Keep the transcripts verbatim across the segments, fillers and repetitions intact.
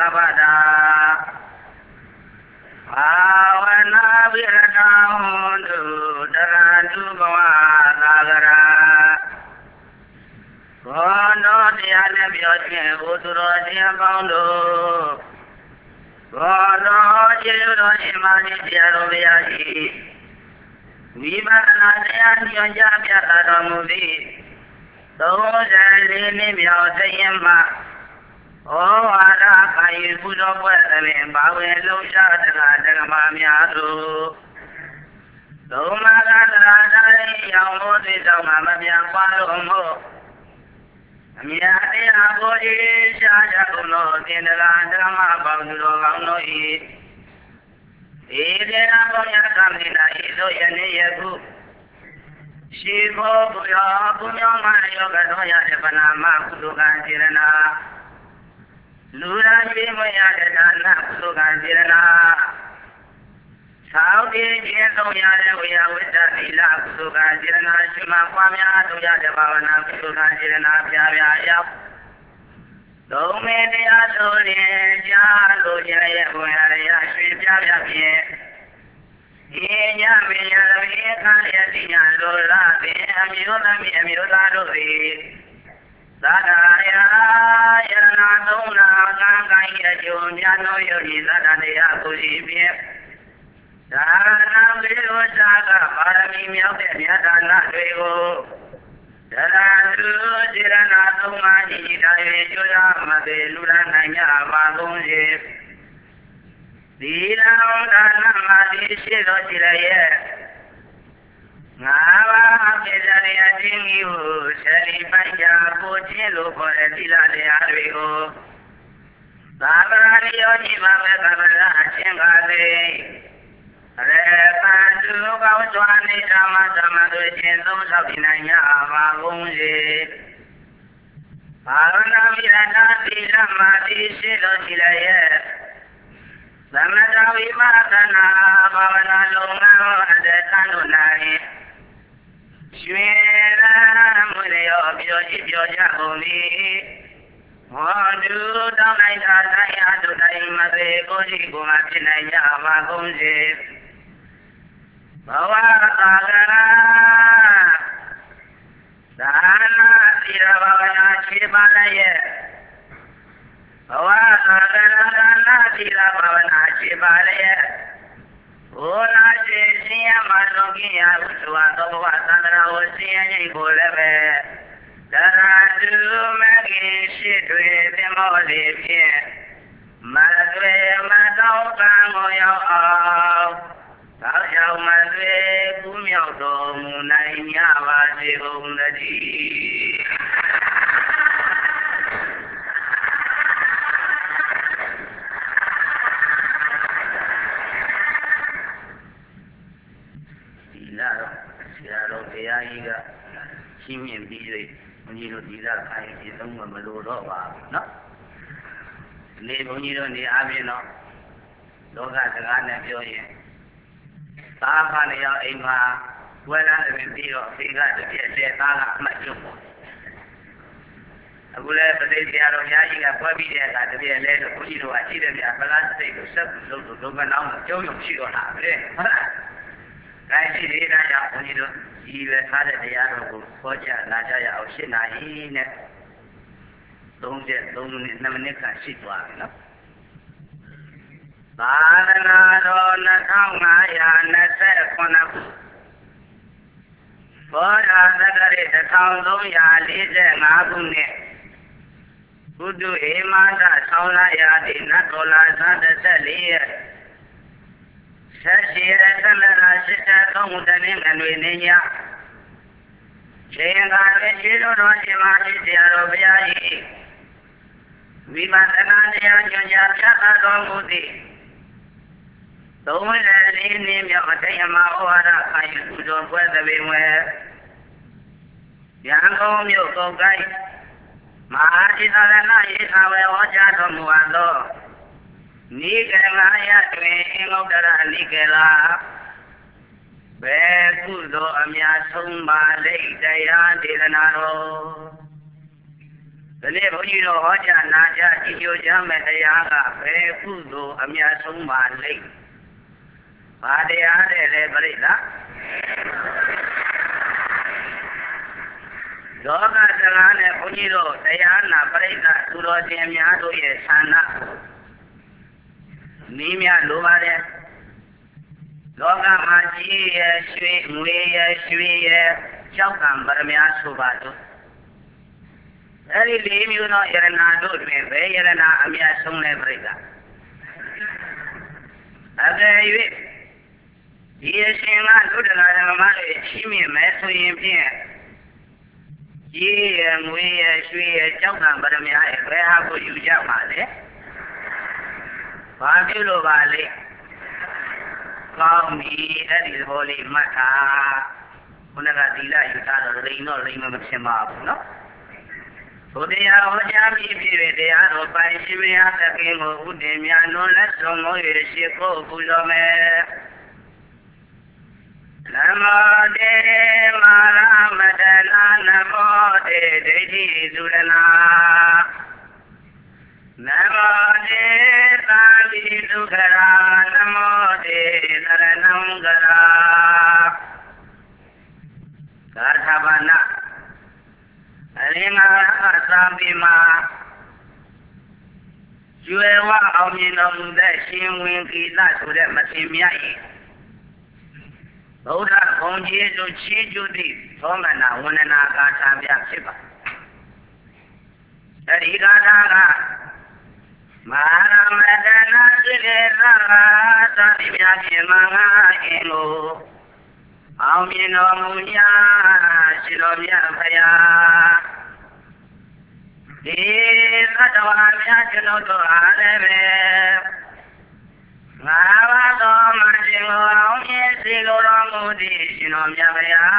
Bada Bhavana Virataundu Dharantu Bhavadagara Gondo Dhyana Vyotme Uduro Dhyambandu Gondo Jiro Imani Dhyaro Vyaji Vivana Dhyan Yonja Vyataramuvi Doja Lini Vyotayama Oh, Ada Kayu Budo Pwetame Bawe Lusha Dhala Dhagamamyadu Doma Gadradari Yamodi Dhamma Vyambalumo Amyadi Abodi Shajakuno Dindala Dhamma Baudulo Gaunoi Idena Bonya Kamina Ido Yani Yagu Shivo Buyo Buyo Mayo Gadoya Devanama Kudukan Tirana Lura Jimoya Dana Kudukan Tirana Saudi Jinoya Devoya Wita Ila Kudukan Tirana Shima Kwamya Tuya Devana Kudukan Tirana Pyavya Yap Dome Dea Dole Jalo Jaya Boya Shri Pyavya Pye Iya Miya Viya Kaya Dinya Lola Viya Amyola Miya Myola Dori Sadaya Yana Dona Gangaya Jumya No Yori Sadaya Kujibiya Dana Viyo Jaga Parami Myoke Myadana Viyo Dana Jirana Doma Jita Vijoya Made Lula Nanya Magunje Dina Dana Madi Shiro Jiraye Nava Pizania Jingu Shari Panja Puchilu Koretila de Arvigo Babarani Yoni Mame Kabala Chingale Repandu Gautwani Dama Dama Dujindu Sabinanya Magunje Parana Mirana Dila Madi Shiro Jiraye Samada Vimadana Bhavana Lunga Adetanu Nari Shwera Muneyo Byoji Byoja Bhumi Hondu Damai Dadaya Dudai Mase Koji Kumati Naya Magunje Bhava Sagara Dana Tira Bhavana Shibanaye Bhava Sagara Dana Tira Bhavana Shibanaye Ola Jesiya Manogiya Uswa Toba Sandra Osiya Nikolebe Daradu Magi Shitwe Demole Pye Madwe Madau Kangoyo Au Tau Yau Madwe Kumyo Tomu Nainya Vasi Umdadi Siro Piaga, Simian Billy, when you know these are kind of some of the Lord of no? Live on you on the Avino, Loga the Gana Joy. Tapania Ima, well under the deal of Figa to get their Tala Machupo. I will have a day out of Yaji, a puppy that had to be a letter for you to achieve a plastic or something to look around the Joe Chico have it. Kai shi da ya kuni do iwe kada da yaro ko koja na ja ya aushi na yi ne don je don na mane ka shi to na ba na do na thau ma ya na se kona koja da gare da thau do ya li je nga ku ne budu e ma da thau la ya di na do la sa da se li Sashira Samara Sita Komutani and Winia Chenga Vishiro Roshimati Tiarobiayi Vivatanania Junjaka Domuti Tomuli Nim Yakatayama Ora Kayudo Weather Beware Yango Myoko Gai Mahati Salana is our Oja Muando Nikelaya Twinodara Nikela Bekudo Amya Sumba Leitaya Dilanaro ဒီနေ့ဘုန်းကြီးတို့ဟောကြားနာကြားကြည်ညိုကြမဲ့တရားကဘယ်ကုသိုလ်အမြတ်ဆုံးပါလိမ့်ဘာတရားတဲ့လဲပြိဿလောကစကားနဲ့ဘုန်းကြီးတို့တရားနာပြိဿသူတော်ရှင်များတို့ရဲ့ဆန္ဒနီးမြလိုပါတယ်လောကမှာကြီးရဲ့ရွှေငွေရဲ့ရွှေရဲ့ကြောက်ကံဗရမ ्या ဆိုပါတော့အဲ့ဒီလေးမျိုးသောယရနာတို့တွင်ဘယ်ယရနာအမြတ်ဆုံးလဲပြိဿအကယ်၍ဒီအရှင်ကသုဒ္ဓနာဓမ္မတွေရှိမြင်မယ်ဆိုရင်ဖြင့်ကြီးရဲ့ငွေရဲ့ရွှေရဲ့ကြောက်ကံဗရမ ्या ရဲ့ဘယ်ဟာကိုယူကြပါလဲဘာပြုလို့ပါလဲကောင်းပြီအဲ့ဒီသဘောလေးမှတ်တာခုနကသီလယူထားတော့လိန်တော့လိန်မဖြစ်ပါဘူးနော်ဘုရားဟောကြားပြီးပြည့်တရားတော်ပိုင်ရှိမရသခင်ကိုဥတည်များလွန်လက်ဆုံးလို့ရရှိကိုပူဇော်မယ်နမောတေမာရမတနာနမောတေဒိဋ္ဌိသုရနာနမောတေသာတိဒုက္ခရာနမောတေသရဏံကရာသာသဗ္ဗနာအလင်းငါအသာပိမာကျွယ်ဝအောင်မြင်တော်မူတဲ့ရှင်ဝင်ကိလဆိုတဲ့မသိမြတ်၏ဗုဒ္ဓဂုံကြီးတို့ချီးကျူးသည့်သောမနာဝန္ဒနာဂါထာပြဖြစ်ပါအဲဒီဂါထာကမဟာရမတနာစိလေသာသာတိမြတ်ဖြစ်မှာအင်းကိုအောင်မြင်တော်မူညာရှင်တော်မြတ်ဖရာဒီသတ္တဝါများကျွန်ုပ်တို့အားလည်းပဲငါးပါးသောမရှင်ကိုအောင်မြင်စေလိုတော်မူသည့်ရှင်တော်မြတ်ဖရာ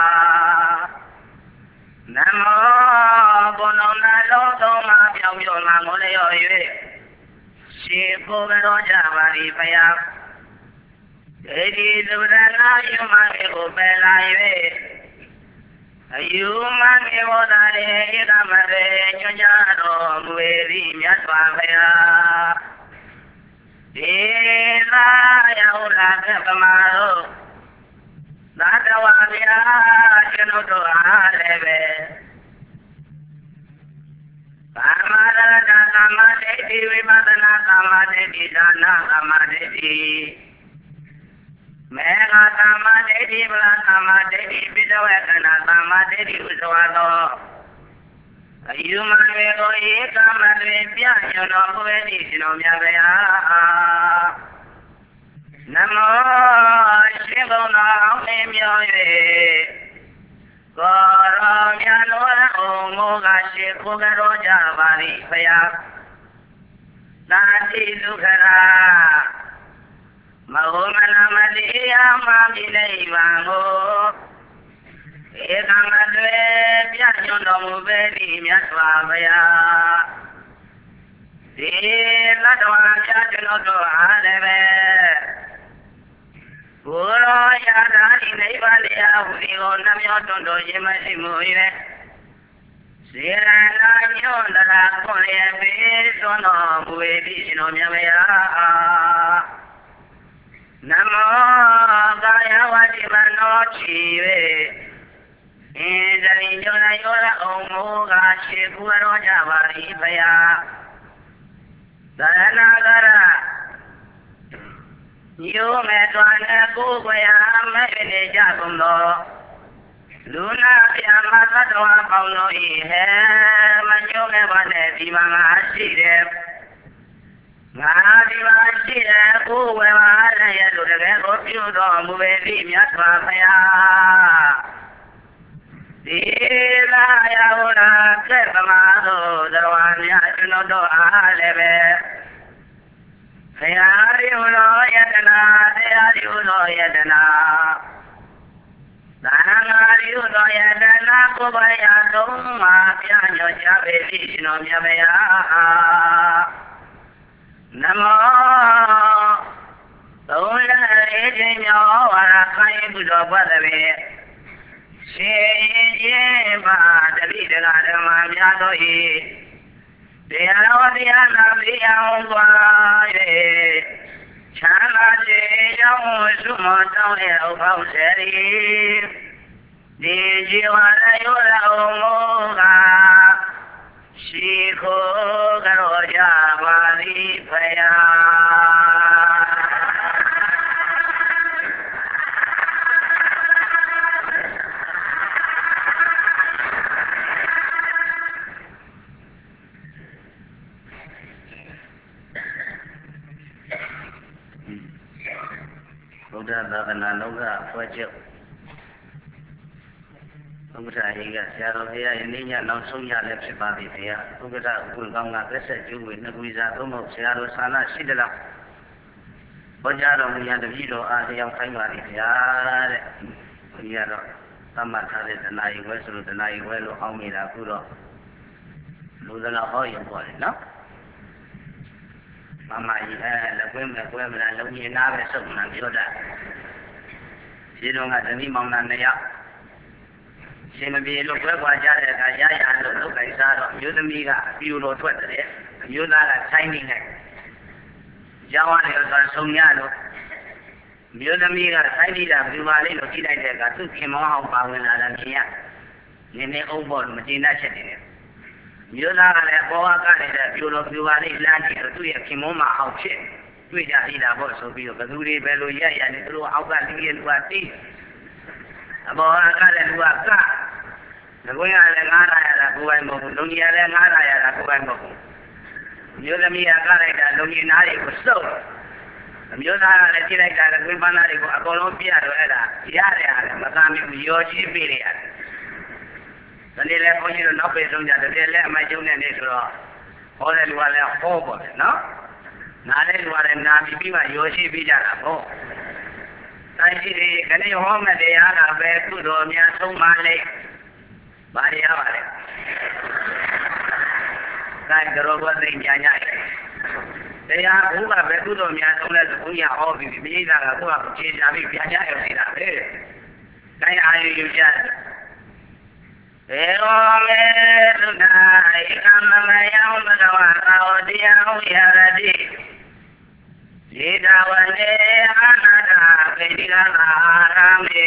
နမောဘုံတော်နာလုံးသုံးပါးပြောင်းပြောင်းလာကိုလျော်၍ရှင်ဘုရားကြပါ၏ဖရာဒေဒီသုဒ္ဓနာယမေကိုပယ်လာ၍အယူမမေဝဒရေဧကမရေညွှန်ကြားတော်မူ၏မြတ်စွာဘုရားဒေသာယောလာကပမာတို့သာတဝါများကျွန်ုပ်တို့အားလည်းပဲသမ္မာဒရဏသမ္မာဒိဋ္ဌိဝိပဿနာသမ္မာဒိဋ္ဌိဒါနသမ္မာဒိဋ္ဌိမေဃသမ္မာဒိဋ္ဌိဗလာသမ္မာဒိဋ္ဌိပိဋဝေကနာသမ္မာဒိဋ္ဌိဥစွာသောအယူမမေကိုဧကမတွင်ပြညွန်တော်မူ၏ရှင်တော်မြတ်ဗျာနမောရှင်ဘုံတော်အောင်မြင်မြော်၍ကိုရောမြတ်လောအောင်မောကရှိခိုးကြတော်ကြပါသည်ဖယားသာတိဒုက္ခရာမဟုမနမတိယမမိနိဗ္ဗာန်ကိုဧကံအတွေ့ပြညွန်တော်မူပေသည်မြတ်စွာဘုရားဒီလတ္တဝါများကျွန်ုပ်တို့အားလည်းပဲဘုရောယာသာဒီနိဗ္ဗာန်ရာဟုဒီကိုနှမျောတွန်းတော်ခြင်းမရှိမှု၍စေရနာညွန်တရာခွန်ရပေသွန်တော်မူ၏ရှင်တော်မြတ်ဗျာနမောကာယဝတိမနောချီ၍အင်းဇရိညောနာယောရအောင်မောကရှိကူရောကြပါ၏ဖယားသရဏဂရညိုမဲ့တွန်နဲ့ကိုယ်ကွယ်အားမဲ့နေကြကုန်သောလူနာပြမသတ္တဝါပေါင်းတို့၏ဟဲမညိုမဲ့ပါနဲ့ဒီမှာငါရှိတယ်ငါဒီမှာရှိတယ်ကိုယ်ဝယ်ပါလည်းရဲ့လူတကယ်ကိုပြုတော်မူပေသည်မြတ်စွာဘုရားဒီလာယောနာကဲ့သမာတို့သရဝါများကျွန်တော်တို့အားလည်းပဲဘုရားရီဟူသောယတနာတရားရီဟူသောယတနာသံဃာရီဟူသောယတနာကိုယ်ပိုင်ရာသုံးပါးပြညွှန်ကြားပေသည်ရှင်တော်မြတ်ဗျာနမောသုံးလရေးခြင်းမြောဝါဒခိုင်းပူဇော်ပတ်သည်ရှင်ရင်ပါတတိတကဓမ္မများတို့၏တရားတော်တရားနာပြီးအောင်သွား၍ချမ်းသာစေကြောင်းစုမတောင်းရဲ့ဥပ္ပောစေရီဒီဇီဝရယောတော်မူကားရှိခိုးကြောကြပါသည်ဖယားဘုရားသာသနာလုံးကဖွဲ့ချုပ်ဥက္ကဋ္ဌကြီးကဆရာတော်ဘုရားယနေ့ညနောက်ဆုံးရလည်းဖြစ်ပါသည်ဘုရားဥက္ကဋ္ဌဥပ္ပကောင်းကသက်ဆက်ကျိုးဝေနှစ်ခုစာသုံးဖို့ဆရာတော်ဆန္ဒရှိတယ်လားဘုရားတော်မူရတပည့်တော်အားတရားခိုင်းပါသည်ဘုရားတဲ့ဘုရားတော့သတ်မှတ်ထားတဲ့တဏှာကြီးဝဲဆိုလို့တဏှာကြီးဝဲလို့အောင်းနေတာအခုတော့လူစကားဟောရင်ပေါ့လေနော်မမကြီးအဲလက်ကွင်းမဲ့ကွဲမလားလုံရင်နာပဲစုပ်မှန်ပြောတတ်ဒီတော့ကသမီးမောင်နှံနှစ်ယောက်ရှင်မပြေလို့ကွဲကွာကြတဲ့အခါရရလို့လုတ်လိုက်စားတော့မျိုးသမီးကအပြူတော်ထွက်တယ်အမျိုးသားကဆိုင်နေတယ်ကျောင်းကနေတော့ဆုံရလို့မျိုးသမီးကဆိုင်နေတာပြူပါလေးလို့ကြည့်လိုက်တဲ့အခါသူ့ခင်မောင်းအောင်ပါဝင်လာတယ်မြင်ရနင်းနေအုပ်ပေါ်လို့မကျေနပ်ချက်နေတယ်မျိုးသားကလည်းပေါ်ကနေတဲ့ပြူတော်ပြူပါလေးလမ်းကြည့်တော့သူ့ရဲ့ခင်မောင်းမှာအောက်ဖြစ်တွေ့ကြသေးတာပေါ့ဆိုပြီးတော့ဘသူတွေပဲလို့ရရနေသူတို့အောက်ကလူရဲ့လူကတိအပေါ်ကလည်းလူကကငကွင်းကလည်းငားလာရတာကိုယ်ပိုင်မဟုတ်ဘူးလုံကြီးကလည်းငားလာရတာကိုယ်ပိုင်မဟုတ်ဘူးမျိုးသမီးကကလိုက်တာလုံကြီးနားတွေကိုစုပ်အမျိုးသားကလည်းကြည့်လိုက်တာလည်းကွင်းပန်းသားတွေကိုအကုန်လုံးပြရတော့အဲ့ဒါရတဲ့ဟာလည်းမသာမီဘူးရောကြီးပေးလိုက်ရတယ်ဒီနေ့လည်းဘုန်းကြီးတို့နောက်ပြေဆုံးကြတယ်လည်းအမိုက်ကျုံနေနေဆိုတော့ဟောတဲ့လူကလည်းဟောပေါ့လေနော်နားတဲ့လူကလည်းနာပြီးပြီးမှရောရှိပေးကြတာပေါ့တိုင်းရှိတွေခဏဟောမဲ့တရားကပဲကုသိုလ်များဆုံးပါလေဘာရပါလဲတိုင်းကြောဘသိညာညာတရားဘုရားပဲကုသိုလ်များဆုံးလဲဆိုဘုရားဟောပြီးပြိဿကကိုယ့်ကခြေချပြီးပြန်ကြရနေတာပဲတိုင်းအာရုံယူကြေရောမေသုဒ္ဓဧကမမယံဘဂဝါသောတရားဟောရတိဧတဝနေအာနာတာပိဋကနာရမေ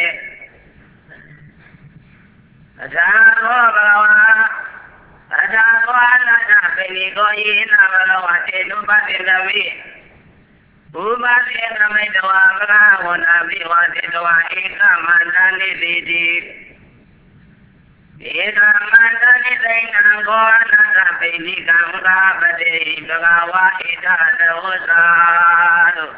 အထာရောဘဂဝါအထာရောအာနာတာပိဋကောယေနဘဂဝါတေနုပတိကဝိဥပတိကမိတဝါဘဂဝနာပိဝတိတဝါဧကမန္တနိတိတိဧကမန္တနိသိဏံကောအနာတပိဋိကံသာပတိဘဂဝါဣဒတဝဇာတို့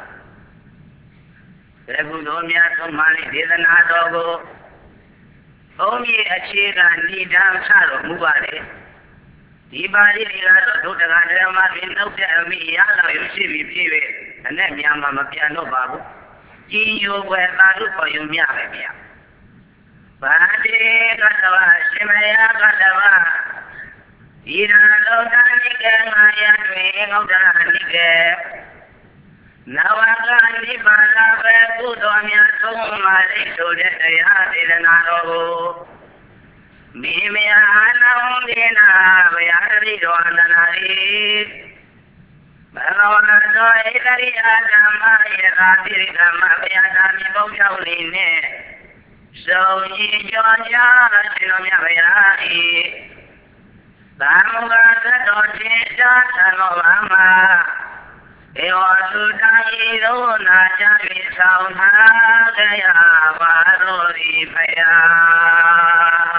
သေကုသိုလ်များဆုံးမလေးဒေသနာတော်ကိုဘုန်းကြီးအခြေခံဏိဒံဆတော်မူပါလေဒီပါဠိတွေကတော့ဒုက္ခဓမ္မပင်နှုတ်တဲ့အမိရလာရရှိပြီးဖြစ်၍အနဲ့များမှမပြန်တော့ပါဘူးကြီးညိုွယ်သာဓုပေါ်ယူမြပဲဗျာဘာတိကတဝရှင်မယကတဝဤရလောကနိကေငါယတွင်ငေါတရနိကေနဝကနိဗ္ဗာန်ပဲကုသိုလ်များဆုံးမလေးဆိုတဲ့တရားဒေသနာတော်ကိုမိမယနောင်းဒေနာဘယရိတော်အနန္နာရိဘဂဝါတော်ဧတရိယာဓမ္မယေသာတိဓမ္မဘယတာမိဘုရားလေးနဲ့ဆုံးကြီးကြောကြရှင်တော်မြတ်ဗျာဤသာမုဂသတ္တောခြင်းသာသနောဘာမဧဝသုတံဤသို့နာကြ၍ဆောင်ထားကြရပါတော်ဤဖယား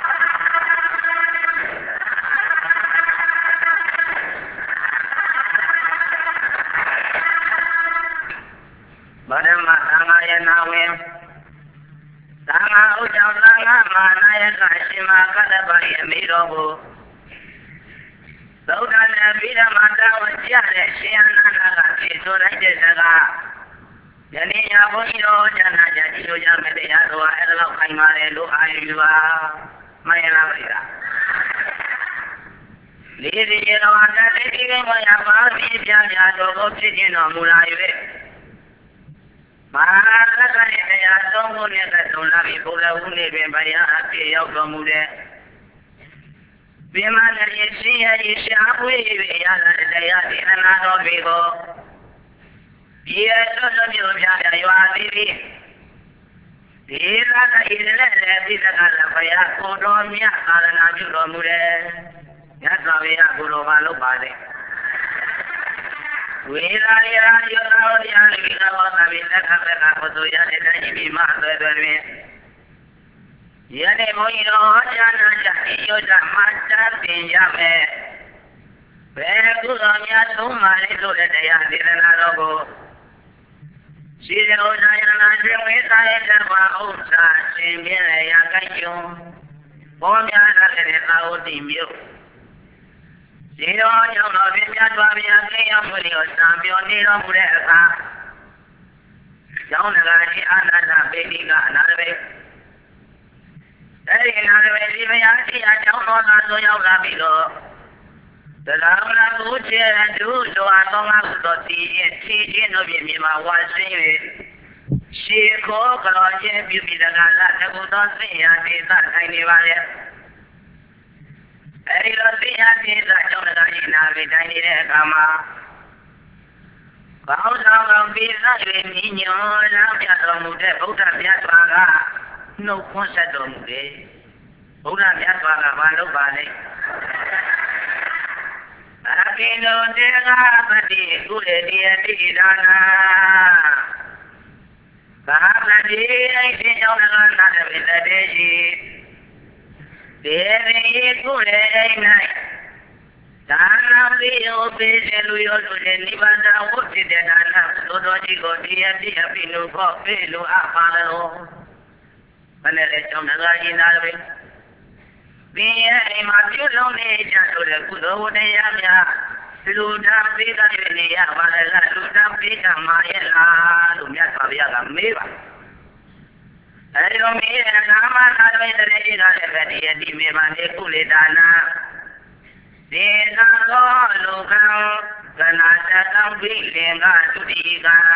ဗဒမသံဃာယနာဝေသံဃာဥကြောင့်သံဃာမနာယကရှင်မကတ္တဗယမိတော်ကိုသုဒ္ဓနဲ့ဗိဓမာတဝကြတဲ့ရှင်အနန္ဒကပြေဆိုလိုက်တဲ့စကားယနေ့ညဘုန်းကြီးတို့ဉာဏ်ကြကြည့်လို့ရမယ်တရားတော်အဲ့ဒါလောက်ခိုင်ပါတယ်လို့အာရုံယူပါမှန်ရလားမလားလေးစီတော်အတ္တတိကိမယပါပြီးပြပြတော်ကိုဖြစ်ခြင်းတော်မူလာ၍မဟာလက္ခဏာတရားသသုံးခုနှစ်ကသုံးလာပြီးဘုရားဦးနေတွင်ဗျာအပြည့်ရောက်တော်မူတဲ့ပြမနဲ့ရရှိရရှားပွေ၍ရလာတဲ့တရားဒီအနာတော်တွေကိုဒီအတော်တော်မျိုးပြပြရွာပြီးပြီးဒီလာကဣလည်းလည်းဒီကကလည်းဘုရားကိုတော်မြတ်သာသနာပြုတော်မူတယ်မြတ်စွာဘုရားကိုတော်ဘာလုပ်ပါလဲဝေလာရရာယောတော်ရန်ဒီကဘောသဗ္ဗိလက်ခဘကပုဇောရတဲ့တိုင်းဒီမှာဆွဲတွင်ယနေ့ဘုန်းကြီးတော်ဟောကြားနာကြဒီယောဇမှာတတ်ပင်ရမယ်ဘယ်ကုသိုလ်များသုံးပါလဲဆိုတဲ့တရားဒေသနာတော်ကိုရှိတဲ့ဥစ္စာယနာရှင်ဝိသရဲ့တဘာဥစ္စာရှင်ပြည့်ရကြိုက်ကြုံပေါ်များလာတဲ့သာဝတိမြို့ဒီတော်ကြောင့်တော်ပြင်းများစွာဘုရားကိရောက်မှုကိုစံပြောနေတော်မူတဲ့အခါကျောင်းနဂါကြီးအာနာတပေတိကအနာတပေအဲဒီအနာတပေဒီဘုရားရှိအကြောင်းတော်သာဆိုရောက်လာပြီးတော့တရားမလားကိုချေဒုလောအတော်ငါတို့တည်ရဲ့ခြေချင်းတို့ပြင်မြေမှာဝါဆင်း၍ရှေခေါ်ကြောချင်းပြုပြီးတကလာတကုသောသိရဒေသထိုင်နေပါလေအဲဒီလိုသိရဒေသကျောင်းတော်ကြီးနာပြီးထိုင်နေတဲ့အခါမှာကောင်းဆောင်ကောင်းပြီးသား၍ညီညွတ်လာပြတော်မူတဲ့ဗုဒ္ဓမြတ်စွာကနှုတ်ခွန်းဆက်တော်မူတယ်ဗုဒ္ဓမြတ်စွာကဘာလုပ်ပါလဲအကိနောတေဃပတိကုလေတိယတိဒါနာဘာပတိအိသိကြောင့်လည်းနာတဲ့ဝိတ္တေရှိဒေဝီကုလေအိ၌ဒါနာပိယောပိစေလူယောလူတဲ့နိဗ္ဗာန်ဝုဖြစ်တဲ့ဒါနာသို့တော်ကြီးကိုတိယတိအပိနုခောပိလူအပ်ပါလောဘယ်နဲ့လဲကြောင့်ငါကြီးနာတယ်ပင်ရဲ့အိမ်မှာပြုလုံးနေကြဆိုတဲ့ကုသိုလ်ဝတ္တရားများလူတာပေးတာတွေနေရပါလေလားလူတာပေးတာမှာရဲ့လားလို့မြတ်စွာဘုရားကမေးပါအဲဒီလိုမေးတဲ့နာမသာတွေတည်းကြီးတာလည်းပဲဒီယတိမေမနေကုလေဒါနာဒေသာသောလူကံကနာတကံဝိလင်္ဂသုတိကံ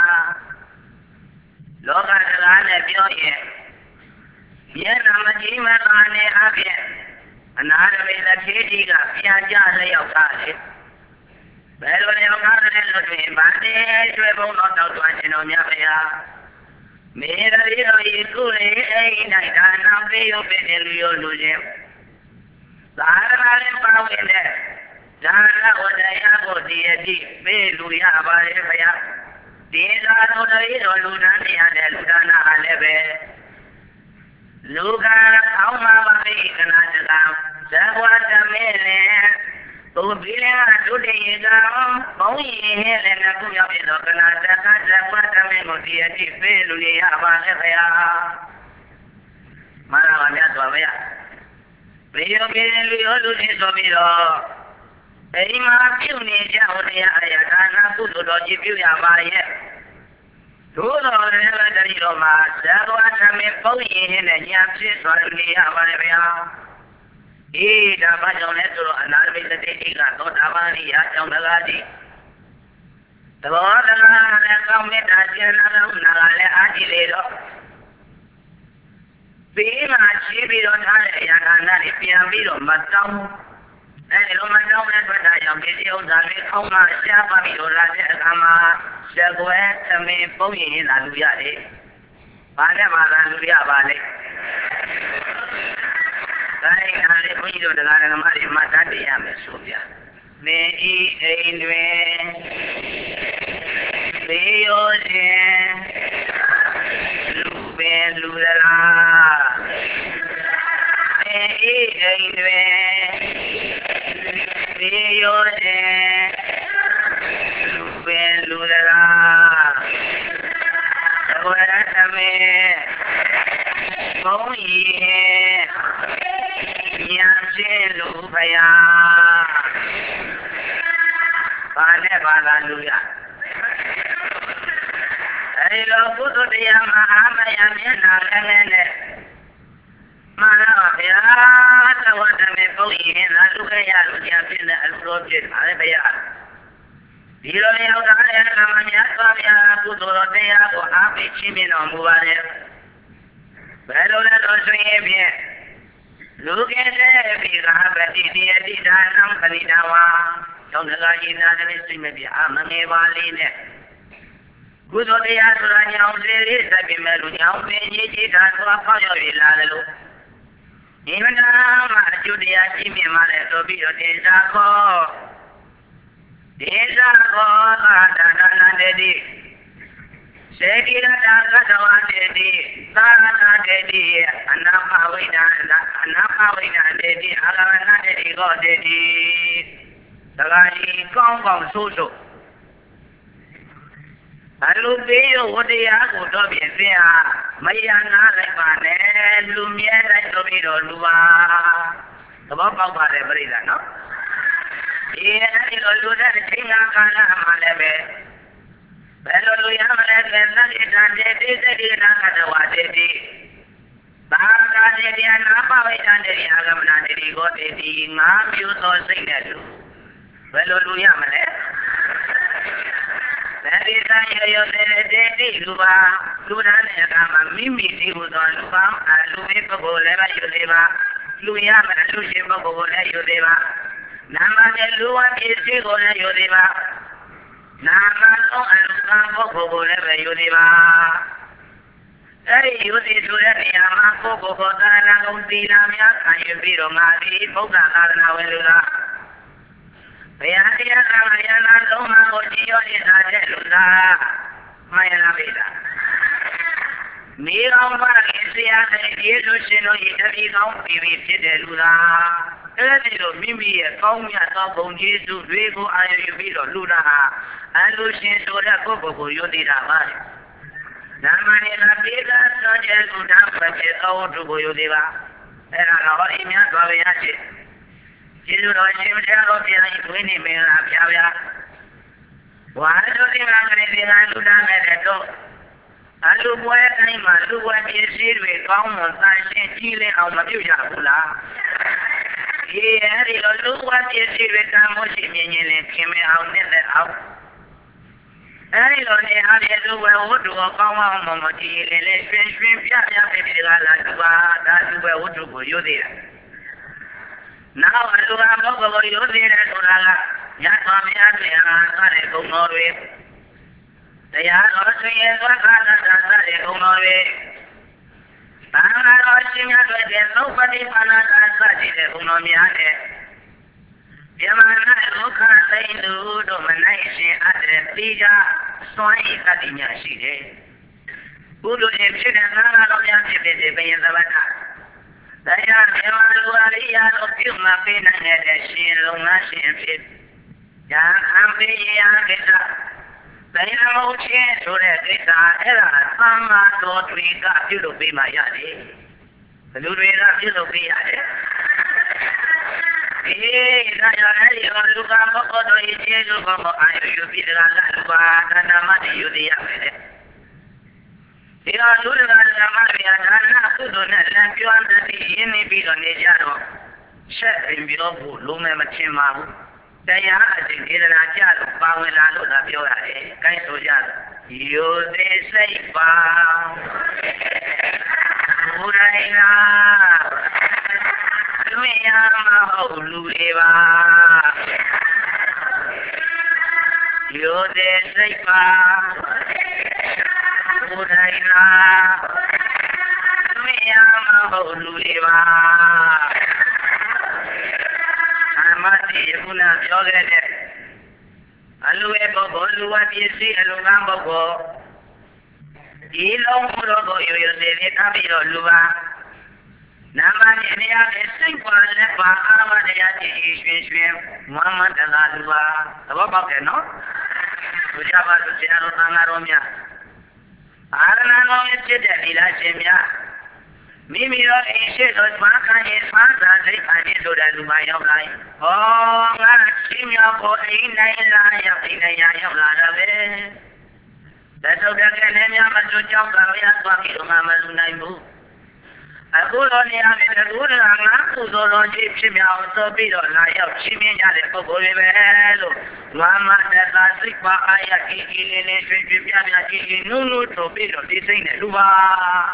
လောကစကားနဲ့ပြောရင်မျက်နှာမကြီးမသာနဲ့အပြင်အနာရမေလက်သေးကြီးကပြန်ကြလျောက်သားလေဘယ်လိုလျောက်သားတယ်လို့တွင်ဗန္တေကျွဲဘုံတော်တောက်သွားခြင်းတော်မြတ်ဗျာမေရရီတော်ဤကုလေအိ၌ဒါနာပေးရပေးတယ်လူရောလူချင်းသာရဏလည်းပါဝင်တဲ့ဒါနဝတ္တရားကိုတည်ရတိပေးလူရပါလေဗျာဒီသာတော်တော်လူတန်းတရားတဲ့လူဒါနာဟာလည်းပဲလူကအောင်းမှာပါလိကနာတကံဇဂဝတမေလည်းဘုဘိလင်ကဒုတိယကံဘုံရင်ဟဲ့လည်းငါခုရောက်ပြီးတော့ကနာတကဇဂဝတမေကိုတည်ရတိပေးလူရပါလေခရာမနာပါမြတ်စွာဘုရားဘေယောပြေလူရောလူချင်းဆိုပြီးတော့အိမ်မှာပြုနေကြဟောတရားအရာဒါနာကုသိုလ်တော်ကြီးပြုရပါရဲ့သို့တော်လည်းတတိတော်မှာဇဂဝတမေပုံရင်နဲ့ညာဖြစ်သွားလို့နေရပါလေဗျာအေးဒါမှကြောင့်လဲဆိုတော့အနာရမိတတိတိကသောတာပန်ရိယာကြောင့်တကားကြီးသဘောတကားလည်းကောင်းမေတ္တာကျင့်နာလို့နာလည်းအားကြီးလေတော့ပြီးမှရှိပြီးတော့ထားတဲ့အရာဌာနတွေပြန်ပြီးတော့မတောင်းအဲဒီလိုမတောင်းတဲ့အတွက်ဒါကြောင့်ဒီဥစ္စာလေးအောက်မှာရှားပါပြီးတော့လာတဲ့အခါမှာဇကွဲသမင်ပုံရင်ရင်လာလူရတယ်။ဘာနဲ့မှလာလူရပါလေ။ဒါရင်အားလေးဘုန်းကြီးတို့တရားဓမ္မတွေမှတ်တတ်ရမယ်ဆိုပြ။မင်းဤအိမ်တွင်သေရောခြင်းလူပင်လူလားမင်းဤအိမ်တွင်သေရောခြင်းလူပင်လူလားဝရသမီဘုံကြီးညာချင်းလူဖယားဘာနဲ့ဘာသာလူရအဲဒီလိုကုသတရားမဟာမယမျက်နာလည်းနဲ့မှန်ပါဗျာသဝတ္တမေဘုံကြီးနာလူခရလူညာဖြစ်တဲ့အလိုလိုဖြစ်ပါလေဗျာဒီလိုရောက်တာလည်းကမ္မများစွာဘုရားကုသိုလ်တရားကိုအားပေးခြင်းမြင်တော်မူပါလေ Bello lo swing bien. Look at the big habit, the Diana Kanitawa. Don't the Lagina and the maybe I'm a Valley. Good on the Asurania, there is a Bimelunia, Yeti, and Fire. Even now, Julia, Jimmy, Mother, to be a Desaco. Desaco, and Daddy. Sedi Dagadawa Dedi, Sarana Dedi, Anapawina, Anapawina Dedi, Alavana Dedi, God Dedi, Sagari, Kong Kong Susu. Alubio, what the Yaku Tobi, Mayana Lepane, Lumia, Tobido, Lua. The Baba Brida, no? Here, you do that thing, Akana Malebe. Bello Yamala, Dedi, Dedi, Baga Dedi, and Napa, and the Yagamana, Dedi, got Dedi, Mam, you saw sing that too. Bello Yamala. That is I Dedi, Luba, Ludan, and Mimi, who was on Lubam, and Lumipo, Leva, Yudeva, Luyam, and Lucipo, Yudeva, Nama, Lua, Kisigo, Yudeva. Namano and Sambo never Univa. Hey, you did to let me a Mako, Dana, Dinamia, and you beat on Madi, Boga, Navelula. Piatia, Mayana, Loma, Odio, Lula, Mayana Vida. Mira, Marisia, and Yesushino, Italy, don't be visited, Lula. Ello, Mimi, Comia, Tom, Jesus, Vigo, and you beat on Luna. And Lucian Soda Coco, you did a man. Namana Pita, Sanchez, who down out to Boyudiva, and I know him at Baviachi. Jesus, I seem to have been winning me in Apia. Why do you have anything I do down at the door? I look where I'm a look what you see with common sign, Chile, on Mabuja. Here, you look what you see with Kamoshi, and came out in the house. I don't know how to do well to a common moment, and let's finish that you were to go you there. Now I do have over you there, Yatami and I go Norway. They are also in the Norway. I'm not watching at nobody and Unomiane. Yamana Luka say no domination at the Pija, Swine Cadinia Shide. Budu Egyptian and Nana Bay in the Vata. They are Yamaluaria of Puma Pin and Edeshin, Lunashin Fit. Yan Ambi Yagita. They know chance to that Gita, Ella, Sama, don't we got you to be my yadi. The Ludwig of you to be yadi. Hey, I look up for the issue of I you be the Lamba and the money you the other. You are looking at the Maria and not to do that, and you under the any bit on the Jado. Shut in below Lume Machimaru. They are in a Jado, Pawela, the Piola, kind of Jado. You they say, Bow. Uraina. Lueva. Yo de Seipa. Uraina. Me llamo Lueva. Amati una biogene. Alue bobo, lua piesi, alugan bobo. Y lo juro que yo de camino luva. Namanya dia esing pada bahasa dia di Swiss Muhammad Allah. Apa apa no? Ucap baru siapa tangan romnya. Arana nomnya cedera di lajemnya. Mimi lo isi dos makan esman dari kali sudah lumayan lain. Oh, nggak simnya kok ini lah ya ini ya yang lain. Besok dia kenanya masuk jam kalau ya suami rumah malunai bu. Aku ni ambil aku orang aku dorong jeep sini auto bido lah ya sini jadi kau boleh belu. Mama dah sih pak ayah kiki ni sini biar biar kiki nunu tu bido di sini lupa.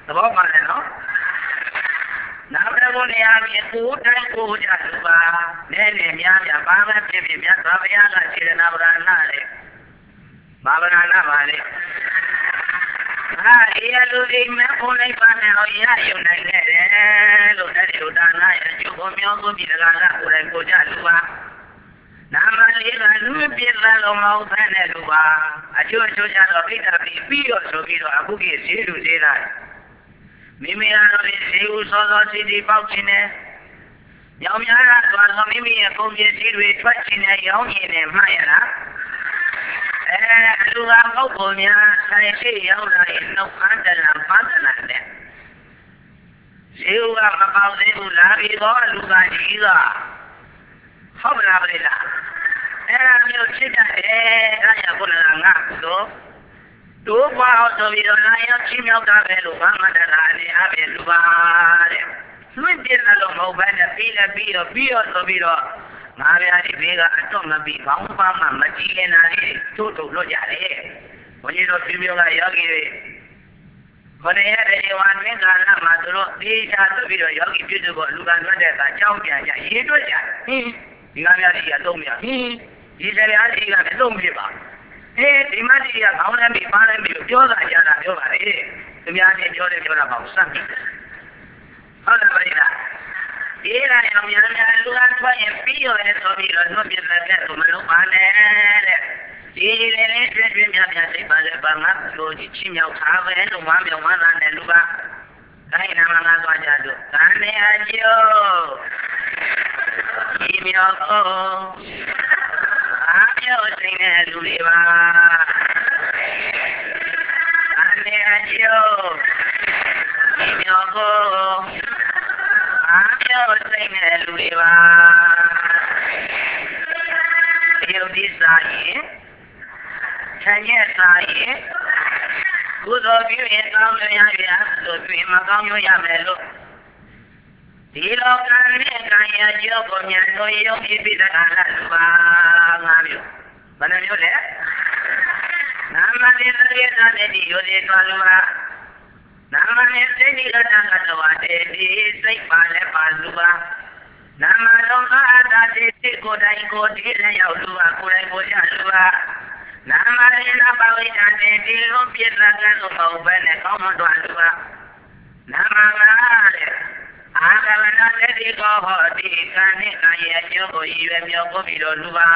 ဘောပါလေနော်နောက်တစ်ခုနေရာပြီးကိုယ်တိုင်းကိုယ်ကြလူပါနဲ့နဲ့များများဘာမှဖြစ်ဖြစ်များသာဘုရားကစေတနာဗရဏနဲ့ဘာဗရဏပါလေဟာအေးလူဒီမဘုန်းလိုက်ပါနဲ့တော့ရရုံနိုင်ခဲ့တယ်လို့တဲ့လူဒါနရဲ့အကျိုးကိုမျောကိုပြည်တကာကကိုယ်တိုင်ကိုယ်ကြလူပါနာမလေးကလူပြည့်တဲ့လုံးမဟုတ်တဲ့လူပါအကျိုးအကျိုးကြတော့ပိဋကပြီးပြီးတော့ဆိုပြီးတော့အခုကြီးဈေးလူဈေးလိုက်မိမိတို့ဒီဈေးဥစောစောစီတီပေါက်ခြင်းနဲ့ရောင်များကသွားတော့မိမိရဲ့ကုန်ပစ္စည်းတွေထွက်ခြင်းနဲ့ရောင်းရည်နဲ့မှတ်ရတာအဲလူကပုဂ္ဂိုလ်များဆိုင်ရှိရောက်လာရင်နှုတ်ခမ်းတလံပန်းတလံနဲ့ဈေးဥကမပေါက်သေးဘူးလာပြီးတော့လူကကြီးကဟုတ်မလားဗျာအဲ့ဒါမျိုးဖြစ်တတ်တယ်ဒါကြောင့်ခုနကငါတို့တို့ပါအောင်ဆိုပြီးတော့နိုင်ရောက်ချင်းမြောက်တာပဲလို့ဘာမှတရာနဲ့အပြင်လူပါတဲ့လွင့်ပြစ်လို့မဟုတ်ဘဲနဲ့ပြီးလည်းပြီးတော့ပြီးတော့ဆိုပြီးတော့ငါဗျာဒီဘေးကအတော့မပြီးဘောင်းပါမှမကြည့်နေတာလေးထို့ထို့လွတ်ကြတယ်ဘုန်းကြီးတို့ပြမျိုးကယောဂီတွေဘယ်နဲ့ရဲဝါတွင်ကာလမှာသူတို့တေချာသွပြီးတော့ယောဂီပြုစုဖို့လူကလွတ်တဲ့အခါကြောင်းပြန်ကြရေးတွက်ကြဟင်းဒီကများကြီးကတော့မရဟင်းဒီစရာကြီးကလည်းတော့မဖြစ်ပါအေးဒီမကြီးကခေါင်းထဲပြီးပါးထဲပြီးပြောတာကြတာပြောပါလေသူများချင်းပြောတယ်ပြောတာပေါ့စမ်းပြီးဟုတ်တယ်ဗျာဒီရအောင်များများလူကထွက်ရင်ပြီးရောလဲဆိုပြီးတော့နှုတ်ပြတဲ့ကဲဆိုမလို့ပါနဲ့တဲ့ဒီလေးလေးပြည့်ပြည့်များများစိတ်ပါလေပါငါတို့ကြီးချင်းမြောက်ထားပဲလို့ဝမ်းမြောက်ဝမ်းသာတဲ့လူကတိုင်းနာမငါသွားကြလို့ကံနေအကျိုးဒီမြောက်ကိုအားပြောစိတ်နဲ့လူတွေပါအနေအကျိုးဒီမြောက်ကိုအားပြောစိတ်နဲ့လူတွေပါဒီဥဒိစာရင်ဆံရဲ့စာရင်ကုသိုလ်ပြုရင်ကောင်းလို့ရရလို့ပြင်မကောင်းလို့ရမယ်လို့ဒီလောကနဲ့ကံရကြောကိုမြတ်တို့ယုံကြည်ပြီးတဲ့ကာလပါငါမျိုးဘယ်နှမျိုးလဲနာမနဲ့သေတာနဲ့ဒီယောဒီတော်လူပါနာမနဲ့စိတ်ဒီကတ္တကတော့တေဒီစိတ်ပါလဲပါလူပါနာမလုံးကအတ္တတိကိုယ်တိုင်ကိုယ်ဒီလည်းရောက်လူပါကိုယ်တိုင်ကိုယ်ရလူပါနာမရေနာပဝိတံတေဒီလုံးပြည့်တဲ့ကံလို့ပေါ့ပဲနဲ့ကောင်းမတော်လူပါနာမငါတဲ့အာကဝနာလက်ဒီကောဟောတိကံနဲ့ကံရဲ့အကျိုးကိုရည်ရွယ်မြောက်ဖို့ပြီးတော့လူပါ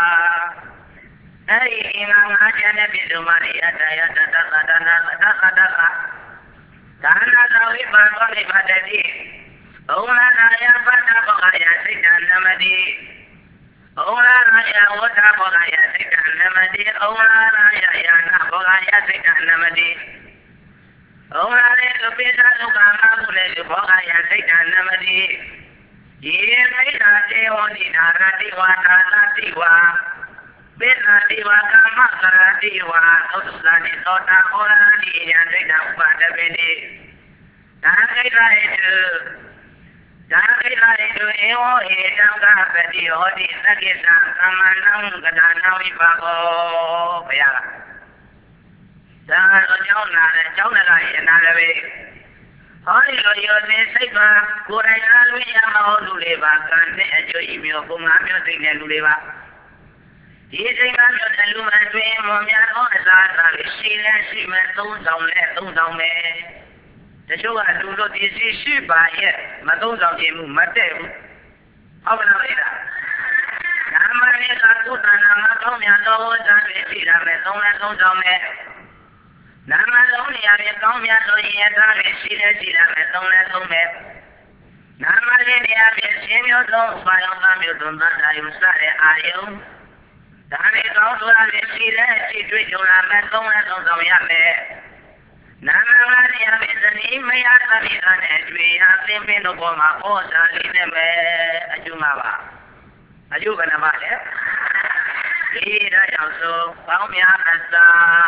အဲ့ဒီအင်္ဂါငါးချက်နဲ့ပြည့်စုံပါလေအတ္တယတ္တသတ္တနာသတ္တသတ္တကဒါနသာဝိပန္နောနိဗ္ဗာန်တိဩလာနာယပတ္တဘောဂယစိတ်တနမတိဩလာနာယဝဋ္ဌဘောဂယစိတ်တနမတိဩလာနာယယာနဘောဂယစိတ်တနမတိဩလာရေသူပိသဒုက္ခမဟုလေဘောဂယစိတ်တနမတိယေမိတာတေဝတိနာရတိဝါနာတိဝါပိသတိဝါကမ္မကရတိဝါသုတ္တနိသောတာဩလာနိယံစိတ်တဥပဒပိတိဒါခိတရေတုဒါခိတရေတုဧဝဟေတံကပတိဟောတိသက္ကိတံကမ္မနံကဒါနဝိပါကောဘုရားကဒါအကြောင်းနာတယ်အကြောင်းနာရဲ့အနာလည်းပဲဟောဒီလိုရောသိစိတ်ပါကိုယ်တိုင်အားလုံးရမဟုတ်လူတွေပါကံနဲ့အကျိုးဤမျိုးပုံငါမျိုးသိတဲ့လူတွေပါဒီစိတ်ကမျိုးတဲ့လူမှတွင်မော်များသောအစားအစာတွေရှိလဲရှိမဲ့သုံးဆောင်လဲသုံးဆောင်မယ်တချို့ကလူတို့ဒီစီရှိပါရဲ့မသုံးဆောင်ခြင်းမှုမတည့်ဘူးဟုတ်ပါလားဗျာနာမနဲ့ကသုတနာမကောင်းများသောဝတ္တတွေရှိလာမဲ့သုံးလဲသုံးဆောင်မယ်နာမလုံးနေရာပြန်ကောင်းများသောရင်သားတွေရှိလဲရှိလာမဲ့သုံးလဲသုံးမယ်နာမလေးနေရာပြန်ရှင်းမျိုးသောဥပါယံသားမျိုးသုံးသားတာယုစတဲ့အာယုံဒါနဲ့ကောင်းဆိုတာလည်းရှိလဲရှိတွေ့ကြလာမဲ့သုံးလဲသုံးဆောင်ရမယ်နာမလာနေရာပြန်ဇနီးမယားသတိကနဲ့တွေ့ရသင်ပင်တို့ပေါ်မှာဩဇာလေးနဲ့ပဲအကျိုးမှာပါအကျိုးကနမလည်းဒီဒါကြောင့်ဆိုကောင်းများအစာ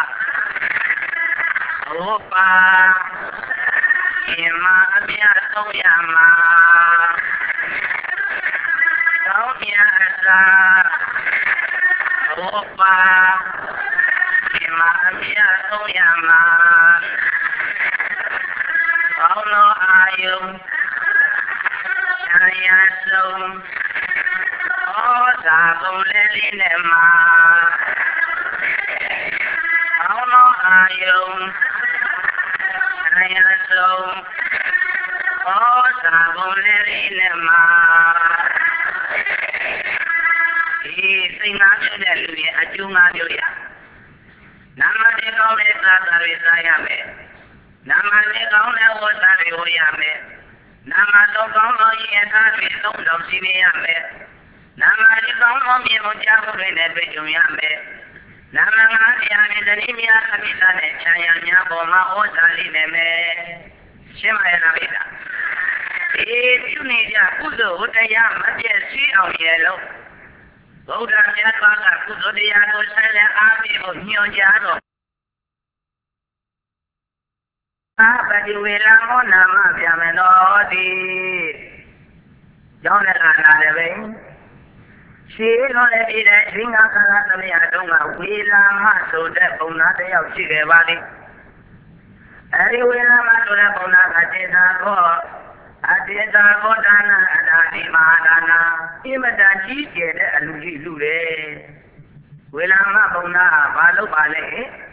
ဟုတ်ပါဒီမှာအမြတ်ဆုံးရမှာကောင်းများအစာဟုတ်ပါဒီမှာအမြတ်ဆုံးရမှာယုံဆံရဆုံးဩဇာကုန်လေးလေးနဲ့မှာအောင်းသောအာယုံဆံရဆုံးဩဇာကုန်လေးလေးနဲ့မှာဒီစိတ်ငါးမျိုးတဲ့လူရဲ့အကျိုးငါးမျိုးရနာမည်ကောင်းတဲ့သာသာတွေစားရမယ်နာမည်ကောင်းတဲ့ဝတ်စားတွေဝတ်ရမယ်နာမတော်ကောင်းသောယထာတွေသုံးတော်ရှိနေရမယ်နာမည်ကောင်းသောမြေမကြားမှုတွေနဲ့တွေ့ကြုံရမယ်နာမငါးတရားနဲ့တတိမြာအမိသားနဲ့ခြံရများပေါ်မှာဩဇာလေးနဲ့မယ်ရှင်းပါရဲ့လားဗျာဒီပြုနေကြကုသိုလ်ဝတ္တရားမပြည့်စည်အောင်ရဲ့လို့ဗုဒ္ဓမြတ်စွာကကုသိုလ်တရားကိုဆက်လက်အားပေးဖို့ညွှန်ကြားတော်အာပတိဝေလမောနာမပြမနောတိကျောင်းနဲ့အာနာလည်းပဲရှိလို့လည်းဒီတဲ့ရှင်ငါခန္ဓာသမယတုံးကဝေလာမဆိုတဲ့ပုံနာတစ်ယောက်ရှိခဲ့ပါလိမ့်အဲဒီဝေလာမဆိုတဲ့ပုံနာကစေတာကောအတေတာဘောဒါနာအတာတိမဟာဒါနာအမတန်ကြီးကျယ်တဲ့အလူကြီးလူတယ်ဝေလာမပုံနာဘာလို့ပါလဲ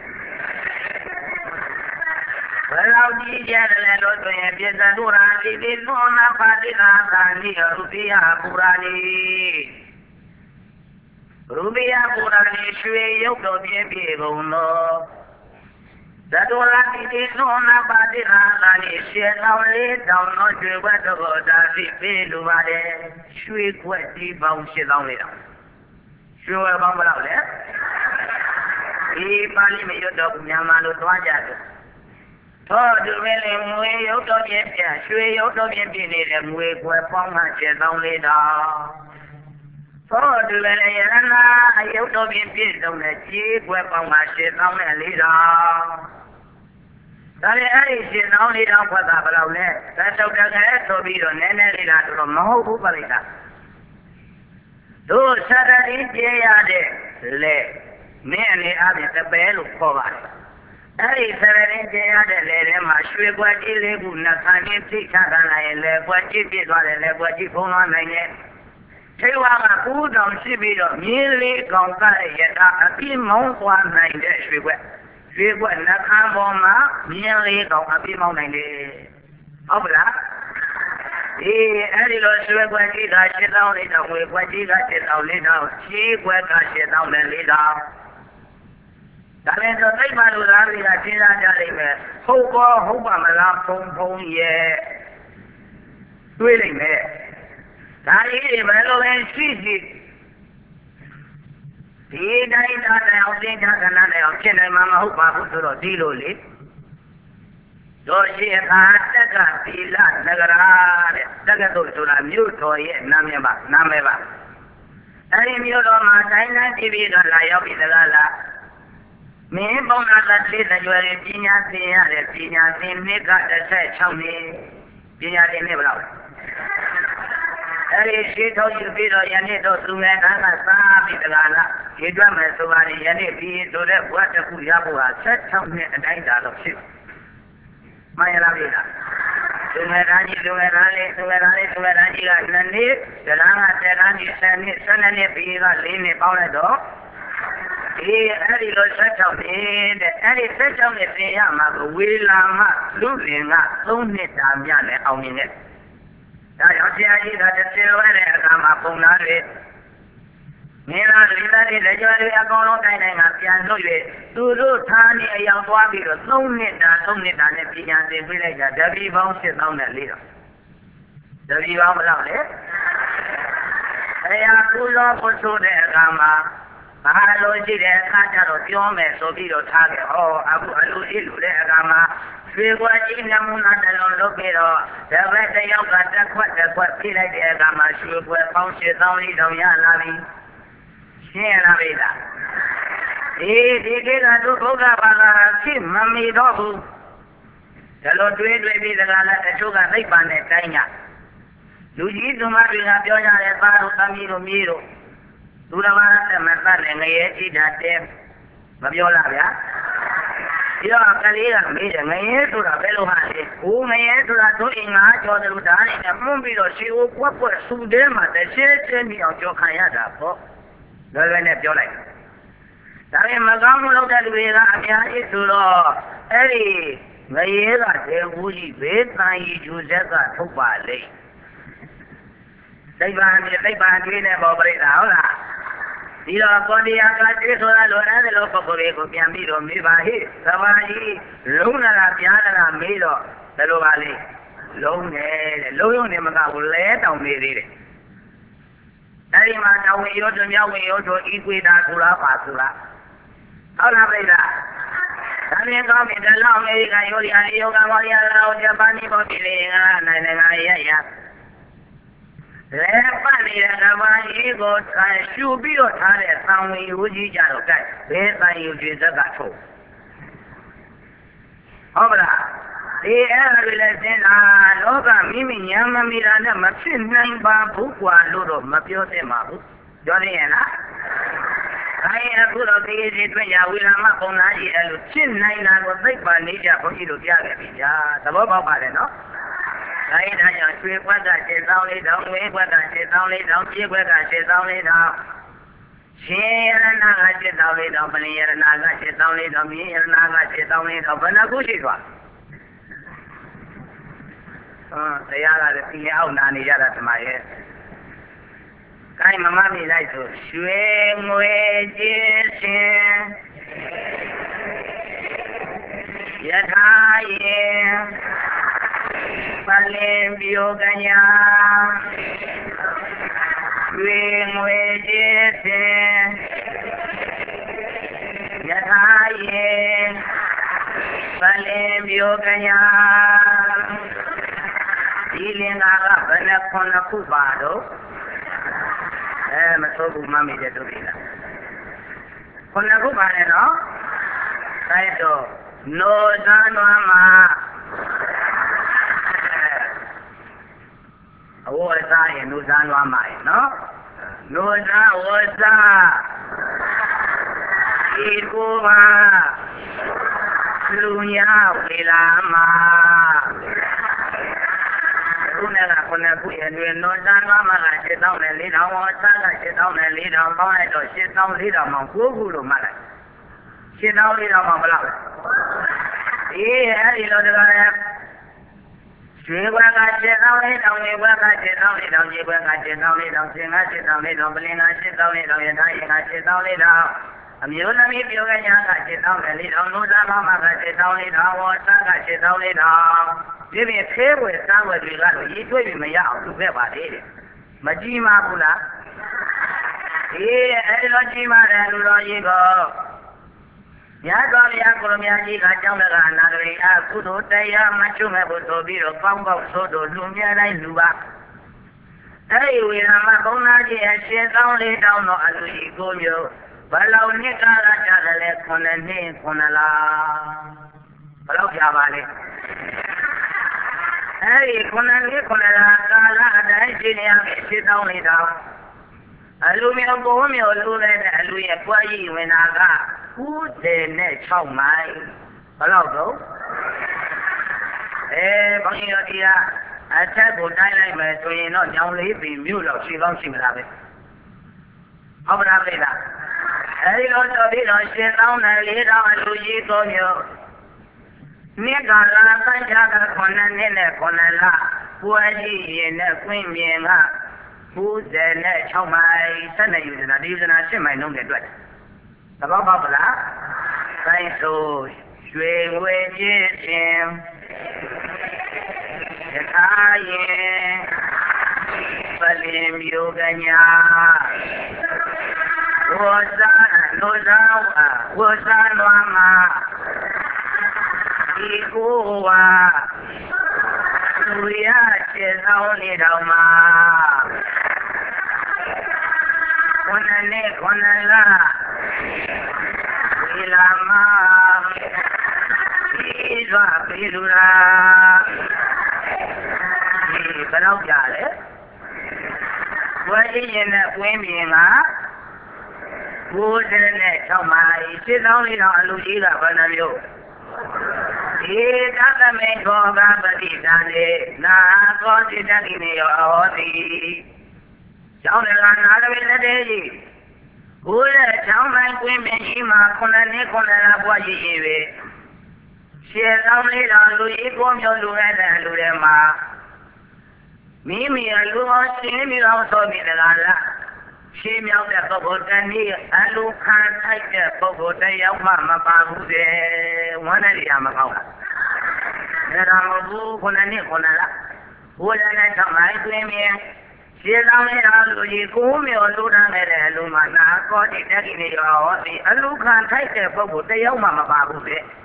ဘယ်လောက်ကြီးကျယ်တယ်လို့ဆိုရင်ပြစ္ဆဒုရာတိတိသောနာပါတိကာသာနိရူပိယပူရာနိရူပိယပူရာနိရွှေရုပ်တော်ပြည့်ပြည့်ကုန်သောသတ္တဝါတိတိသောနာပါတိကာသာနိရှေတောင်းလေးတောင်းသောရွှေဘတ်တော်ဒါတိပေးလိုပါတယ်ရွှေခွက်ဒီပေါင်းရှစ်သောင်းလေးတောင်ရွှေဝယ်ပေါင်းဘယ်လောက်လဲဒီပါဠိမရွတ်တော့မြန်မာလိုသွားကြတယ်သောသူမင်းလည်းငွေရုပ်တော်ပြည့်ပြရွှေရုပ်တော်ပြည့်ပြည့်နေတဲ့ငွေခွဲပေါင်းမှရှစ်သောင်းလေးတောင်သောသူမင်းလည်းယရနာအရုပ်တော်ပြည့်ပြည့်စုံတဲ့ကြီးခွဲပေါင်းမှရှစ်သောင်းနဲ့လေးတောင်ဒါလည်းအဲ့ဒီရှင်းအောင်လေးတောင်ဖွက်တာဘယ်လောက်လဲသတ်ထုတ်တကယ်ဆိုပြီးတော့နည်းနည်းလေးလားတော့မဟုတ်ဘူးပြလိုက်တာတို့သတ္တတိကျေရတဲ့လေမင်းအနေအချင်းတပယ်လို့ခေါ်ပါတယ်အဲ့ဒီသတ္တတိကျေရတဲ့လေထဲမှာရွှေကွက်ကြီးလေးခုနှခမ်းချင်းသိချခံလာရင်လေကွက်ကြီးပြည့်သွားတယ်လေကွက်ကြီးဖုံးသွားနိုင်တယ်ထေဝါကကူးတောင်ရှိပြီးတော့မြင်းလေးကောင်ကရတာအပြင်းမောင်းသွားနိုင်တဲ့ရွှေကွက်ရွှေကွက်နှခမ်းပေါ်မှာမြင်းလေးကောင်အပြင်းမောင်းနိုင်တယ်ဟုတ်ပလားဒီအဲ့ဒီလိုရွှေကွက်ကြီးကရှစ်သောင်းလေးတောင်ငွေကွက်ကြီးကရှစ်သောင်းလေးတောင်ရှင်းကွက်ကရှစ်သောင်းနဲ့လေးတောင်ဒါလည်းတော့သိမှလူသားတွေကရှင်းစားကြလိမ့်မယ်ဟုတ်ကောဟုတ်ပါမလားဖုံဖုံရဲ့တွေးလိမ့်မယ်ဒါလေးတွေဘယ်လိုလဲရှိရှိဒီတိုင်းသားတရားသင်္ချာကဏ္ဍနဲ့အောင်ဖြစ်နိုင်မှာမဟုတ်ပါဘူးဆိုတော့ဒီလိုလေတို့ရှိအခါတက်ကသီလနဂရာတဲ့တက္ကသိုလ်ဆိုတာမြို့တော်ရဲ့နာမည်ပါနာမည်ပါအဲဒီမြို့တော်မှာတိုင်းတိုင်းပြည်ပြည်ကလာရောက်ပြီးသလားလားမင်းပုံနာသက်လေးတရွယ်ပညာသင်ရတယ်ပညာသင်နှစ်ကတစ်ဆက်၆နှစ်ပညာသင်နှစ်ဘယ်လောက်အဲဒီရှိထုတ်ယူပြီးတော့ယနေ့တော့သူငယ်ကန်းကစားပြီးသလားလားဒီတွက်မယ်ဆိုပါရင်ယနေ့ပြီးဆိုတဲ့ဘဝတစ်ခုရဖို့ဟာ၁၆နှစ်အတိုင်းတာတော့ဖြစ်မှန်ရလားဗျာသူငယ်သားကြီးသူငယ်သားလေးသူငယ်သားလေးသူငယ်သားကြီးကနှစ်နှစ်ဒလန်းကဆယ်တန်းကြီးဆယ်နှစ်ဆယ်နှစ်ပြီးကလေးနှစ်ပေါင်းလိုက်တော့ဒီအဲ့ဒီလိုဆက်ချောင်းနေတဲ့အဲ့ဒီဆက်ချောင်းနဲ့ပြင်ရမှာကဝေလာမလူလင်ကသုံးနှစ်တာမြနဲ့အောင်မြင်တဲ့ဒါကြောင့်ဆရာကြီးကတစ်ဆယ်ဝဲတဲ့အခါမှာပုံသားတွေမင်းသားတွေသားတွေလက်ကျော်တွေအကောင်လုံးတိုင်းတိုင်းကပြန်လို့၍သူတို့ထားနေအယောင်သွားပြီးတော့သုံးနှစ်တာသုံးနှစ်တာနဲ့ပြင်ညာသင်ပြလိုက်တာတပီပေါင်းရှစ်သောင်းနဲ့လေးတော့တပီပေါင်းဘယ်လောက်လဲအဲရကုလောပုဆိုတဲ့အခါမှာဘာလို့ရှိတဲ့အခါကျတော့ပြောမယ်ဆိုပြီးတော့ထားခဲ့ဟောအခုအလူကြီးလူတဲ့အခါမှာရွှေကွက်ကြီးနမူနာတစ်လုံးလုပ်ပြီးတော့တပည့်တစ်ယောက်ကတစ်ခွက်တစ်ခွက်ပြလိုက်တဲ့အခါမှာရွှေကွက်ပေါင်းရှစ်သောင်းလေးတောင်ရလာပြီရှင်းလားဗျာဒီဒီကိစ္စတို့ဘုရားဘာသာဖြစ်မမီတော့ဘူးဒါလိုတွေးတွေးပြီးတကလားတချို့ကသိပ္ပံနဲ့တိုင်းညလူကြီးသူမတွေကပြောကြတယ်သားတို့သမီးတို့မြေးတို့သူတော်ဘာသာနဲ့မတတ်နဲ့ငရဲကြည့်တာတဲမပြောလားဗျာပြောကလေးကမေးတယ်ငရဲဆိုတာဘယ်လိုဟာလဲဦးငရဲဆိုတာသူအင်္ဂါကျော်တယ်လို့ဒါနဲ့မှုန်းပြီးတော့ရှေးဦးကွက်ကွက်စူတဲမှာတစ်ချက်ချင်းပြီးအောင်ကြောခံရတာပေါ့လွယ်လွယ်နဲ့ပြောလိုက်ဒါပေမဲ့မကောင်းမှုလုပ်တဲ့လူတွေကအများကြီးဆိုတော့အဲ့ဒီငရဲကဒေဝကြီးဘေးတန်ကြီးဂျူဇက်ကထုတ်ပါလေသိပ္ပံမြေသိပ္ပံကျွေးနေပေါ်ပြိတ္တာဟုတ်လားဒီတော့ကောတရားကကျွေးဆိုတာလိုတယ်လို့ပုဂ္ဂိုလ်တွေကိုပြန်ပြီးတော့မေးပါဟိသဘာကြီးလုံးလာလားပြားလားမေးတော့ဘယ်လိုပါလဲလုံးတယ်တဲ့လုံးရုံနဲ့မကဘူးလဲတောင်နေသေးတယ်အဲ့ဒီမှာတောင်ဝင်ရောတွင်မြောက်ဝင်ရောဆိုဤကွေတာဆိုလားပါဆိုလားဟုတ်လားပြိတ္တာဒါနဲ့ကောင်းပြီတလောက်အမေရိကန်ယောဂီအယောဂမော်ရီယာလာဂျပန်နီပေါ်ပြည်လေငါနိုင်နိုင်ငံရရလဲပတ်နေတဲ့ကဘာကြီးကိုရှူပြီးတော့ထားတဲ့သံဝင်ရိုးကြီးကြတော့ကဲဘယ်သံယူကျွေးသက်ကထုတ်ဟုတ်ပါလားဒီအဲ့ဒါတွေလည်းသင်တာလောကမိမိညာမမီတာနဲ့မဖြစ်နိုင်ပါဘူးကွာလို့တော့မပြောသင့်ပါဘူးပြောနေရလားအဲအခုတော့ဒီကြီးတွေ့ရဝိလာမပုံနာကြီးအဲ့လိုဖြစ်နိုင်တာကိုသိပ္ပံနေကြဘုန်းကြီးတို့ပြခဲ့ပြီကြာသဘောပေါက်ပါတယ်နော်ဒါရင်ဒါကြောင့်ရွှေခွက်ကရှင်းသောလေးတောင်ဝင်းခွက်ကရှင်းသောလေးတောင်ပြေးခွက်ကရှင်းသောလေးတောင်ရှင်ရဏကရှင်းသောလေးတောင်ပလင်ရဏကရှင်းသောလေးတောင်မြေရဏကရှင်းသောလေးတောင်ဘယ်နှခုရှိသွားဟောတရားကလည်းပြင်းအောင်နာနေကြတာဓမ္မရဲ့ကိုင်းမမမိလိုက်ဆိုရွှေငွေကြေးရှင်ယထာယေပလင်ပြိုကညာရွှေငွေကြေးရှင်ယထာယေပလင်ပြိုကညာဒီလင်္ကာကဘယ်နှခုနှစ်ခုပါတော့အဲမဆိုးဘူးမမေ့တဲ့တို့ပြီလားခုနှစ်ခုပါလေနော်အဲတော့နောဇာနွားမှာအဝဇ္ဇရဲ့နောဇာနွားမှာနော်နောဇာဝဇ္ဇဒီကိုပါလူညာဝေလာမှာခုနကခုနကရဲ့လွယ်နောဇာနွားမှာရှင်းတော့တယ်လေးတောင်ဝဇ္ဇကရှင်းတော့တယ်လေးတောင်ပေါင်းလိုက်တော့ရှင်းတော့လေးတောင်မှကိုးခုလို့မှတ်လိုက်ရှင်းတော့လေးတောင်မှဘယ်လောက်လဲအေးအဲ့ဒီလိုတကားလဲရွှေဘွက်ကရှင်းတော့လေးတောင်လေးဘွက်ကရှင်းတော့လေးတောင်ကြီးဘွက်ကရှင်းတော့လေးတောင်ရှင်းကရှင်းတော့လေးတောင်ပလင်ကရှင်းတော့လေးတောင်ရထားရင်ကရှင်းတော့လေးတောင်အမျိုးသမီးပြောကြညာကရှင်းတော့လေးတောင်နိုးသားမမကရှင်းတော့လေးတောင်ဝတ်ကရှင်းတော့လေးတောင်ဒီပြင်သေးွယ်စားွယ်တွေကတော့ရေးထွေးပြီးမရအောင်သူခဲ့ပါသေးတယ်မကြည့်မှဘူးလားအေးအဲ့လိုကြည့်မှတယ်လူတော်ကြီးကိုမြတ်စွာဘုရားကိုရမကြီးကကြောင်းတကအနာတွေအကုသိုလ်တရားမချွတ်မဲ့ဖို့ဆိုပြီးတော့ပေါင်းပေါင်းဆိုတို့လူမြဲတိုင်းလူပါအဲ့ဒီဝေရမဘုံနာကြီးအရှင်သောင်းလေးတောင်းတော့အလူကြီးကိုမျိုးဘယ်လောက်နှစ်ကာလကြာတယ်လဲခုနှစ်နှစ်ခုနှစ်လားဘယ်လောက်ကြာပါလဲအဲ့ဒီခုနှစ်နှစ်ခုနှစ်လားကာလအတိုင်းရှင်းနေရမယ်ရှင်းသောင်းလေးတောင်းအလူမျိုးဘုံမျိုးလူလည်းတဲ့အလူရဲ့ပွားကြီးဝင်တာက၉၆မိုင်ဘယ်လောက်တော့အဲဘုန်းကြီးတို့ဒီကအထက်ကိုတိုင်းလိုက်မယ်ဆိုရင်တော့ညောင်လေးပင်မြို့လောက်ရှိကောင်းရှိမလားပဲဟုတ်ပါလားပြိလားအဲဒီလိုဆိုပြီးတော့ရှင်သောင်းနဲ့လေးတောင်းအလူကြီးသုံးမျိုးမြက်ကလာပန်းချကခုနှစ်နှစ်နဲ့ခုနှစ်လပွားကြီးရင်နဲ့ကွင်းမြင်က၉၆မိုင်ဆက်နေယူနေတာဒီယူနေတာ၈မိုင်လုံးနဲ့တွေ့တယ်သဘောပေါက်ပါလားကိုင်းဆိုရွှေငွေကြေးရှင်ယထာယေပလင်မျိုးကညာဝဇာနောဇာဝဇာနွားမှာဒီကိုဝါသူရခြေဆောင်နေတော်မှာခုနှစ်နှစ်ခုနှစ်လဝေလာမဒီစွာပြေလူရာဒီဘယ်တော့ကြာလဲဝဲရင်နဲ့ဝင်းမြင်က၉၆မိုင်ရှင်းသောင်းလေးတော့အလူကြီးကဘယ်နှမျိုး He doesn't make all that, but he done it. Nah, God did that in your body. John and another in the day. Who let John and women in my corner, Nicola, what you hear it? She has only done Louis Gomez, Louis and Louis. Mimi, I love seeing you also be the Lala. She melted the boat and me, and look can't take the boat, the young mamma, Babu, one of the Yamaha. Then I'm a boo on a Nicola. Who let I come right with me? She is only a Louis Gomez or Luna and Lumana, got it in your body. And look can't take the boat, the young mamma, Babu.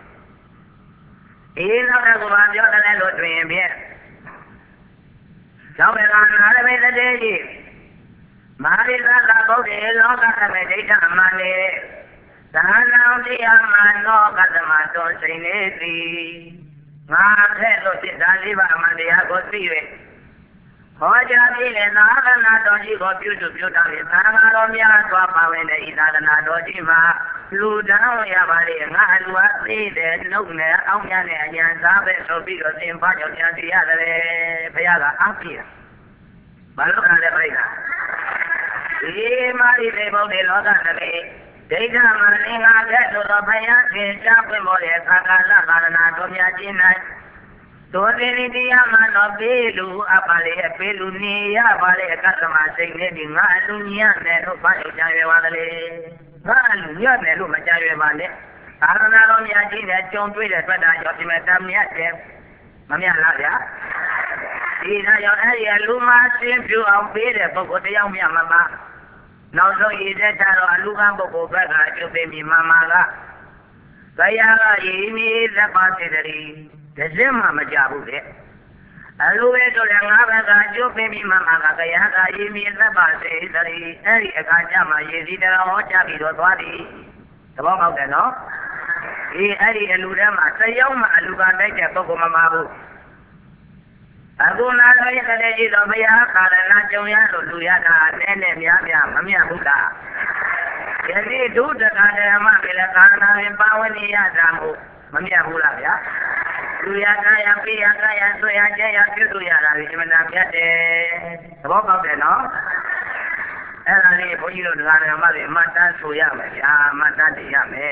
He is not a woman, the other dream yet. Cháu về làm nó bây giờ đây gì mà đi ra là có thể nó cả về đây cả mà nè ta nào đi mà nó cả mà cho sinh nè đi ngã thế rồi thì ra đi vào mà đi có gì vậy họ ra đi lên nó là nó cho chỉ có biểu tượng biểu tượng ta mà nó miếng cho bảo vệ này ta là nó cho chỉ mà lu đào ya bà đi ngã lu á đi để nấu nè ông nhà nè nhà ra về rồi bị rồi tìm phát cho nhà đi ra đây bây giờ là áp kia bà lúc nào để bây giờ đi mà đi để bao để lo cả đây để ra mà đi ngã cái rồi đó bây giờ thì chắc phải mua để thằng cả là bà là cho nhà chị này tôi đi đi mà nó bị lu à bà lấy bị lu ni à bà lấy cái mà sinh này đi ngã lu nhà này nó phải cho nhà về vào đây Lu nhớ này lu mà chơi về mà đấy, ta nói nó nhà chị này trông tuổi là phải đại cho chị mẹ tâm nhớ xem, mà mẹ là gì á? Thì nó cho thấy lu mà xem phiếu ông biết đấy, bố cô thấy ông mẹ mà mà, nó rồi ý thế ta rồi lu mà bố cô phải cả cho bé mi mà mà cả, cái gì là ý mi là bao nhiêu đấy, cái gì mà mà trả bù đấy. Alu itu yang apa kajo pemi mama kakaya kaji minta bahasa dari dari kaca maje di dalam oca bido tuari, sebab mau kan no? Ini hari alu dah masa yang malu kan dah jatuh ke mama bu. Aku nak lagi kada di doa ya karena jauhnya dulu ya dah nenek ya ya mami aku dah. Jadi tu dah kada mama bila karena empat ni ya jamu mami aku lah ya. Tuya kaya piya kaya tuya jaya tuya lagi mana biasa. Sebab apa tu no? Eh ni boleh lu dengar nama dia mata tuya ya mata dia me.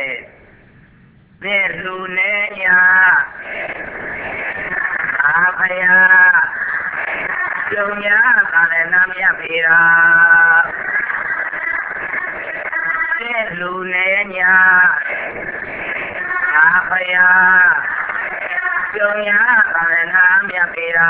Berlunenya apa ya? Dunia kalau namanya pira. Berlunenya apa ya? Dunia karena miapira.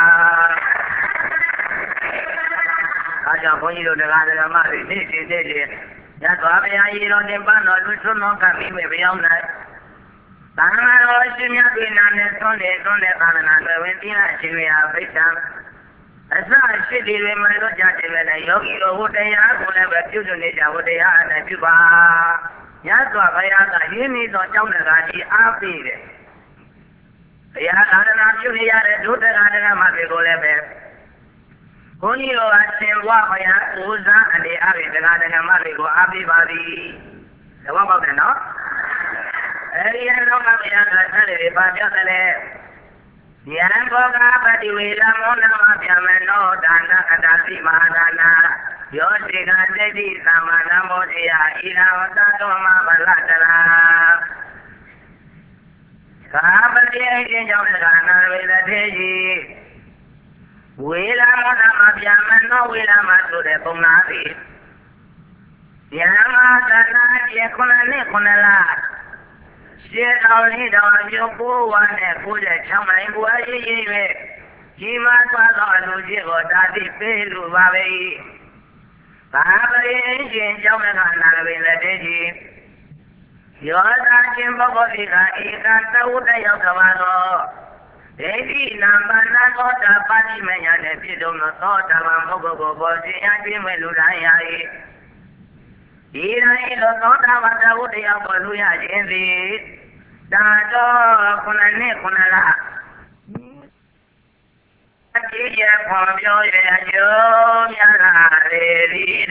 Aja boleh lu dengar nama ini ini ini. Ya tu apa yang ini orang tempat lalu semua kami berbiang nak. Tangan orang sini bina ni sonde sonde karena berwentina sini apa itu. Asal sini dia malu jadi mana yogi lo udah ya boleh berjuang ni jauh dia ada juga. Ya tu apa yang ini tu jauh negara api deh. Ya, karena aku ni ada dua negara masih boleh ber. Kuni lo asyik wah ya, uzah ada api negara masih go api bari. Sebab apa no? Eh, yang lo kami yang kerja di baca tele. Yang kau kata di wilayah mana mafia meno dana ada si mana. Yo jangan jadi sama nama dia, ina wata tu mabalah dalam. Kapan dia ini jauh negara wila teji, wila mana mafia meno wila masuk de pengapi. Yang ada dia kuna ni kuna lah. Dia tahu ni dah jumpa wane puja cuma ibu aja ini. Cuma kalau lu je kau tadi pelu bagai. Kapan dia ini jauh negara wila teji. Yo dah jumpa kau ika ika tahu dah yo kawalo. Jadi nampak nak kau dapat di mana ni pidum kau dalam buku buku dia di meludaya. Ira ilo kau dapat tahu dia perlu ya jadi. Dah tu kuna ni kuna lah. Dia pun yo ya yo ya lah leli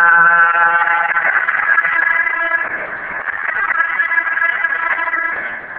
dega.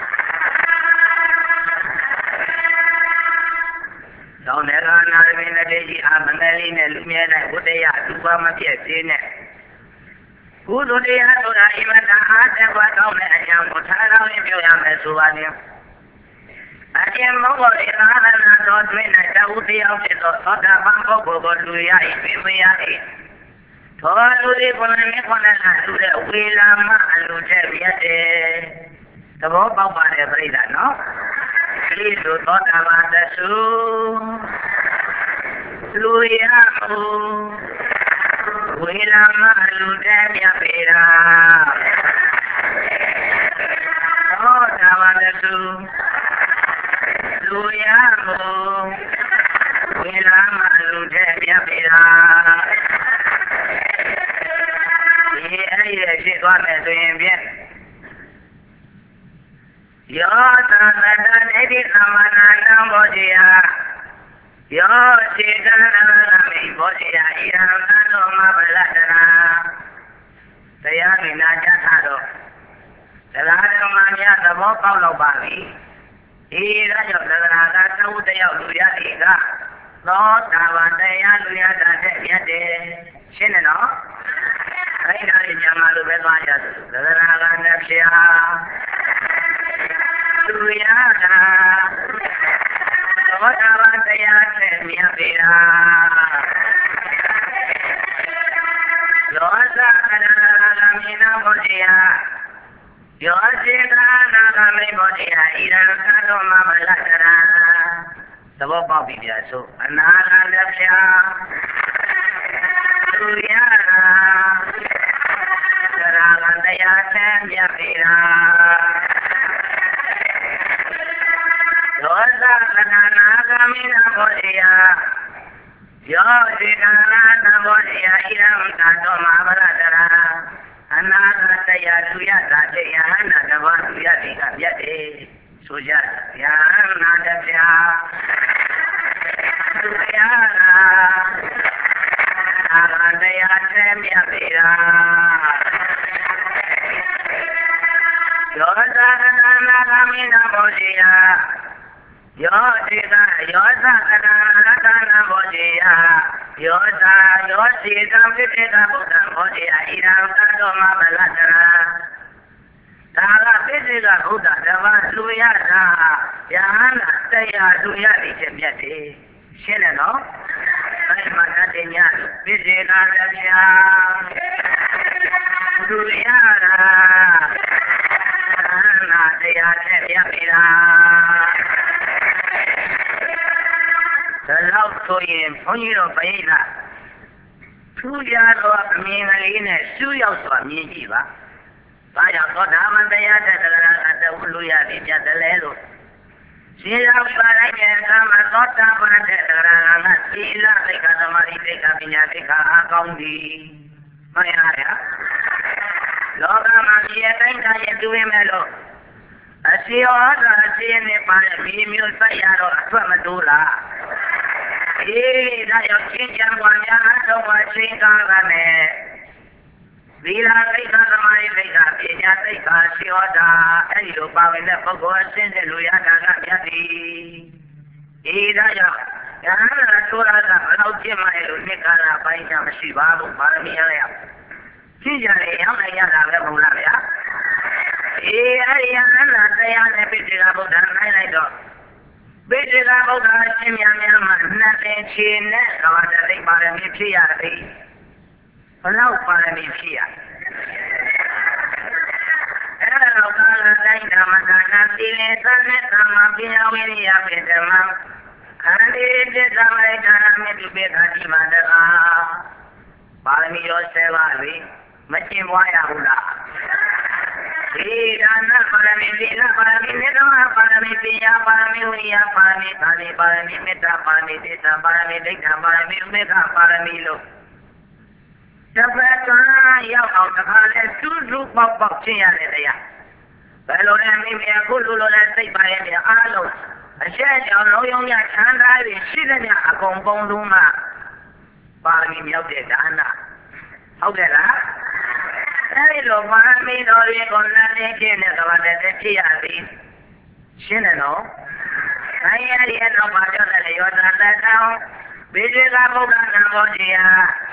ပါမဖြစ်စေနဲ့ကုသိုလ်တရားဆိုတာအမှန်တရားတက်ပွားကောင်းတဲ့အကြောင်းကိုထားကောင်းရင်ပြောရမယ်ဆိုပါလေအကျဉ်းမောဖို့ဒီသာသနာတော်တွင်၌တဝူတရားဖြစ်သောသောတာပန်ပုဂ္ဂိုလ်ကိုလူရ၏ပြမရ၏သောလူဒီဘုရားမြတ်ခွန်လာလူတဲ့ဝေလာမအလူတဲ့မြတ်တယ်သဘောပေါက်ပါတယ်ပြိဿနော်ဒီလိုသောတာပန်တဆုလူရမှုဝေလာမအလူတဲ့မြတ်ပေတာသောတာပန်တဆုလူရမှုဝေလာမအလူတဲ့မြတ်ပေတာဒီအဲ့ဒီဖြစ်သွားမယ်ဆိုရင်ဖြင့်ယောသံတတနေတိသမနာနံဘောဇိယယောစေတနာမိဘောဇိယဣရံသံတော်မဗလတရာတရားမြင်နာကြထတော့တရားတော်မှာများသဘောပေါက်တော့ပါပြီဒီဒါကြောင့်သရဏကသဝတ္တယောက်လူရတိကသောတာပန်တရားလူရတာတဲ့မြတ်တယ်ရှင်းတယ်နော်အဲ့ဒါကြီးညာမလို့ပဲသွားကြသူသရဏကနဲ့ဖျားလူရတာသောတာပန်တရားတဲ့မြတ်ပေတာလောကကနာဂမိနာဘောဇိယယောစေနာနာဂမိဘောဇိယဣရံသတ္တမဗလတရာသဘောပေါက်ပြီဗျာဆိုအနာဂန္တဖြာသူရတာသရဂန္တရားဆံမြတ်ပေတာယောသကနာနာဂမိနာဘောဇိယယောစေနာနာဘောဇိယဣရံသတ္တမဗလတရာအနာဂတ်တရားသူရတာတဲ့ယဟနာတဘာသူရတိကပြတ်တယ်ဆိုကြယဟနာတပြာသူရတာအာရတရားဆဲမြတ်ပေတာယောသကနာနာဂမိနာဘောဇိယယောတိကယောသကနာရတနာဘောဇိယယောသာယောတိကပိဋကဗုဒ္ဓဘောဇိယဣရံသတ္တမဗလတရာဒါကပိဋကဗုဒ္ဓတပါးလူရတာယဟနာတရားလူရတိချက်မြတ်တယ်ရှင်းတယ်နော်အဲ့မှာတတညပိဋကတရားလူရတာနာတရားချက်မြတ်ပြီလားဒါတော့ဆိုရင်ဘုန်းကြီးတို့ပြိဿထူးခြားသောအမြင်ကလေးနဲ့ရှုရောက်စွာမြင်ကြည့်ပါ။ဒါကြောင့်သောတာပန်တရားတဲ့တရားအတဝလူရပြီပြတ်တယ်လေလို့ရှင်းရောက်ပါလိုက်တဲ့အခါမှာသောတာပန်တဲ့တရားကသီလသိက္ခာသမာဓိသိက္ခာပညာသိက္ခာအကောင်းသည်။မှန်ရလား။လောကမှာဒီအတိုင်းသာရတူရမယ်လို့အစီဩဇာအစီနဲ့ပါတဲ့ဒီမျိုးစိုက်ရတော့အထွက်မတိုးလား။အေးဒါရောက်ချင်းချမ်းပွားများအတော့မှချင်းကားကနဲ့သီလသိက္ခာသမာဓိသိက္ခာပညာသိက္ခာရှိဟောတာအဲ့ဒီလိုပါဝင်တဲ့ပုဂ္ဂိုလ်အစဉ်တဲ့လူရတာကမြတ်သည်အေးဒါကြောင့်ယဟန်လာဆိုတာကဘယ်တော့ကျင့်မှလဲလို့နှစ်ကာလပိုင်းချမရှိပါဘူးပါရမီရရရှင်းကြလေရောက်နိုင်ရတာပဲမဟုတ်လားဗျာအေးအဲ့ဒီယဟန်လာတရားနဲ့ပိဋကဗုဒ္ဓနိုင်လိုက်တော့ပိဋကဗုဒ္ဓအရှင်မြတ်များမှာနှစ်သိန်းချီနဲ့ကဘာတသိပါရမီဖြစ်ရသည်ဘလောက်ပါရမီဖြစ်ရအဲ့တော့ကာလတိုင်းဓမ္မဒါနသီလသနဲ့သမ္မာပညာဝိရိယပေဓမ္မခန္ဒီတိသမိတ်ဒါနမေတုပေခာတိမတကာပါရမီရောဆယ်ပါပြီမကျင့်ပွားရဘူးလားဒီဒါနပါရမီသီလပါရမီမေတ္တာပါရမီပညာပါရမီဝိရိယပါရမီသံဃာပါရမီမေတ္တာပါရမီသစ္စာပါရမီဒိဋ္ဌာပါရမီဥပေက္ခပါရမီလို့တပတ်ကရောက်အောင်တခါလဲစူးစူးပေါက်ပေါက်ရှင်းရတဲ့တရားဘယ်လိုလဲမိမိအခုလိုလိုလဲစိတ်ပါရဲ့တရားအားလုံးအရှက်ကြောင့်လုံးယုံရချမ်းသာပြီးရှိတဲ့ညအကုန်ပုံလုံးမှာပါရမီမြောက်တဲ့ဒါနဟုတ်ကဲ့လားအဲဒီလိုပါရမီတော်တွေကိုလည်းသိခြင်းနဲ့ကဘာတဲ့ဖြစ်ရသည်ရှင်းတယ်နော်အဲရရဲ့တော့ပါကြောင့်လည်းယောသတတောဘေဇေကဗုဒ္ဓနံဘောဇိယ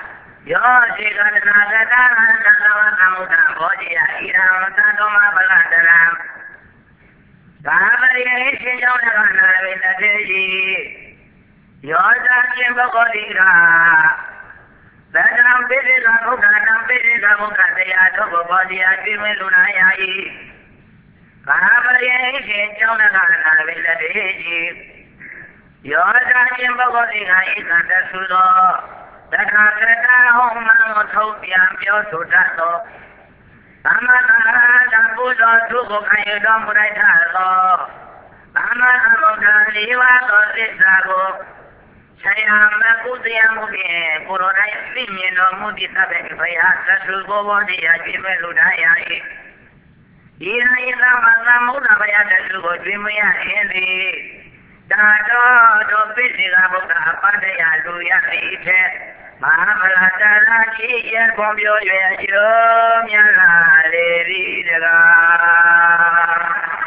ယောဇေကနာကတာသံဃာသမုဒ္ဒဘောဇိယဣရံသံတော်မပလတရံသာမရိယရှင်ကြောင့်လည်းနာဝိတတေကြီးယောဇာရှင်ဘဂဝတိကသတ္တံပိဋကဘုဒ္ဓနာပိဋကဘုဒ္ဓတရားတို့ကိုဘောဇိယကျွေးမွေးလူနာရ၏သာမရိယရှင်ကြောင့်လည်းနာဝိတတေကြီးယောဇာရှင်ဘဂဝတိကဣသံတသုသောတထာဂတဟောမံထုတ်ပြန်ပြောဆိုတတ်သောသမ္မာသံဘုသောသူကိုခံရတော်မူလိုက်တာသောသမ္မာသမ္ဗုဒ္ဓလေးပါးသောသစ္စာကိုဆရာမကုသယမှုဖြင့်ကိုယ်တော်၌သိမြင်တော်မူသည့်သဗ္ဗေဘုရားသတ္တုဘောဘောတရားကျွေးမဲ့လူတိုင်းရ၏ဒီရယသမ္မာသမ္ဗုဒ္ဓဘုရားသတ္တုကိုကျွေးမွေးရခြင်းသည်တာတော်တို့ပိစိကဗုဒ္ဓအပတ္တယလူရ၏ထက်မဟာမလာတရာကြီးရခွန်ပြောရွယ်ကျော်မြတ်လာလေဒီတကား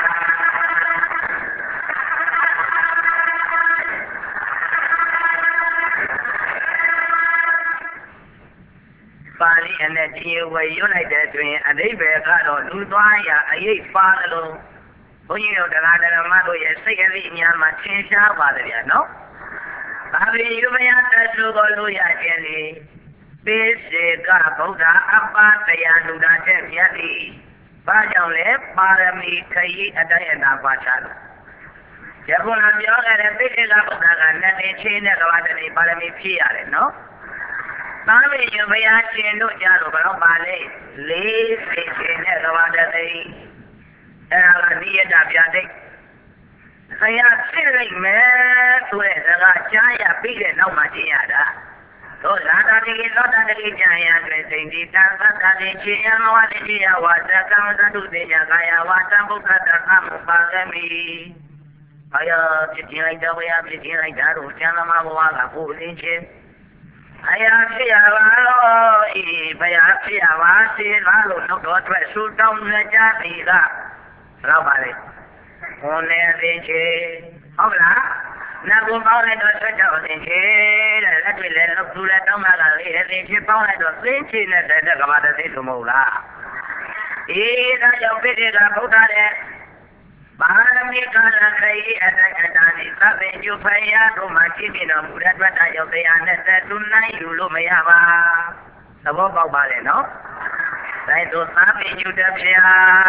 ပါဠိအနဲ့ဒီဝေရွတ်လိုက်တဲ့တွင်အဓိပ္ပာယ်ကတော့လူသွားရာအရေးပါသလိုဘုန်းကြီးတို့တရားဓမ္မတို့ရဲ့စိတ်အသိဉာဏ်မှာသင်ရှားပါတယ်ဗျာနော်ဘာဝိယမယတသုကိုလူရခြင်းလေပိစေကဗုဒ္ဓအပ္ပတရားလူတာတဲ့မြတ်သည်ဘာကြောင့်လဲပါရမီခရီးအတိုင်းအတာပါချလို့ယခုနပြောခဲ့တဲ့ပိစေကဗုဒ္ဓကနှစ်နှစ်ချင်းနဲ့ကဘာတည်းပါရမီဖြည့်ရတယ်နော်သာဝိယမယခြင်းတို့ကြတော့ဘယ်တော့ပါလဲလေးစိတ်ချင်းနဲ့ကဘာတည်းအဲ့ဒါကနိယတပြတိတ်ဆရာဖြစ်လိုက်မယ်ဆိုတဲ့စကားကြားရပြီးတဲ့နောက်မှကျင်ရတာတို့လာတာတိလောတာတိကြာရတွင်စိန်ဒီတံသတ္တတိချင်းယမဝတိတိယဝါသကံသတုတေညကာယဝါတံဘုဒ္ဓတံအမှုပါကမိဘာယဖြစ်ခြင်းလိုက်တော့ဘုရားဖြစ်ခြင်းလိုက်တာတို့ကျမ်းသမားဘဝကပို့လင်းခြင်းအရာဖြစ်ရပါလို့ဤဘုရားဖြစ်ရပါစေလားလို့နှုတ်တော်အတွက်ဆူတောင်းကြပြီကဘယ်တော့ပါလဲဟောနေသိချေဟုတ်လားနတ်ဘုံပေါင်းလိုက်တော့ဆက်ကြောက်သိချေတဲ့လက်တွေလည်းလောက်သူလည်းတောင်းလာတာလေသိချေပေါင်းလိုက်တော့သိချေနဲ့တဲ့ကဘာတသိဆိုမဟုတ်လားအေးဒါကြောင့်ပိဋကဗုဒ္ဓရဲ့ပါရမီကာလခရီးအတိုင်းအတာဒီသဗ္ဗညုဖယတို့မှာရှိနေတော်မူတဲ့အတွက်ဒါကြောင့်တရားနဲ့သက်သူနိုင်ယူလို့မရပါသဘောပေါက်ပါလေနော်ဒါဆိုသဗ္ဗညုတဖျာ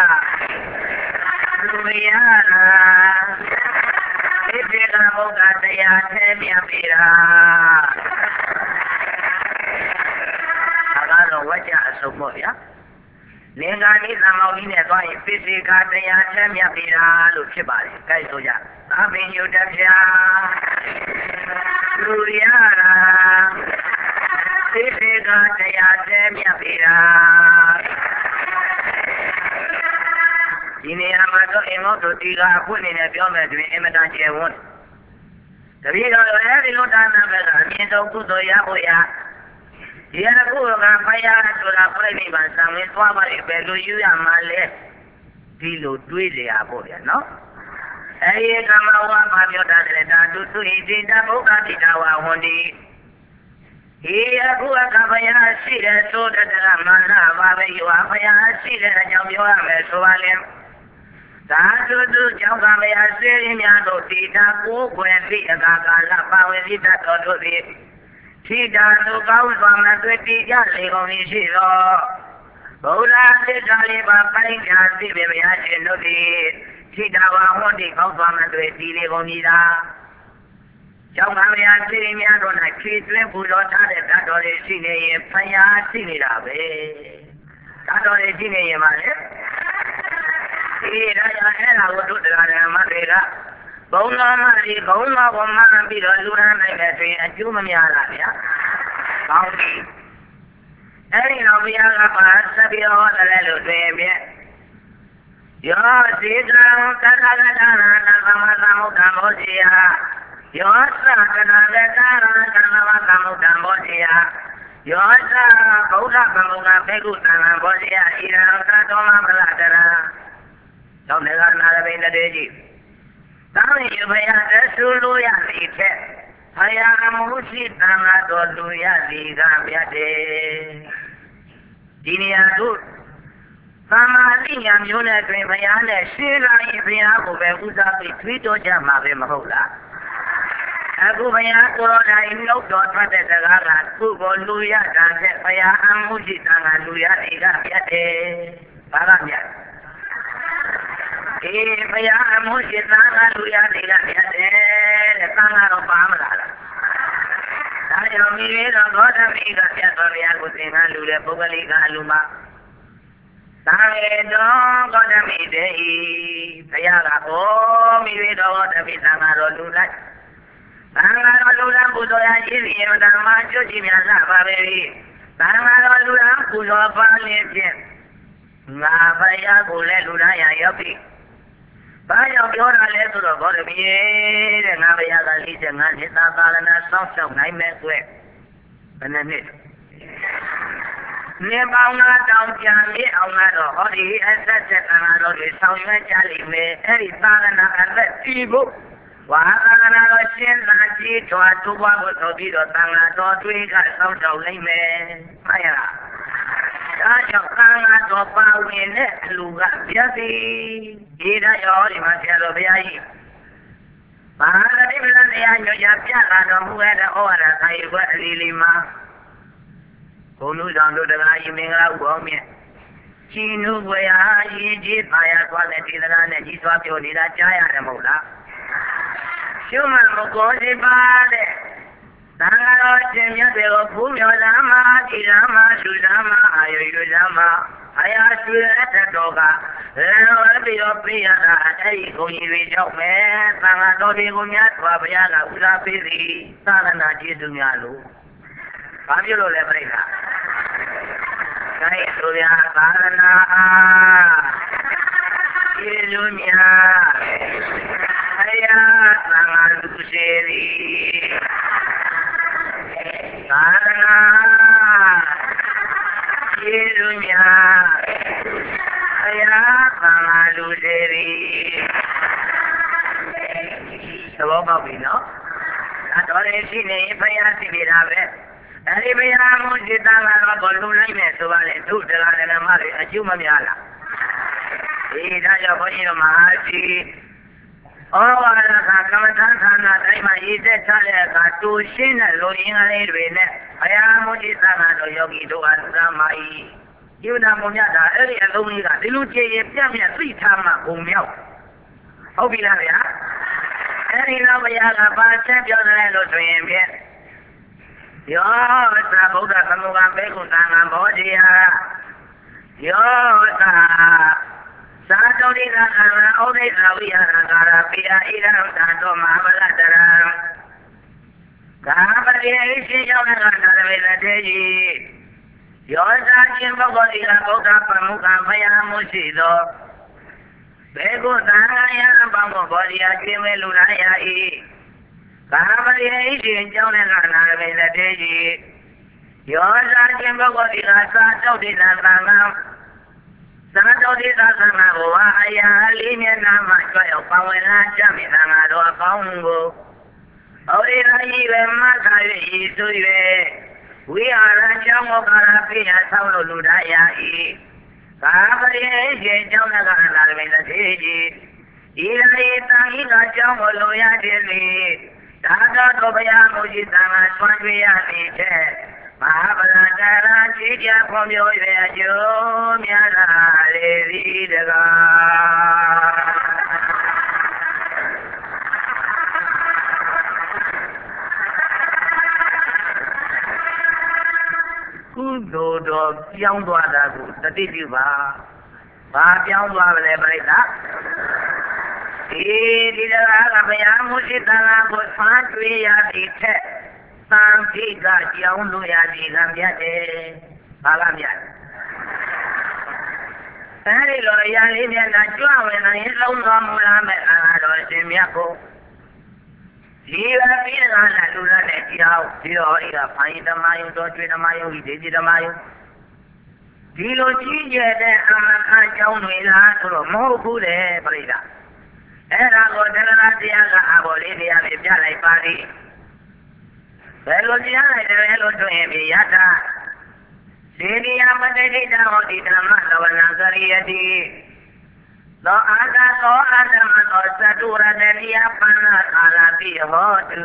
လူရနာဣတိကဘုရားတရားထဲမြတ်ပြီလားဒါကတော့ဝကြအစုံပေါ့ဗျာလင်္ကာနိသမ္မောင်းကြီးနဲ့သွားရင်ပိစိကတရားထဲမြတ်ပြီလားလို့ဖြစ်ပါတယ်ကြိုက်ဆိုကြသဗ္ဗညုတဖျာလူရနာဣတိကတရားထဲမြတ်ပြီလားဒီနေရာမှာတော့အင်္ဂုတ္တတိကအဖွင့်နေနဲ့ပြောမယ်တွင်အင်မတန်ကျယ်ဝန်းတပည့်တော်ရဲ့ဒီလိုဒါနဘက်ကအမြင့်ဆုံးကုသိုလ်ရဖို့ရဒီရခုကဖယားဆိုတာပြိဋိဘံသံဝင်သွားပါလေဘယ်လိုယူရမှာလဲဒီလိုတွေးကြရဖို့ဗျာနော်အဲဒီကမ္မဝါမပြောတာတဲ့ဓာတုသူဣတိတဗုဒ္ဓတိတဝဟွန်ဒီဒီအခုကဖယားရှိတဲ့သို့တတရမန္နပါပဲယူဟာဖယားရှိတဲ့အကြောင်းပြောရမယ်ဆိုပါလေသာသုတုကြောင့်ကမယာစေရင်းများတို့တိတာကိုယ်ွယ်သည့်အခါကာလပါဝင်သည့်တတော်တို့သည်ထိတာသူကောင်းစွာမတွေ့တိကြလေကုန်၏ရှိသောဗုဒ္ဓသစ္စာလေးပါပိုင်းခြားသိပေမရခြင်းတို့သည်ထိတာဝဟောတိကောင်းစွာမတွေ့တိလေကုန်၏သာကြောင့်ကမယာစေရင်းများတို့၌ခြေသွင်းပူဇော်ထားတဲ့တတော်တွေရှိနေရင်ဖယားရှိနေတာပဲတတော်တွေရှိနေရင်ပါလေဒီဒါကြောင့်အဲ့ဒါကိုတို့တရားဓမ္မတွေကဘုံတော်မှဒီဘုံတော်ကိုမှန်ပြီးတော့လူရမ်းနိုင်တဲ့ဆိုရင်အကျိုးမများလားဗျာ။ကောင်းပြီ။အဲ့ဒီတော့ဘုရားကပါဆက်ပြီးတော့တယ်လို့တွင်ပြ။ယောဇေကံသတ္တဂတနာသမ္မာသမ္ဗုဒ္ဓံဘောဇိယယောသကနာကတာသမ္မာသမ္ဗုဒ္ဓံဘောဇိယယောသဗုဒ္ဓဗမုကဘေကုသံဃံဘောဇိယဣရံသတ္တောမမလတရံသောနေကနာရဘိတတေကြီးသာဝိယဘယတဆူလို့ရသည်ထက် Aya musi tanga do ya diga biade. Dinia tu sama liya myone twin baya ne shin la yin baya ko be usa pi thwi to ja ma be maဟုတ်လားအခုဘုရားကိုယ်တော်တိုင်နှုတ်တော်ထွက်တဲ့စကားကသူ့ကိုလူရတာနဲ့ဘုရားအမှုရှိတန်ကလူရတွေကပြတ်တယ်။ဘာကမြတ်။အေးဘုရားအမှုရှိတန်ကလူရတွေကပြတ်တယ်တဲ့။သံဃာတော်ပါမလား။ဒါကြောင့်မိမိတော်ဂေါတမိကပြတ်တော်ဘုရားကိုသင်္ကန်းလူတဲ့ပုဂ္ဂလိကအလူမှာသာဝေတော်ဂေါတမိတဲ့ဤဘုရားကဩမိမိတော်ဂေါတမိသံဃာတော်လူလိုက်သံဃာတော်လူလံပူဇော်ရရှိပြီးဓမ္မကျွတ်ကြည်များလာပါပဲ။သံဃာတော်လူလံပူဇော်ပါလင်းဖြင့်ငါဘုရားကိုလည်းလူတိုင်းရရောက်ပြီ။ဘာကြောင့်ပြောတာလဲဆိုတော့ဘောရမီတဲ့ငါဘုရားကလေးချက်ငါနှစ်သာသာလနာစောင့်ရှောက်နိုင်မဲ့ကွ။ဘယ်နဲ့နှစ်နေပေါင်းသားတောင်ပြန်မြင့်အောင်တော့ဟောဒီအဆက်ဆက်သံဃာတော်တွေဆောင်ရွက်ကြလိမ့်မယ်။အဲ့ဒီသာလနာအသက်ကြည့်ဖို့ဝါသနာတော်ရှင်သာကြီးထွားတူပွားကိုဆိုပြီးတော့သံဃာတော်တွေကစောင့်ရှောက်နိုင်မယ်။မှန်ရလား။ဒါကြောင့်သံဃာတော်ပါဝင်တဲ့လူကပြည့်စုံဒီတော့ရောဒီမှာဆရာတော်ဘုရားကြီးမဟာတိပ္ပလတရားညွှန်ကြားပြလာတော်မူတဲ့ဩဝါဒဆိုင်ရွက်အလီလီမှာဘုံလူဆောင်တို့တရားကြီးမင်္ဂလာဥပ္ပောင်းမြတ်ရှင်နုဘွယ်ဟာရည်ကြီးပါရသွားတဲ့ဒီတရားနဲ့ကြီးစွာပြောနေတာကြားရတယ်မဟုတ်လား။ရှုမှတ်မကိုးစီပါတဲ့သံဃာတော်ရှင်မြတ်တွေကိုဖူးမြော်လာမှာဒီလာမှာရှုလာမှာအာယုရလာမှာအရာရှိတဲ့တော်ကလောပြီးတော့ပြရတာအဲ့ဒီကိုကြီးတွေကြောက်မယ်သံဃာတော်တွေကိုများစွာဘုရားကဥစားပေးသည်သာသနာကျေးဇူးများလို့ဘာဖြစ်လို့လဲပြိဿဒါရဲ့ဆိုဗျာသာသနာကျေးဇူးများအရာသံဃာလူရှိသည်သာသနာကျေးဇူးများအရာသံဃာလူရှိသည်သဘောပေါက်ပြီနော်ဒါတော်ရင်ရှိနေဘုရားရှိနေတာပဲအဲဒီဘုရားမှုစိတ်သားကတော့ဘလူလိုက်မယ်ဆိုပါလေသူတရားဓမ္မတွေအကျိုးမများလားဒီဒါကြောင့်ဘုန်းကြီးတို့မဟာရှိဩဝါဒကကမ္မထဌာနတိုင်းမှာရည်သက်ချတဲ့အခါတူရှင်းတဲ့လူရင်းကလေးတွေနဲ့ဘုရားမုဒိသံဃာတို့ယောဂီတို့အားသာမာဤယုံနာမုံမြတ်တာအဲ့ဒီအလုံးလေးကဒီလိုကြည်ရင်ပြတ်ပြတ်သိထားမှဘုံမြောက်ဟုတ်ပြီလားဗျာအဲ့ဒီတော့ဘုရားကပါချက်ပြောတယ်လို့ဆိုရင်ဖြင့်ယောသာဗုဒ္ဓသမုဂ္ဂဘေကုသံဃာဘောဓိယယောသာသာတောရိသကံဩဒိသဝိယရကာရပိယဣရံသာတောမဟာဗလတရံကာပရိယေရှင်ရောက်တဲ့ကနာရဝေလက်သေးကြီးယောသာရှင်ပုဂ္ဂိုလ်ဤကဗုဒ္ဓပမုခဘယမှုရှိသောဘေကုသံဃာယံအပေါင်းကိုဘောဓိယကျင်းဝဲလူလာရ၏ကာပရိယေရှင်ကြောင့်လည်းကနာရဝေလက်သေးကြီးယောသာရှင်ပုဂ္ဂိုလ်ဤကသာတောရိသကံသာတော်ဒီသာသနာ့ဘဝအရာလေးမျက်နှာမှာကြွရောက်ပါဝင်လာကြမြင်သံဃာတော်အပေါင်းကိုဩရိရာကြီးပဲမခါ၍ဤဆို၍ဝိဟာရကြောင့်မောကာရပိယဆောက်လို့လူသားရ၏ကာပရိယေရှင်ကြောင့်လည်းကနာရမေလက်သေးကြီးဤရေတန်ဤကကြောင့်ကိုလိုရခြင်းသည်သာတော်တော်ဘုရားမူကြီးသံဃာဆွမ်းကြွေရသည်တဲ့မဟာဗလတရာကြည်ကြဖွံ့ဖြိုး၍အကျိုးများလာလေသည်တကားကုသိုလ်တော်ပြောင်းသွားတာကိုတတိပြုပါဘာပြောင်းသွားလဲပြိဿဒီဒီတကားကဘုရားမူရှိသံဃာကိုဆွမ်းကြွေရသည်တဲ့သံဃိကကြောင်းလို့ရသည်ကမြတ်တယ်။ဘာကမြတ်။အဲဒီလိုအရာလေးမျက်နှာကြွဝင်ရင်လုံးတော်မူလာမဲ့အာတော်ရှင်မြတ်ကိုဒီရပြီးလာတဲ့လူသားနဲ့ကြောင်းဒီတော်ဤကဖိုင်ဓမ္မယုံတော်ကျွေးဓမ္မယုံဤဒေတိဓမ္မယုံဒီလိုကြီးကျယ်တဲ့အမှန်အကြောင်းတွေလားဆိုတော့မဟုတ်ဘူးလေပြိဿ။အဲ့ဒါကိုတရားတရားကအဘော်လေးတရားလေးပြလိုက်ပါလိမ့်။ဘယ်လိုကြားလိုက်တယ်လို့တွင်ပြီးယထာစေတိယမတ္တိတဟောတိဓမ္မသဝနာကရိယတိသောအာကသောအာတမသောသတုရတနိယပန္နကာလတိဟောတု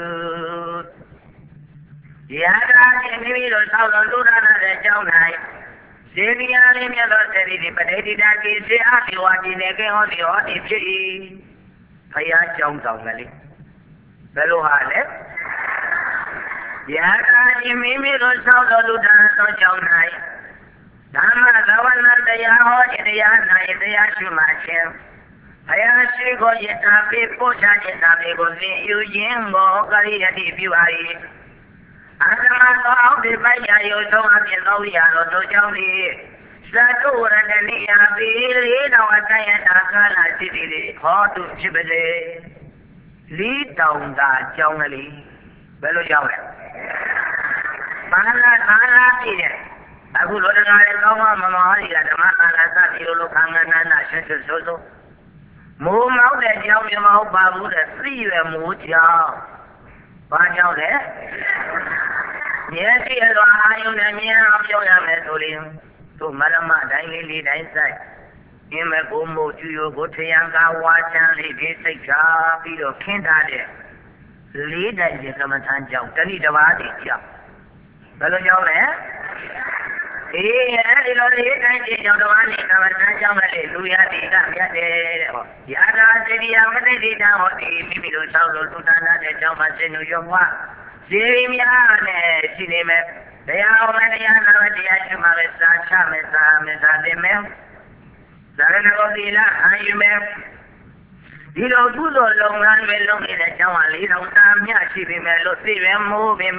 ယထာခြင်းမိမိတို့သောတော်လူရတဲ့အကြောင်း၌စေတိယလေးမြတ်သောစေတိပဋိဋ္ဌိတာကိစေအပိဝါတိနေကေဟောတိဟောတိဖြစ်၏ဘုရားကြောင်းဆောင်ကလေးဘယ်လိုဟာလဲယထာခြင်းမိမိတို့သောတော်လူရတဲ့အကြောင်း၌ဓမ္မသဝနာတရားဟောခြင်းတရား၌တရားရှိမှခြင်းဘုရားရှိခိုးယထာပိပို့ချခြင်းသာပေကိုသင်ယူခြင်းကိုကရိယတိပြုပါ၏အတ္တမသောအောက်ဒီပိုက်ရာယုံဆုံးအပြင်သောရာတော်တို့ကြောင့်ဒီသတုရတနိယပိလေးတော်အတိုင်းအတာကာလရှိသည်လေဟောတုဖြစ်ပါစေလေးတောင်သာကြောင်းကလေးဘယ်လိုကြောင်းလဲဘာလာဘာလာပြည့်တယ်အခုလောကသားရဲ့ကောင်းမမမောဟဒီကဓမ္မအာလာသတိလိုခံငနာနာဆွဆွဆိုဆိုမိုးမောက်တဲ့ကြောင်းမြမဟုတ်ပါဘူးတဲ့သိရမိုးကြောင်းဘာကြောင့်လဲမျက်စိအလွန်အာယုန်နဲ့မြင်အောင်ပြောရမယ်ဆိုရင်သူမရမတိုင်းလေးလေးတိုင်းဆိုင်အင်းမကိုမို့ကျူရကိုထယံကဝါချမ်းလေးဒီစိတ်ချပြီးတော့ခင်းထားတဲ့လေးတိုင်းဒီကမ္မထမ်းကြောင့်တဏိတဘာတိကြောင့်ဘယ်လိုကြောင့်လဲအေးအဲဒီလိုလေးတိုင်းဒီကြောင့်တဘာတိကမ္မထမ်းကြောင့်လည်းလူရတိကမြတ်တယ်တဲ့ဟောယာသာစေတိယမတိတိတဟောဒီမိမိတို့သောလို့သူတန်တဲ့ကြောင့်မှစင်ညုံွားဇေရီများနဲ့ရှိနေမယ်တရားဟောမယ်တရားနာမယ်တရားရှိမှပဲစာချမယ်စာမယ်စာသင်မယ်ဇာရဏဂောသီလအာယူမယ်ဒီလိုကုသိုလ်လုပ်ငန်းတွေလုပ်နေတဲ့အကြောင်းအလေးတော်သာမြရှိပြီမယ်လို့သိရမိုးပြီ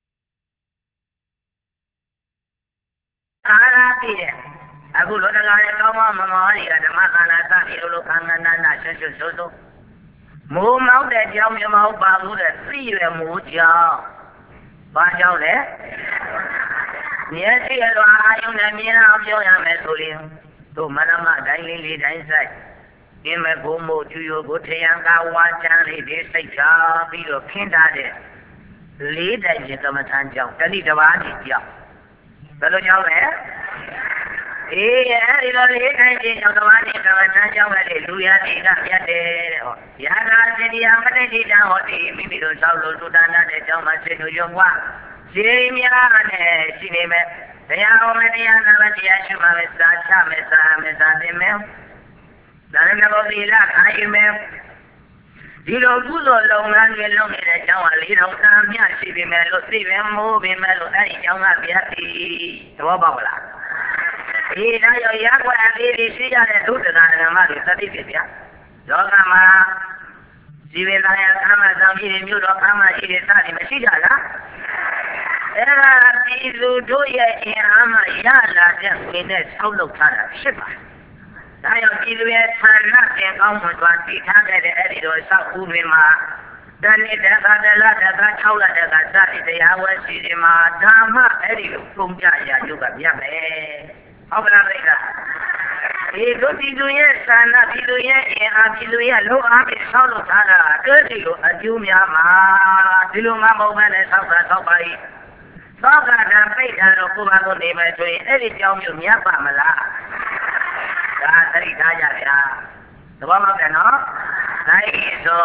အားလာပြီအခုလောကရဲ့ကောင်းမမမောဒီကဓမ္မကနာသတိလိုခံငနာနာဆွဆွဆိုဆိုမိုးမောက်တဲ့ကြောင်းမြမဟုတ်ပါဘူးတဲ့သိရမိုးကြောင်းဘာကြောင့်လဲမျက်စိအလွန်အာယုန်နဲ့မြင်အောင်ပြောရမယ်ဆိုရင်တို့မရမတိုင်းလေးလေးတိုင်းဆိုင်အင်းမကိုမို့ကျူရကိုထယံကဝါချမ်းလေးဒီစိတ်ချပြီးတော့ခင်းထားတဲ့လေးတိုင်းရှင်ကမ္မထမ်းကြောင့်တဏိတဘာတိကြောင့်ဘယ်လိုကြောင့်လဲအေးအဲဒီလိုလေးတိုင်းချင်းကြောင့်တဘာတိကမ္မထမ်းကြောင့်လည်းလူရတိကမြတ်တယ်တဲ့ဟောယာသာစေတိယမတ္တိတဟောတိမိမိတို့သောလို့သုတနာတဲ့ကြောင့်မှစေတို့ယုံဝဇေများနဲ့ရှိနေမယ်တရားဟောမယ်တရားနာမယ်တရားရှိမှပဲစာချမယ်စာမယ်စာသင်မယ်ဒါနဲ့ဘောသီလအာယုမယ်ဒီလိုကုသိုလ်လုပ်ငန်းတွေလုပ်နေတဲ့အကြောင်းကလေးတော်သာမြရှိပြီမယ်လို့သိပဲမိုးပြီမယ်လို့အဲ့ဒီအကြောင်းကပြတ်ပြီသဘောပေါက်လားဒီတော့ရရကွာလေးတွေရှိကြတဲ့ဒုဒ္ဒနာဓမ္မတွေသတိပြဗျာလောကမှာဇီဝေသားရကာမဆောင်ကြီးတွေမြို့တော်ကာမရှိတဲ့စသည်မရှိကြလားအဲ့ဒါဒီလူတို့ရဲ့အင်အားမှရလာတဲ့ဝင်နဲ့ဆောက်လုပ်ထားတာဖြစ်ပါတယ်။ဒါကြောင့်ဒီလူရဲ့ဌာနပြန်ကောင်းမှသွားတည်ထားခဲ့တဲ့အဲ့ဒီတော့ဆောက်ဦးတွေမှာတဏိတကတလတက၆လတကစသည်တရားဝဲစီတွေမှာဓမ္မအဲ့ဒီလိုပုံကြရာကျုပ်ကမြတ်မယ်။ဟုတ်ကလားပြိတ္တာ။ဒီတို့ဒီလူရဲ့ဌာနဒီလူရဲ့အင်အားဒီလူရဲ့လုံအားဖြင့်ဆောက်လုပ်ထားတာတွဲဒီလိုအကျိုးများမှာဒီလိုမှမဟုတ်ဘဲနဲ့ဆောက်တာဆောက်ပါ၏သောကတံပိဋ္ဌာတော့ကိုယ်ပါကိုနေမယ်ဆိုရင်အဲ့ဒီကြောင်းမျိုးမြတ်ပါမလားဒါသတိထားကြဗျာသဘောပေါက်တယ်နော်ဒါဤဆို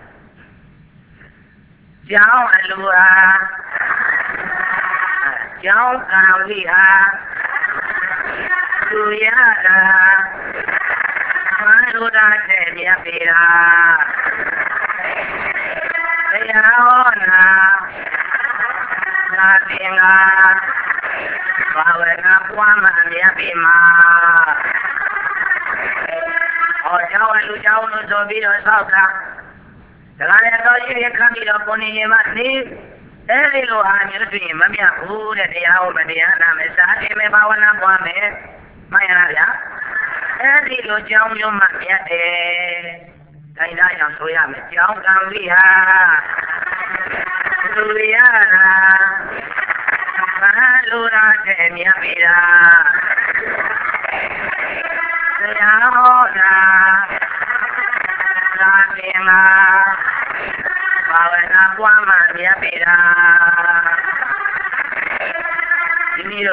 ကြောင်းအလူဟာကြောင်းကံဝိဟာသူရတာမနုဒာတဲ့မြတ်ပေတာတရားဟောနာသာသင်္ဃာဘာဝနာပွားမှမြတ်ပြီမှာဟောကျောင်းလူကျောင်းလို့ဆိုပြီးတော့ဆောက်တာဒါကြလည်းတော့ရှိရခံပြီးတော့ကိုနေနေမှနေအဲဒီလိုအားမျိုးဆိုရင်မမြတ်ဘူးတဲ့တရားဟောမတရားနာမယ်စာအိမ်မယ်ဘာဝနာပွားမယ်မှန်ရလားဗျာအဲဒီလိုကျောင်းမျိုးမှမြတ်တယ်တိုင်းသားအောင်ဆိုရမယ်ကျောင်းကံဝိဟာလူရတာဘာလူရတဲ့မြတ်ပြီလားတရားဟောတာသာသင်္ဃာဘာဝနာပွားမှမြတ်ပြီလား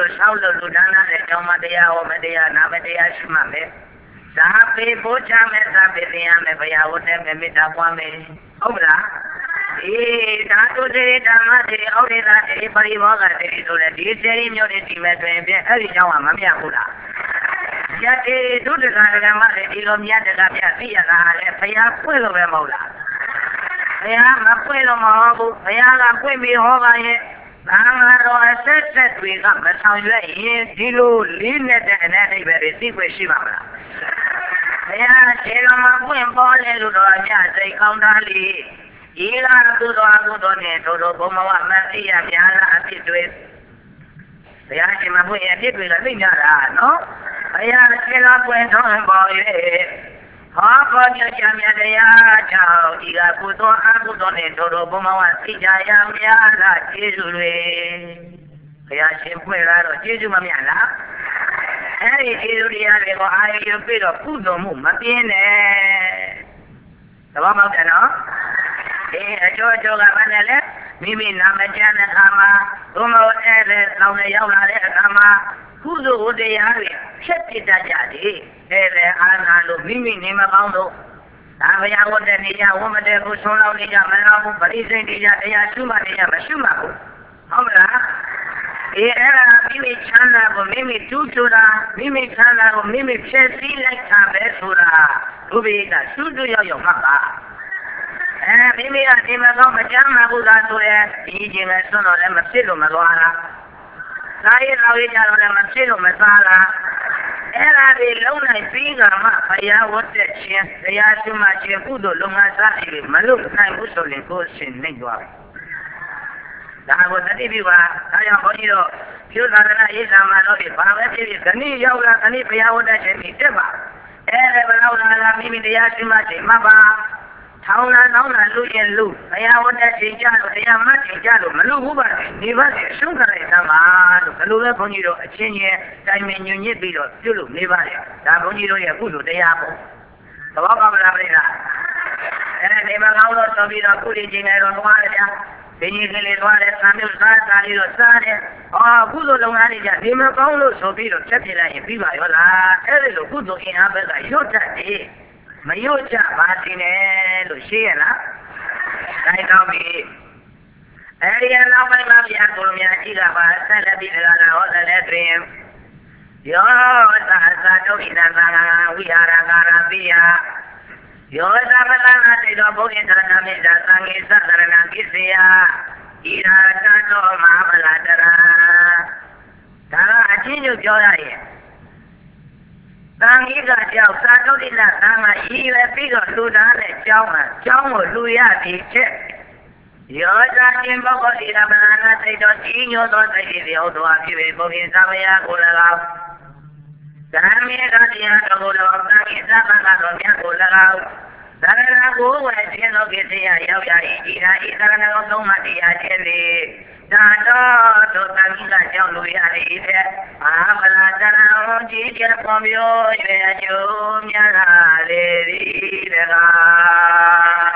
လို့ဆောက်လို့လူဒါနတဲ့ကျောင်းမတရားဟောမတရားနာမတရားရှိမှမယ်သာပေပို့ချမယ်သာပေသင်ရမယ်ဘုရားဝတ်တဲ့မေတ္တာပွားမယ်ဟုတ်လားအေးဓာတုစေဓမ္မစေဩဒေတာအေပရိဘောဂစေဆိုတဲ့ဒီစေရီမျိုးတွေဒီမဲ့တွင်ဖြင့်အဲ့ဒီကျောင်းကမမြတ်ဘူးလားယတိဒုဒကဓမ္မတွေဒီလိုမြတ်တကပြသိရတာလေဘုရားပွင့်လို့ပဲမဟုတ်လားဘုရားမပွင့်လို့မဟုတ်ဘူးဘုရားကပွင့်ပြီးဟောပါရဲ့ဘာမှတော့အဆက်ဆက်တွေကမဆောင်ရွက်ရင်ဒီလိုလေးနဲ့တဲ့အနက်အိဗယ်တွေသိခွင့်ရှိပါမလားဘုရားခြေတော်မှာပွင့်ပေါ်လေလို့တော့အမြတ်စိတ်ကောင်းသားလေးဤလာသူတော်အကုသိုလ်နဲ့တို့တို့ဘုံဘဝမသိရများလားအဖြစ်တွေဘုရားရှင်မပွင့်ရအဖြစ်တွေလည်းသိကြတာနော်ဘုရားခြေတော်ပွင့်တော်ပေါ်၍ဟောပေါ်ညချမ်းမြတ်တရားကြောင့်ဒီကကုသိုလ်အကုသိုလ်နဲ့တို့တို့ဘုံဘဝသိကြရများလားကျေးဇူးတွေဘုရားရှင်ပွင့်လာတော့ကျေးဇူးမမြတ်လားအဲ့ဒီကျေးဇူးတရားတွေကိုအာရုံပြတော့ကုသိုလ်မှုမပြင်းနဲ့သဘောပေါက်တယ်နော်ဒီအကျိုးအကျိုးကဘာနဲ့လဲမိမိနာမကျမ်းတဲ့အခါမှာဘုံဘဝအဲ့ဒါလောင်နေရောက်လာတဲ့အခါမှာကုသိုလ်တရားတွေဖြတ်ပြတတ်ကြတယ်အဲ့ဒါအာနာလို့မိမိနေမကောင်းလို့ဒါဘုရားဝတ်တဲ့နေကြဝတ်မတဲ့ကိုဆုံးလောက်နေကြမလားဘူးပရိစိတ်တရားတရားရှုမှတ်နေကြမရှုမှတ်ဘူးဟုတ်မလားအေးအဲ့ဒါမိမိချမ်းသာကိုမိမိတူးထူတာမိမိချမ်းသာကိုမိမိဖြည့်ဆည်းလိုက်တာပဲဆိုတာဘုရားကရှုတူရောက်ရောက်မှတ်ပါအဲမိမိကဒီမှာကောင်းမချမ်းသာဘူးသာဆိုရဲဒီချင်းပဲဆွတော့လည်းမဖြစ်လို့မသွားလားစားရတော့ရကြတော့လည်းမဖြစ်လို့မစားလားအဲ့ဒါတွေလုံးနိုင်ပြီးကမှဘုရားဝတ်တဲ့ခြင်းတရားရှိမှခြင်းကုသိုလ်လုံငါစားပြီးမလို့နိုင်ဘူးဆိုရင်ကိုယ်ရှင်နေသွားတယ်ဒါကိုသတိပြုပါဒါကြောင့်ဘုန်းကြီးတို့ပြုသာသနာရေးစာမှာတော့ဒီဘာပဲဖြစ်ဖြစ်ခဏရောက်လာခဏဘုရားဝတ်တဲ့ခြင်းပြီးတက်ပါအဲ့ဒါဘယ်လောက်လာလာမိမိတရားရှိမှခြင်းမှပါထောင်းလာထောင်းလာလူရင်လူဘုရားဝတ်တဲ့ခြင်းကြလို့တရားမှတ်ခြင်းကြလို့မလို့ဘူးပါဒီဘက်ရှုံးကြတဲ့သမားလို့ဘယ်လိုလဲဘုန်းကြီးတို့အချင်းချင်းတိုင်ပင်ညွညစ်ပြီးတော့ပြုလို့နေပါလေဒါဘုန်းကြီးတို့ရဲ့ကုသိုလ်တရားပေါ့သဘောပေါက်လားပြိဿအဲ့ဒီမှာကောင်းလို့ဆိုပြီးတော့ကုသိုလ်ခြင်းနဲ့တော့သွားရကြဘင်းကြီးကလေးသွားတယ်ဆံမျိုးစားစားပြီးတော့စားတယ်အော်ကုသိုလ်လုံသားတွေကြဒီမှာကောင်းလို့ဆိုပြီးတော့ဖြတ်ပြလိုက်ရင်ပြီးပါရောလားအဲ့ဒီလိုကုသိုလ်အင်အားဘက်ကရွတ်တတ်တယ်မရွတ်ကြပါတင်နဲ့လို့ရှိရလားတိုင်းတော့ပြီအဲ့ဒီနောက်ပိုင်းမှာပြန်ကိုလိုများကြည့်တာပါဆက်လက်ပြီးကြတာဟောတယ်တွင်ယောသာသာဒုက္ခိတသံဃာဝိဟာရကာရပိယယောသမလနာတေတောဘုရားသာနာမေသာသံဃေသရဏံကိစ္စယဣရာတတောမဟာဗလာတရာဒါကအချင်းချင်းပြောရရင်သံဃိကကြောင့်သာဒုက္ခိတသံဃာရည်ရွယ်ပြီးတော့လူသားနဲ့ကျောင်းမှာကျောင်းကိုလူရသည်ချက်ယောဇာချင်းဘဂဝတိရမဏနာသိတော်ဤညောသောသိတိယောသောအဖြစ်ပေဘုရားသဗယကို၎င်းဓမ္မေကတရားတော်ကို၎င်းသံဃိသဗ္ဗကတော်မြတ်ကို၎င်းသရဏကိုဝယ်ခြင်းသောကိစ္စယရောက်ရ၏ဤသာဤသရဏကိုသုံးမှတရားခြင်းလေသာတော်တို့သံဃိကကြောင့်လူရ၏တဲ့အာမလာတရံကြည်ကျက်ပေါ်မျိုးရွယ်အကျိုးများလာလေသည်တကား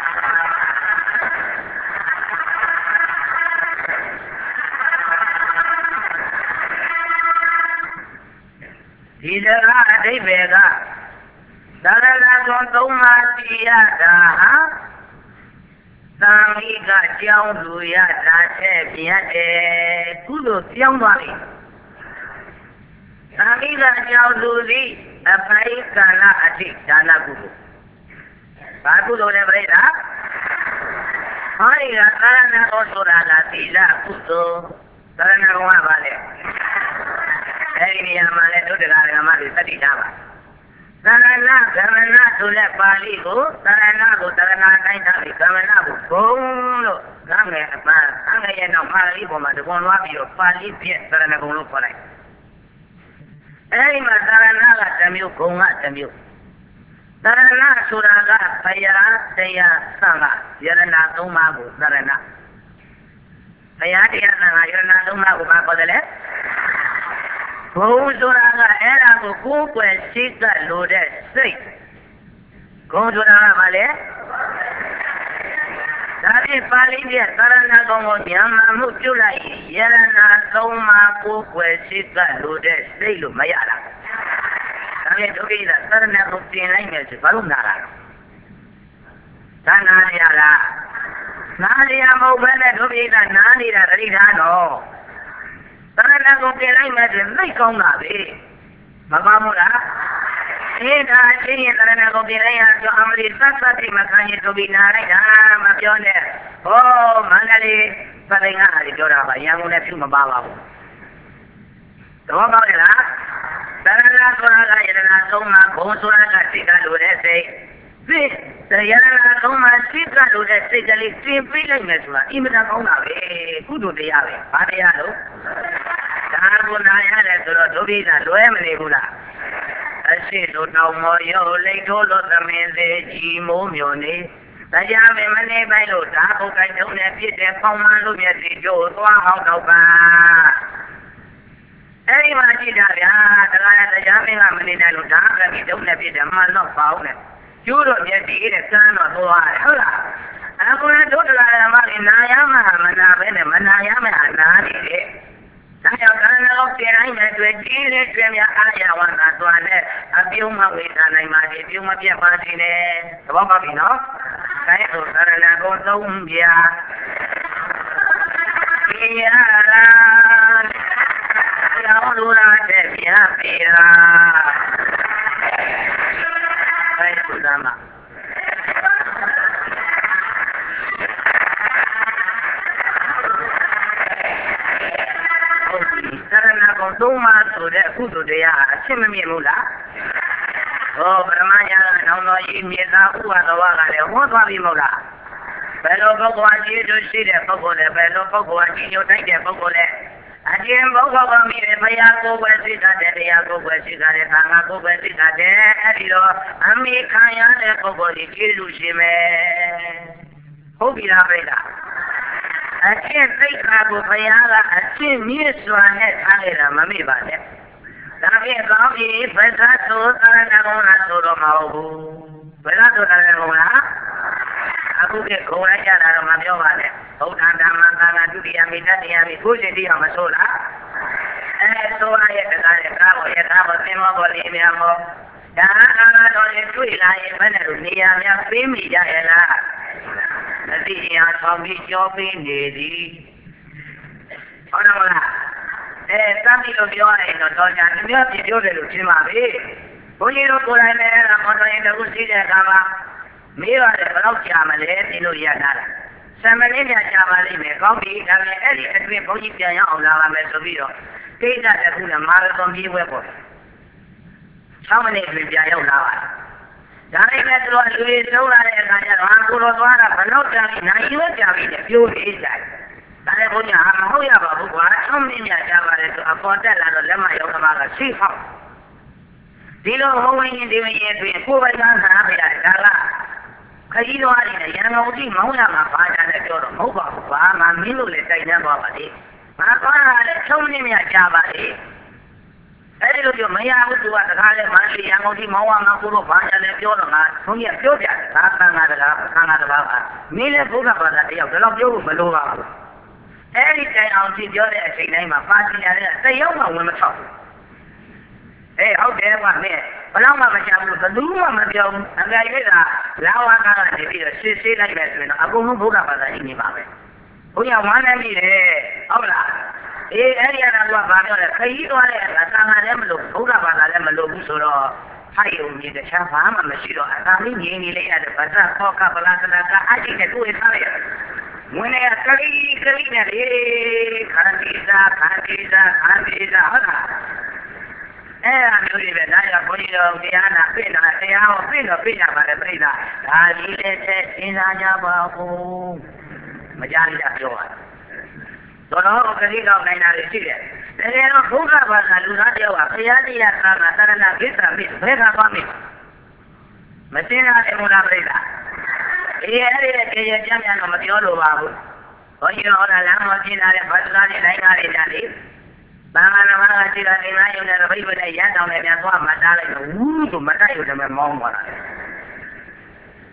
ဒီစကားအဓိပ္ပာယ်ကသရဏဂုံသုံးပါးတရားတာဟာသံဃိကကြောင်းလူရတာချက်ပြတ်တယ်ကုသိုလ်ပြောင်းသွားပြီသံဃိကကြောင်းလူသည်အပိကလအထိဒါနကုသိုလ်ဘာကုသိုလ်လဲပြိဿဟောဒီကသရဏဂုံဆိုတာကသီလကုသိုလ်သရဏဂုံကဘာလဲအဲ့ဒီနေရာမှာလည်းဒုဒ္ဒဂရမတွေသတိထားပါသရဏဂမနဆိုတဲ့ပါဠိကိုသရဏကိုသရဏတိုင်းထားပြီးဂမနကိုဘုံလို့ဂမ်းငယ်အပန်းဂမ်းငယ်ရဲ့နောက်ပါဠိပေါ်မှာတကွန်လွှားပြီးတော့ပါဠိပြည့်သရဏဂုံလို့ခေါ်လိုက်အဲ့ဒီမှာသရဏကတစ်မျိုးဂုံကတစ်မျိုးသရဏဆိုတာကဘုရားတရားသံဃာယရဏသုံးပါးကိုသရဏဘုရားတရားသံဃာယရဏသုံးပါးကိုဘာခေါ်တယ်လဲဘုံဆိုတာကအဲ့ဒါကိုကိုယ်ွယ်ရှိကလို့တဲ့စိတ်ဂုံဆိုတာကဘာလဲဒါဖြင့်ပါဠိပြသရဏဂုံကိုဉာဏ်မှမှုပြုလိုက်ယရဏသုံးပါးကိုယ်ွယ်ရှိကလို့တဲ့စိတ်လို့မရတာဒါဖြင့်ဒုက္ခိတသရဏကိုပြင်လိုက်မယ်ဆိုဘာလို့နာတာဒါနာရလားနာရမဟုတ်ဘဲနဲ့ဒုက္ခိတနာနေတာတတိထားတော့သရဏကိုပြင်လိုက်မယ်ဆိုသိကောင်းတာပဲမပါဘူးလားအေးဒါအချင်းရင်တရဏကိုပြင်လိုက်ရတော့အမလီသတ်သတ်တိမခံရဒုက္ခိနာလိုက်တာမပြောနဲ့ဟောမန္တလေးပသိင်္ဂါအရီပြောတာပါရန်ကုန်နဲ့ဖြူမပါပါဘူးသဘောပေါက်ရလားသရဏဆိုတာကယရဏသုံးပါးဘုံဆိုတာကစိတ်ကလိုတဲ့စိတ်သိယရဏသုံးပါးစိတ်ကလိုတဲ့စိတ်ကလေးပြင်ပြလိုက်မယ်ဆိုတာအင်မတန်ကောင်းတာပဲကုသိုလ်တရားပဲဘာတရားလို့ဒါကိုနာရတယ်ဆိုတော့ဒုက္ခိတလွဲမနေဘူးလားအရှိတို့တောင်မောရုပ်လိတ်ထိုးလို့သမင်စေကြီးမိုးမျိုးနေတရားမင်းမနေပိုင်လို့ဓာတ်ပုတ်ကိုင်းတုံးနဲ့ပြစ်တဲ့ပေါင်းမှန်လို့မျက်စိကျိုးသွားဟောက်တော့ပါအဲ့ဒီမှာကြည့်တာဗျာတရားရတရားမင်းကမနေနိုင်လို့ဓာတ်ကပြီးတုံးနဲ့ပြစ်တယ်မှန်တော့ပေါင်းတယ်ကျိုးတော့မျက်စိနဲ့ကန်းတော့သွားတယ်ဟုတ်လားအခုလည်းတို့တရားရမကြီးနာရမှာမနာပဲနဲ့မနာရမှာနာနေတယ်ဒါကြောင့်ကံတော်ပြတိုင်းနဲ့တွေ့ကြီးတဲ့ကျွေးများအားရဝန္တာသွားတဲ့အပြုံးမဝေဒနိုင်ပါစေပြုံးမပြတ်ပါစေနဲ့သဘောပေါက်ပြီနော်။ဒါဆိုသရဏဂုံသုံးပြာဒီရလားကျောင်းလူလာတဲ့ပြာပေလားဘယ်ကုသမသရဏဂုံသုံးပါးဆိုတဲ့ကုသိုလ်တရားအရှင်းမမြင်ဘူးလားဟောပရမညာနောင်တော်ကြီးမြေသားဥပါဒဝကလည်းဟောသွားပြီမဟုတ်လားဘယ်လိုပုဂ္ဂိုလ်အကြီးတို့ရှိတဲ့ပုဂ္ဂိုလ်လဲဘယ်လိုပုဂ္ဂိုလ်အကြီးညိုတိုက်တဲ့ပုဂ္ဂိုလ်လဲအကျဉ်းပုဂ္ဂိုလ်ကမိတယ်ဘုရားကိုယ်ပဲသိတာတဲ့တရားကိုယ်ပဲသိတာတဲ့သံဃာကိုယ်ပဲသိတာတဲ့အဲ့ဒီတော့အမိခံရတဲ့ပုဂ္ဂိုလ်ကြီးကျေးဇူးရှင်မယ်ဟုတ်ပြီလားပြိတ္တာအကျင့်သိက္ခာကိုဘုရားကအကျင့်မြင့်စွာနဲ့ထားခဲ့တာမမေ့ပါနဲ့ဒါဖြင့်ကောင်းပြီဘယ်သာဆိုသရဏဂုံလားဆိုတော့မဟုတ်ဘူးဘယ်သာဆိုသရဏဂုံလားအခုကဂုံလိုက်ကြတာတော့မပြောပါနဲ့ဘုရားဓမ္မသံဃာဒုတိယမိတ္တတရားမိကိုယ်ရှင်တရားမဆိုလားအဲဆိုရရဲ့တရားရဲ့ကားပေါ်ရဲ့ကားပေါ်သင်္ဘောပေါ်လေးများမောဒါအာနာတော်ရဲ့တွေ့လာရင်ဘယ်နဲ့လို့နေရာများပေးမိကြရဲ့လားအတိအရာဆောင်ပြီးကြောပေးနေသည်ဟုတ်တယ်မလားအဲတမ်းပြီးလို့ပြောရရင်တော့တော်ကြတယ်မျိုးပြပြောတယ်လို့ရှင်းပါပြီဘုန်းကြီးတို့ကိုယ်တိုင်လည်းအဲ့ဒါမော်တော်ရင်တခုရှိတဲ့အခါမှာမေးပါတယ်ဘယ်တော့ကြာမလဲပြင်လို့ရတာလားဆံမလေးညာကြာပါလိမ့်မယ်ကောင်းပြီဒါပေမဲ့အဲ့ဒီအတွင်းဘုန်းကြီးပြန်ရအောင်လာပါမယ်ဆိုပြီးတော့ကိစ္စတစ်ခုနဲ့မာရသွန်ပြေးဝဲပေါ့၆မိနစ်အတွင်းပြန်ရောက်လာပါဒါနဲ့လည်းသူကလူတွေသုံးလာတဲ့အခါကျတော့ဟာကိုတော်သွားတာဘလို့ကြာပြီနိုင်ရွက်ကြာပြီနဲ့ပြောနေကြတယ်ဒါလည်းဘုန်းကြီးဟာမဟုတ်ရပါဘူးကွာ၆မိနစ်များကြာပါတယ်ဆိုအပေါ်တက်လာတော့လက်မရောက်တော့မှကရှိဖောက်ဒီလိုဟောဝင်ရင်ဒီဝင်ရင်တွင်ကိုယ်ပိုင်ကနားပြရတယ်ဒါကခကြီးတော်အနေနဲ့ရန်ကုန်ကြီးမောင်းရမှာဘာကြတဲ့ပြောတော့မဟုတ်ပါဘူးကွာငါမင်းတို့လည်းတိုက်နှံသွားပါလေငါသွားတာလည်း၆မိနစ်များကြာပါလေအဲ့ဒီလိုပြောမရဘူးသူကတခါလဲမန္တလေးရန်ကုန်ကြီးမောင်းရမှာကိုတော့ဘာကြလဲပြောတော့ငါဘုန်းကြီးပြောပြတယ်ဒါသံဃာတကားသံဃာတကားပါမင်းလည်းဘုရားဘာသာတယောက်ဒါတော့ပြောဖို့မလိုပါဘူးအဲ့ဒီတိုင်အောင်ကြည့်ပြောတဲ့အချိန်တိုင်းမှာပါစီရတယ်တယောက်မှဝင်မထောက်ဘူးအေးဟုတ်တယ်ကွာမင်းဘယ်တော့မှမချဘူးဘယ်သူမှမပြောဘူးအကြိုက်ရတာလာဝါကနေပြီးတော့ရှင်းရှင်းလိုက်မယ်ဆိုရင်တော့အကုန်လုံးဘုရားဘာသာကြီးနေပါပဲဘုရားဝမ်းနေပြီလေဟုတ်လားအေးအဲ့ဒီကတော့ကဘာပြောလဲခရီးသွားတဲ့အခါသံဃာလည်းမလို့ဘုရားဘာသာလည်းမလို့ဘူးဆိုတော့ဖိုက်ုံကြီးတခြားဘာမှမရှိတော့အသာလေးငြင်းနေလိုက်ရတယ်ဗဇတ်ခောကပလာကနာကအကြည့်နဲ့တွေ့ထားရတယ်ဝင်နေကလေးကလေးနဲ့လေခန္တီစာခန္တီစာခန္တီစာဟုတ်လားအဲ့ဒါမျိုးတွေပဲဒါကြောင့်ဘုန်းကြီးတို့တရားနာပြည့်နာတရားဟောပြည့်တော့ပြည့်ကြပါလေပြိဿဒါကြီးလည်းသက်စဉ်းစားကြပါဦးမကြားရပြောပါတော်တော်ကလေးတော့နိုင်တာတွေရှိတယ်တကယ်တော့ဘုရားဘာသာလူသားတယောက်ကဘုရားတရားသာကသရဏကိစ္စပြည့်ဘယ်ခါသွားမိမသိရတဲ့ဘုရားပြိဿအေးအဲ့ဒီကြေကြေကြမ်းကြမ်းတော့မပြောလို့ပါဘူးဘုန်းကြီးတို့ဟောတာလမ်းပေါ်ကျင်းလာတဲ့ဘာသာတွေတိုင်းကားတွေကြတယ်ဘာမှမမကရှိတာနေလားယုံတဲ့ဘိဗုဒ္ဓရန်တောင်လည်းပြန်သွားမှတားလိုက်တော့ဝူးဆိုမတိုက်ရုံနဲ့မောင်းသွားတာဘ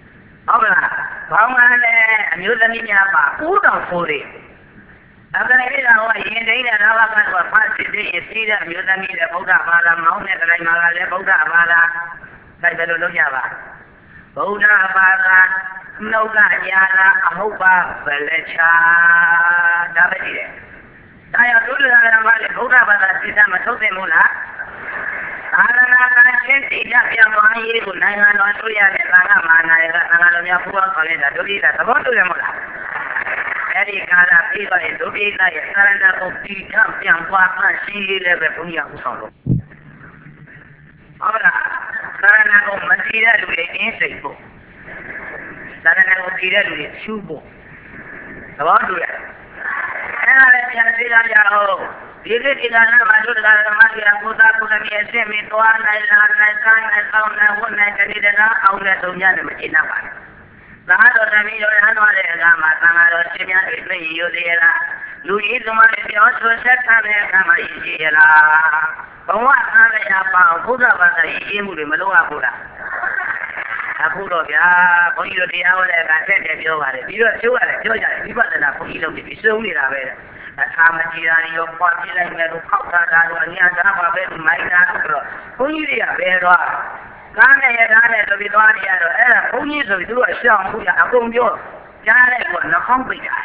ဟုတ်လားဘောင်းကလည်းအမျိုးသမီးများပါဦးတော်ဖိုးတွေအခုလည်းဒီတော့ရင်တိန်တဲ့လောကကတော့ဖတ်စစ်စစ်စီးတဲ့အမျိုးသမီးတွေဗုဒ္ဓဘာသာမောင်းတဲ့တိုင်းမှာလည်းဗုဒ္ဓဘာသာတိုက်တယ်လို့လုပ်ကြပါဗုဒ္ဓဘာသာနှုတ်ကညာလာအဟုတ်ပါဘယ်လဲချာဒါပဲကြည့်တယ်ဒါရောဒုက္ခရမလေးဗုဒ္ဓဘာသာစိတ်မထုတ်သိဘူးလားသာသနာ့ရှင်းတိကျပြန်သွားရေးကိုနိုင်ငံတော်တို့ရတဲ့သာသနာ့နာယကနိုင်ငံတော်များပူးပေါင်းဆောင်ရွက်တာဒုတိယသဘောတူရမလားအဲ့ဒီကာလပြီးတော့ဒုတိယရဲ့သာရဏဂုံတိထပြန်သွားမှရှိရေးလည်းပဲဘုန်းကြီးကဥဆောင်လို့ဟုတ်လားသာရဏဂုံမတည်တဲ့လူတွေအင်းစိတ်ဖို့သာရဏဂုံတည်တဲ့လူတွေရှုဖို့သဘောတူရအဲ့ဒါလည်းပြန်သိကြရအောင်ဒီကိစ္စကလည်းမတို့တရားဓမ္မကြီးအဘုရားကုသမီအစစ်မီသွားနိုင်လာနိုင်ဆိုင်နိုင်ဆောင်နိုင်ဝတ်နိုင်တတိတကားအောင်တဲ့သုံးရတယ်မရှင်းတော့ပါဘူး။သာတော်တမီးတော်ရဟန်းတော်တဲ့အခါမှာသံဃာတော်ရှင်များတွေတွေ့ရသေးရလားလူကြီးသမားတွေပြောဆိုဆက်ထားတဲ့အခါမှာရည်ရလားဘဝအားရပါဘုရားဘာသာရည်မှုတွေမလုပ်ရဘူးလားအခုတော့ဗျာဘုန်းကြီးတို့တရားဟောတဲ့အခါဆက်တယ်ပြောပါတယ်ပြီးတော့ကျိုးရတယ်ပြောကြတယ်ဝိပဿနာဘုန်းကြီးလုပ်ပြီးစုံနေတာပဲအခါမကြီးတာရောပွားပြလိုက်မယ်လို့ခောက်တာတာတော့အညာသားပါပဲမိုင်းတာဆိုတော့ဘုန်းကြီးတွေကဘယ်တော့ကားနဲ့ရတာနဲ့ဆိုပြီးသွားနေရတော့အဲ့ဒါဘုန်းကြီးဆိုပြီးသူတို့ရှောင်းမှုရအကုန်ပြောကြားလိုက်တော့နှခေါင်းပိတ်တာ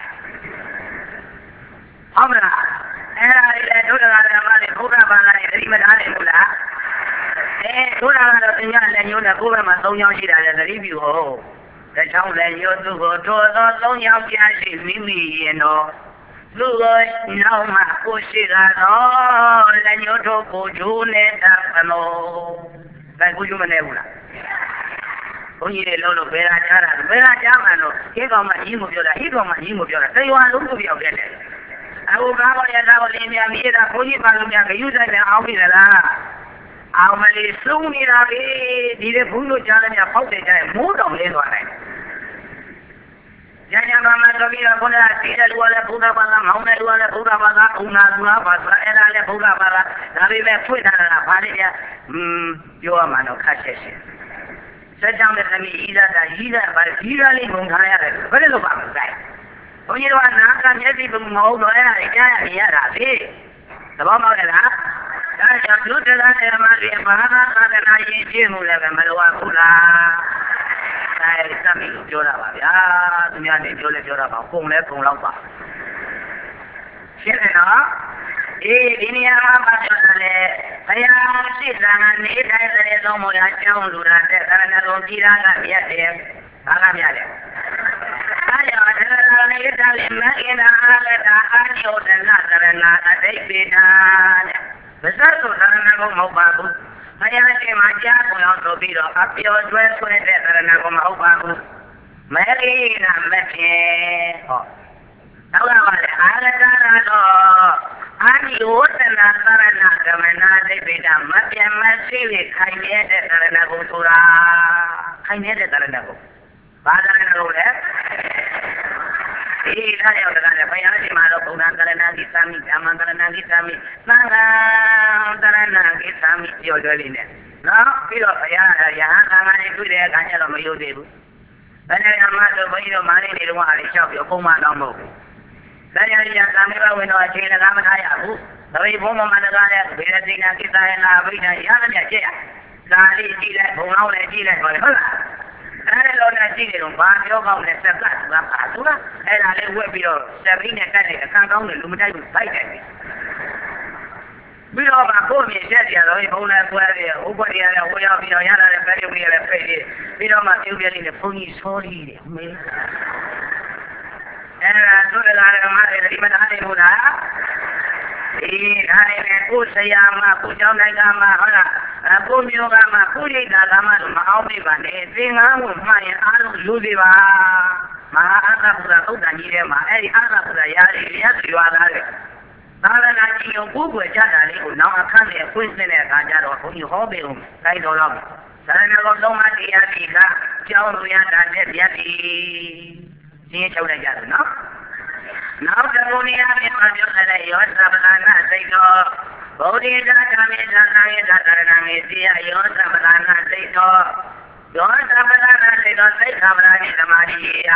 ဟုတ်မလားအဲ့ဒါလေဒုဒ္ဒရာဓမ္မတွေဘုရားဘာသာတွေသတိမထားနိုင်ဘူးလားအဲဒုဒ္ဒရာကတော့တင်ရလက်ညိုးနဲ့ကိုယ်ဘက်မှာသုံးချောင်းရှိတာလေသတိပြုဟောတချောင်းလက်ညိုးသူ့ကိုထိုးသောသုံးချောင်းပြရှိမိမိရင်တော့လူကိုနောက်မှကိုရှိတာတော့လက်ညှိုးထုတ်ကိုဂျိုးနေတာမလို့ဒါကိုဂျိုးမနေဘူးလားဘုန်းကြီးတွေလုံးလို့ဘယ်လာကြားတာဘယ်လာကြားမှတော့ဟိကောင်မှကြီးမပြောတာဟိကောင်မှကြီးမပြောတာတေဝါလုံးကိုပြောက်တယ်အခုကားပေါ်ရတာကိုလင်းမြမြည်တာဘုန်းကြီးပါလို့များဂယုဆိုင်နဲ့အောင်းပြီလားအောင်မလေးစုံနေတာပဲဒီလေဘုန်းတို့ကြားလည်းများဖောက်တယ်ကြရင်မိုးတောင်လင်းသွားတယ်ญาญามาตบิระพุทธะสีတဲ့လူကလည်းဘုရားဘာသာမောင်းတဲ့လူကလည်းဘုရားဘာသာဥနာသူလားဘာသာအဲ့ဒါလည်းဘုရားဘာသာဒါပေမဲ့ဖွင့်ထားတာဘာလဲဗျာอืมပြောရမှာတော့ခက်ချက်ရှင်စက်ကြောင့်လည်းသမီးဤလာတာဤလာဘာဤလာလေးငုံထားရတယ်ဘယ်လိုလုပ်ပါမလဲဘုန်းကြီးတို့ကနာကမျက်စိပုံမဟုတ်တော့အဲ့ဒါကြားရနေရတာလေသဘောပေါက်ရဲ့လားဒါကြောင့်ဒုတိယတရားမှာဒီဘာသာသာသနာရေးပြည့်မှုလည်းပဲမလိုအပ်ဘူးလားအဲစမ်းပြီးပြောတာပါဗျာသူများနေပြောလဲပြောတာပါပုံလဲပုံတော့ပါရှင်းတယ်နော်အေးဒီနေရာမှာပြောတယ်ဘုရားရှိတာကနေတိုင်းတဲ့သုံးမောရအကြောင်းလူတာတဲ့ခန္ဓာကိုယ်ကြည်တာကမြတ်တယ်ဘာကမြတ်တယ်အားကြောင့်တရားနေတာလည်းမအင်းတာလည်းဒါအားကျော်တဲ့နာတရဏအတိတ်ပေတာတဲ့မစတ်ဆိုတရဏကိုမဟုတ်ပါဘူးဘုရားရှင်မှာကြားပေါ်အောင်ဆိုပြီးတော့အပျော်ကျွဲဆွဲတဲ့သရဏကိုမဟုတ်ပါဘူးမဲလေးနာမဖြစ်ဟောနောက်ကပါလေအာရတာတော့အာနိဝတ္တနာသရဏကမနာသိပိတာမပြတ်မရှိလေခိုင်နေတဲ့သရဏကိုဆိုတာခိုင်နေတဲ့သရဏကိုဘာသရဏကိုလဲဒီထားရောက်တဲ့ဘုရားရှင်မှာတော့ဘုရားကရဏဂိသမီဓမ္မကရဏဂိသမီသံဃာကရဏဂိသမီပြောကြလိမ့်မယ်နော်ပြီးတော့ဘုရားရဟန်းသံဃာတွေတွေ့တဲ့အခါကျတော့မယုံသေးဘူးဘယ်နဲ့မှတော့ဘုန်းကြီးတို့မာနနေတော့အားလျှောက်ပြီးပုံမှန်တော့မဟုတ်ဘူးဒါကြောင့်ညာသာမေဘဝင်တော့အခြေလကားမထားရဘူးဒါပေဘုံမမနကားတဲ့ဘေရတိနာကိစ္စရနာဘိညာရဟန်းမြတ်ကျက်ဒါလေးကြည့်လိုက်ဘုံအောင်လည်းကြည့်လိုက်ပါလေဟုတ်လားအဲ့လိုနဲ့ကြည့်နေတော့ဘာပြောကောင်းလဲစက်ကတ်ကပါသူလားအဲ့ဒါလေးဝက်ပြီးတော့စက်ပြီးနဲ့ကတ်နေအခန်းကောင်းတယ်လူမတိုက်ဘူးဖိုက်တယ်ပြီးတော့ဗာကိုမြင်ချက်ကြတော့ဘုံနဲ့ကွဲပြီးဥပဒေရတဲ့ဟိုရောက်ပြီးတော့ရလာတဲ့ပဲရုံကြီးလည်းဖိတ်ပြီးပြီးတော့မှပြုတ်ပြလေးနဲ့ဘုံကြီးဆောရီးတယ်မင်းအဲ့ဒါသူကလည်းဓမ္မတွေဒီမထားနိုင်ဘူးလားဒီဒါနဲ့ကိုဆရာမကိုကျောင်းတိုက်ကမှဟုတ်လားအကိုမျိုးကမှကိုရိတ်တာကမှမအောင်ပြပါနဲ့သင်္ကန်းကိုမှရင်အားလုံးလူစီပါမဟာအာသဘုရားသုတ်တန်ကြီးထဲမှာအဲ့ဒီအာသဘုရားရာရီရက်ရွာသားတဲ့သာသနာကြီးကိုကိုယ်ွယ်ချတာလေးကိုနောက်အခန်းနဲ့ဖွင့်စင်းတဲ့အခါကျတော့ဘုန်းကြီးဟောပေးဦးတိုင်းတော်တော့သာသနာတော်သုံးပါးတရားကြီးကကျောင်းလူရတာနဲ့ပြတ်ပြီရှင်းချုပ်လိုက်ကြတယ်နော်နောက်တစ်ခုနေရာမှာပြောတဲ့ယောသဗ္ဗနာစိတ်တော်ဗုဒ္ဓေသာဓမ္မေသာသံယေသာသရဏမေတိယယောသဗ္ဗနာစိတ်တော်ယောသမ္ပဒနာစေတောသိက္ခာပဒနိသမာဓိယာ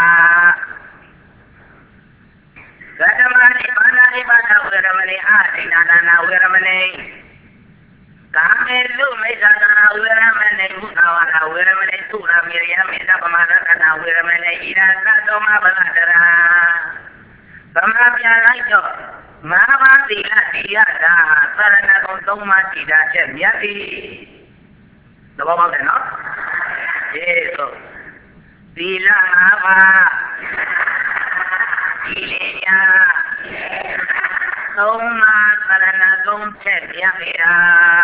သတ္တမနိပါဏာနိပါဒဝေရမဏိအာဒိနာဒနာဝေရမဏိကာမေလုမိစ္ဆာဒနာဝေရမဏိမုသဝါဒဝေရမဏိသုရမေရိယမေတ္တပမဒကနာဝေရမဏိဣရသတ္တောမဗလတရာဗမာပြန်လိုက်တော့မဟာပါတိလတိယတာသရဏဂုံသုံးပါးတိတာချက်မြတ်ပြီသဘောပေါက်တယ်နော်ဒီဆိုသီလငါးပါးဒီလေညာသုံးပါးသရဏဂုံချက်မြတ်ပြီတာ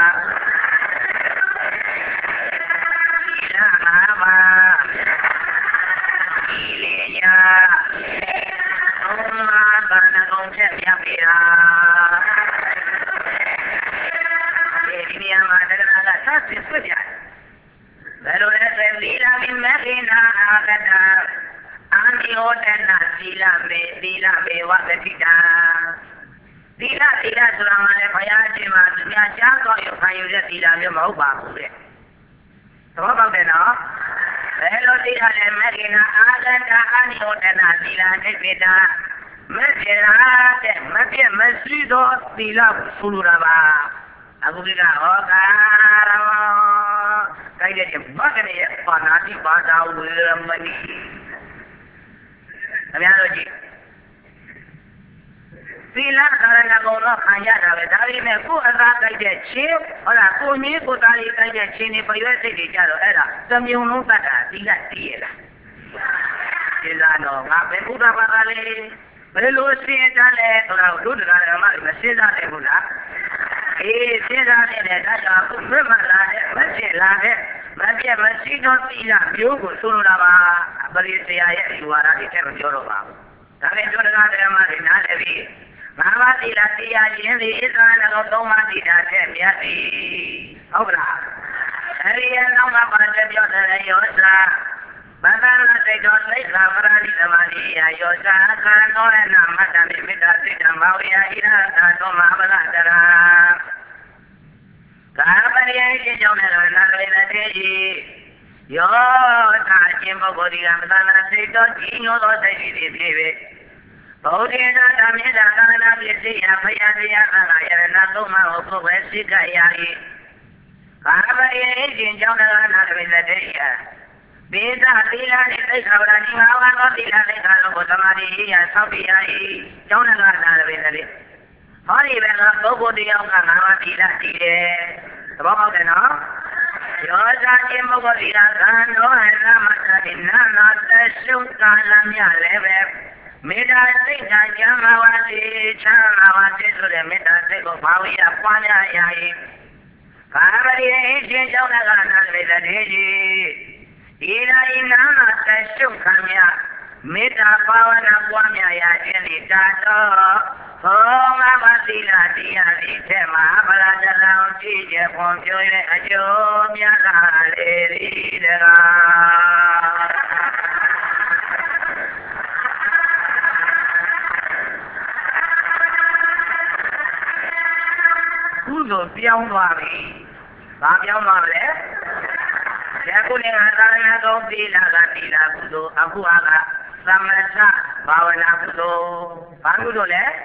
သီလငါးပါးဒီလေညာသုံးပါးသရဏဂုံချက်မြတ်ပြီတာဒီနေရာမှာတက္ကသိုလ်ကသတ်စစ်ပြတယ်ဘယ်လိုလဲဆိုရင်သီလမိမခိနာအာဂတအာနိဟောတနာသီလမေသီလမေဝတတိတာသီလသီလဆိုတာမှလည်းဘုရားရှင်မှာသူများရှားတော့ရခံယူတဲ့သီလမျိုးမဟုတ်ပါဘူးတဲ့သဘောပေါက်တယ်နော်ဘယ်လိုသီလလဲမခိနာအာဂတအာနိဟောတနာသီလနိဗ္ဗေဒမထေရတဲ့မပြည့်မရှိသောသီလဆိုလိုတာပါအခုကဟောကာရောကိုက်တဲ့ဘာကနေပါဏာတိပါဒဝေရမဏိအများတို့ကြည့်သီလကာရဏဂုံတော့ခံရတာပဲဒါပေမဲ့ကိုယ်အသာကိုက်တဲ့ချင်းဟုတ်လားကိုမင်းကိုသားလေးကိုက်တဲ့ချင်းတွေပရွက်စိတ်တွေကြတော့အဲ့ဒါသမြုံလုံးတတ်တာသီလတည်ရလားဒီလားတော့ငါဘယ်ဘုရားဘာသာလဲဘယ်လိုစင်တန်းလဲဆိုတော့ဒုဒကာဓမ္မတွေမစင်စားတယ်ဘူးလားအေးစင်စားနေတဲ့ဒါကြောင့်ဘယ်မှာလာတဲ့မဖြစ်လာတဲ့မပြတ်မရှိတော့သီလမျိုးကိုဆိုလိုတာပါပရိသေယရဲ့အယူဝါဒတွေထက်မပြောတော့ပါဘူးဒါနဲ့ဒုဒကာဓမ္မတွေနားလည်ပြီးငါးပါးသီလတရားခြင်းသည်ဣသရဏဂုံသုံးပါးသီလထက်မြတ်သည်ဟုတ်ကလားအဲဒီနောက်မှာပါတယ်ပြောတဲ့ယောဇာဘာသာနာစိတ်တော်သိက္ခာပရဏိသမာဓိယာယောဇာကာရနောရဏမတ္တမိမေတ္တာစိတ်တံဘာဝယဣရသာသောမဟာဗလတရာကာပရိယခြင်းကြောင့်လည်းနာလွေတဲ့ကြီးယောသာခြင်းပုဂ္ဂိုလ်ဒီကမသနာစိတ်တော်ကြီးညိုသောစိတ်ရှိသည်ဖြစ်ပေဗုဒ္ဓေနာဓမ္မေတာကာလနာပစ္စည်းယဖယာတရားသံဃာယရဏသုံးပါးကိုပုဂ္ဂိုလ်စိတ်ကရာ၏ကာပရိယခြင်းကြောင့်လည်းနာလွေတဲ့ကြီးဘေဒသီလနှင့်သိက္ခာပဒနိမာဝသောသီလသိက္ခာတို့ကိုသမာဓိရာဆောက်ပြရ၏ကျောင်းကနာရပေတယ်ဟောဒီဘက်ကပုဂ္ဂိုလ်တရားကငါးပါးသီလတည်တယ်သဘောပေါက်တယ်နော်ယောဇာခြင်းပုဂ္ဂိုလ်သီလကံတော်ဟရမတ္တိနာနာသက်ရှုကာလမြလည်းပဲမေတ္တာစိတ်ကကျမ်းမာဝတိချမ်းသာဝတိဆိုတဲ့မေတ္တာစိတ်ကိုဘာဝိယပွားများရ၏ကာမရိယအရှင်ကျောင်းကနာရပေတဲ့ကြီးဒီလိုနာနာသက်ရှုခံမြမေတ္တာဘာဝနာပွားများရခြင်းဤတာတော်ဘောငါးပါးသီလတရားဤထဲမှာဗလာတလောင်ကြည့်ချက်ပွန်ပြိုးတဲ့အကျိုးများလာလေသည်တကားကုသိုလ်ပြောင်းသွားပြီ။ဘာပြောင်းသွားမလဲ။ယခုလည်းငါသာရဏဂုံသီလကသီလကုသိုလ်အခုဟာကသမထဘာဝနာကုသိုလ်ဘာကုသိုလ်လဲ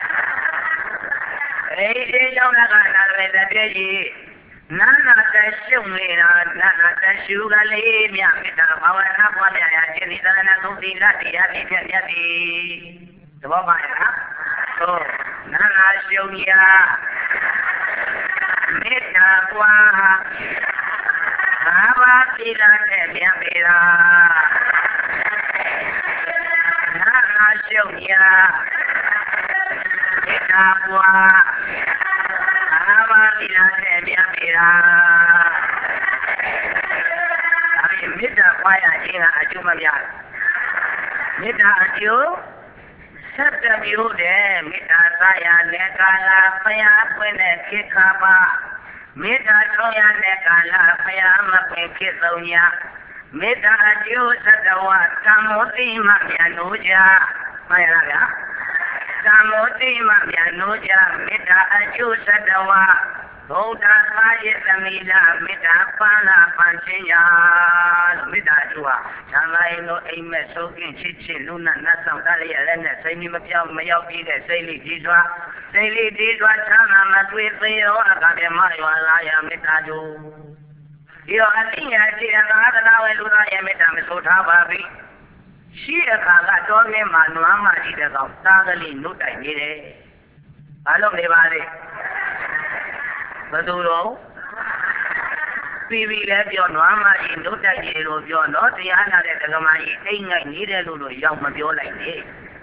အဲဒီကြောင့်လည်းကနာရတဲ့ပြည့်ကြီးနာနာတရှုံနေတာနာနာတရှုကလေးမြမေတ္တာဘာဝနာပွားများရခြင်းဒီသာရဏဂုံသီလတရားပြည့်ပြည့်မြတ်ပြီသဘောပါရဲ့နော်ဟုတ်နာနာရှုံရမေတ္တာပွားဘာဝသီလနဲ့မြတ်ပြီလားနာနာရှုံရမေတ္တာပွားဘာဝသီလနဲ့မြတ်ပြီလားဒါဖြင့်မေတ္တာပွားရခြင်းကအကျိုးမများမေတ္တာအကျိုးဆက်တမျိုးတဲ့မေတ္တာသာယနဲ့ကာလဖယားပွင့်တဲ့ခေခါပါမေတ္တာထောင်းရတဲ့ကာလဖယားမပွင့်ခေသုံးညာမေတ္တာအကျိုးသတ္တဝါသံမောတိမမြန်လို့ကြမှန်ရလားဗျာသံမောတိမမြန်လို့ကြမေတ္တာအကျိုးသတ္တဝါသဗုဒ္ဓဘာယေသမီလာမေတ္တာပန်းလာပန်းချင်းရာလို့မေတ္တာကျူဟာဇံလိုက်လို့အိမ်မဲ့ဆိုးကင်းချစ်ချစ်လူနာနတ်ဆောင်တရရဲ့လည်းနဲ့စိတ်မပြောင်းမရောက်ပြီးတဲ့စိတ်လေးကြီးစွာစိတ်လေးကြီးစွာချမ်းသာမတွေ့သေးရောအခါပြမရွာလာရမေတ္တာကျူဒီတော့အသိဉာဏ်ရှိတဲ့သာသနာ့ဝေလူသားရဲ့မေတ္တာမဆိုထားပါပြီရှိအခါကတော်မြင်မှနွမ်းမှရှိတဲ့ကောင်သားကလေးနှုတ်တိုင်နေတယ်ဘာလို့နေပါလဲဘယ်သူတော့ပြီးပြီလဲပြောနွားမကြီးနှုတ်တိုက်ကြီးလို့ပြောတော့တရားနာတဲ့ဓမ္မကြီးအိမ်ငိုက်နေတယ်လို့လို့ရောက်မပြောလိုက်နဲ့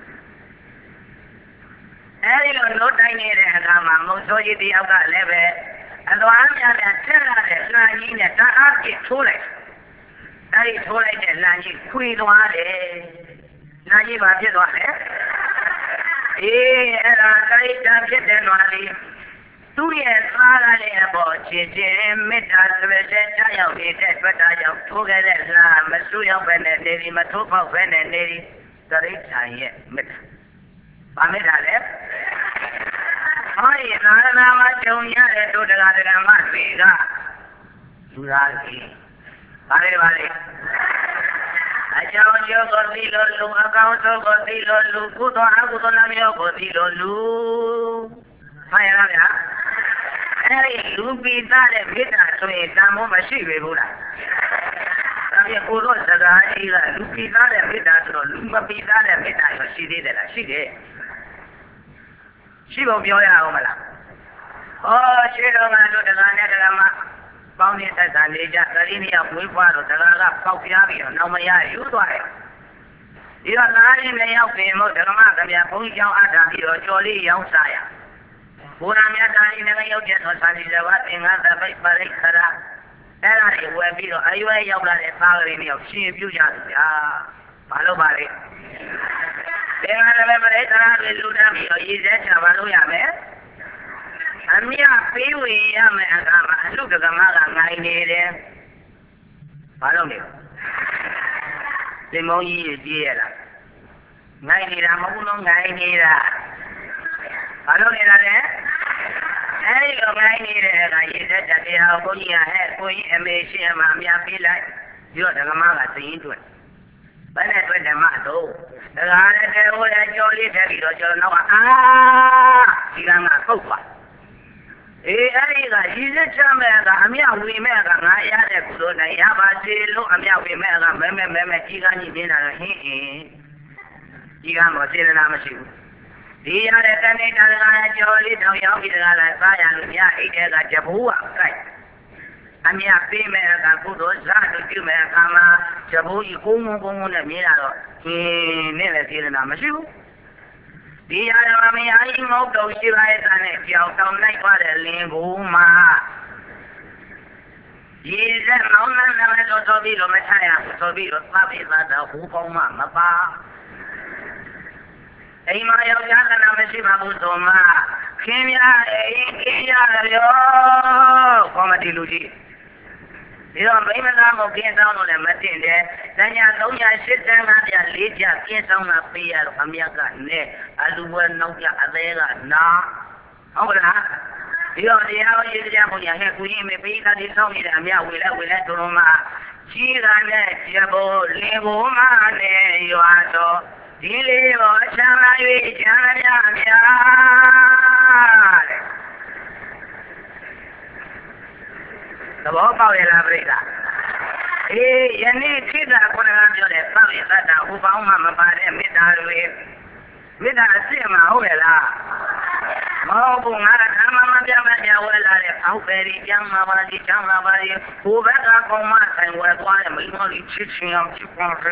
အဲဒီလိုနှုတ်တိုက်နေတဲ့အခါမှာမုတ်ဆိုးကြီးတယောက်ကလည်းပဲအလွမ်းများနဲ့ဆက်လာတဲ့လှန်ကြီးနဲ့တအားပြစ်ထိုးလိုက်အဲဒီထိုးလိုက်တဲ့လှန်ကြီးခွေသွားတယ်လှန်ကြီးဘာဖြစ်သွားလဲအေးအဲ့ဒါတိတ်တာဖြစ်တဲ့နွားလေးသူ့ရဲ့သားရတဲ့အပေါ်ချစ်ခြင်းမေတ္တာဆွေတဲ့ကြောက်ရောက်နေတဲ့တွေ့တာကြောင့်ထိုးခဲ့တဲ့လားမဆူရောက်ပဲနဲ့နေဒီမထိုးပေါက်ပဲနဲ့နေဒီသရိဋ္ဌာန်ရဲ့မေတ္တာဘာမေတ္တာလဲဟောဒီသာသနာမှာကြုံရတဲ့တို့တရားဓမ္မတွေကလူသားကြီးဘာလဲဘာလဲအကြောင်းကျိုးကိုသိလို့လူအကောင်းဆုံးကိုသိလို့လူကုသိုလ်အကုသိုလ်နှမျိုးကိုသိလို့လူမှန်ရလားဗျာအဲဒီလူပိသားတဲ့မေတ္တာဆိုရင်တန်ဖိုးမရှိပေဘူးလားဒါပြန်ကိုတော့စကားကြီးကလူပိသားတဲ့မေတ္တာဆိုတော့လူမပိသားတဲ့မေတ္တာရောရှိသေးတယ်လားရှိတယ်ရှိဖို့ပြောရအောင်မလားဩရှိတော့ကတို့တရားနဲ့တရားမှာပေါင်းနေသက်သာနေကြကလေးနှစ်ယောက်ဝေးဖွားတော့တရားကပေါက်ပြားပြီးတော့နောက်မရယူသွားတယ်ဒီတော့သားရင်းနှစ်ယောက်ပြင်မို့ဓမ္မကဗျာဘုန်းကြီးကျောင်းအားထားပြီးတော့ကြော်လေးရောင်းစားရဘုရားမြတ်တာလေးနဲ့ရောက်တဲ့သောသာတိဇဝသင်္ဃသပိပရိခရာအဲ့ဒါတွေဝယ်ပြီးတော့အရွယ်ရောက်လာတဲ့သားကလေးနှစ်ယောက်ရှင်ပြုကြတယ်ဗျာဘာလို့ပါလဲသင်္ဃသပိပရိခရာတွေလူတန်းပြီးတော့ရည်စဲချပါလို့ရမယ်အမြပေးဝင်ရမယ်အခါမှာအလုတကမကငိုင်းနေတယ်ဘာလို့လဲသင်္မောကြီးကြီးရလားငိုင်းနေတာမဟုတ်လို့ငိုင်းနေတာဘာလို့နေတာလဲအဲဒီလိုငိုင်းနေတဲ့အခါရေသက်တဲ့တရားကိုဘုန်းကြီးကဟဲ့ကိုကြီးအမေရှိအမအများပေးလိုက်ပြီးတော့ဒကမကသိရင်တွေ့ဘယ်နဲ့တွေ့ဓမ္မတော့ဒကာလည်းတဲဟိုလည်းကြော်လေးထည့်ပြီးတော့ကျော်နောက်ကအာဒီကံကပုတ်သွားအေးအဲ့ဒီကရည်စက်ချမဲ့ကအမြဝေမဲ့ကငါရတဲ့ကုသိုလ်နဲ့ရပါစေလို့အမြဝေမဲ့ကမဲမဲမဲမဲကြီးကန်းကြီးနေတာတော့ဟင်းဟင်းကြီးကန်းတော့စေတနာမရှိဘူးဒီရတဲ့တဏိတရကကြော်လေးတောင်ရောက်ပြီးတကားလည်းစားရလို့ညအိတ်တဲ့ကကြဘူးကကိုက်အမြပေးမဲ့ကကုသိုလ်ဇာတုပြုမဲ့အခါမှာကြဘူးကြီးကုန်းကုန်းကုန်းကုန်းနဲ့မြင်လာတော့ဟင်းနဲ့လည်းစေတနာမရှိဘူးဒီရရမမယာကြီးမဟုတ်တော့ရှိပါရဲ့ကနဲ့ကြောင်တောင်လိုက်သွားတဲ့လင်းကိုမှဒီစက်မောင်းနှံနဲ့တော့ဆိုပြီးတော့မချရဘူးဆိုပြီးတော့သပိသတာဟူကောင်းမှမပါအိမ်မယောက်ျားကနာမရှိပါဘူးဆိုမှခင်ဗျာအိမ်ခင်ရတယ်ကောမတီလူကြီးဒီတော့မိမသားမကင်းဆောင်လို့လည်းမတင်တယ်။တညာသုံးညာရှစ်ဆန်း၅ပြလေးပြကင်းဆောင်တာပေးရတော့အမြတ်ကနဲ့အလူဝဲနောက်ပြအသေးကနာဟုတ်လားဒီတော့တရားဟောရေးကြဖို့ညာဟဲ့ကိုကြီးမေပေးတာဒီဆောင်နေတဲ့အမြတ်ဝေလဲဝေလဲတို့လုံးမှာကြီးကနဲ့ကြဖို့လင်ကိုမနဲ့ရွာတော့ဒီလေးရောချမ်းသာ၍ချမ်းသာကြမြာတဲ့သဘောပေါက်ရလားပြိဿအေးယနေ့ခိတာခုနကပြောတဲ့သဗ္ဗေသတ္တဟူပေါင်းမှမပါတဲ့မေတ္တာတွေမေတ္တာအစစ်မှာဟုတ်ရဲ့လားမဟုတ်ဘူးငါကဓမ္မမပြမပြဝဲလာတဲ့အောက်ပဲဒီကျမ်းမှာပါဒီကျမ်းမှာပါဒီဟိုဘက်ကကောင်းမဆိုင်ဝဲသွားတဲ့မိမလေးချစ်ချင်းအောင်ချစ်ပါစေ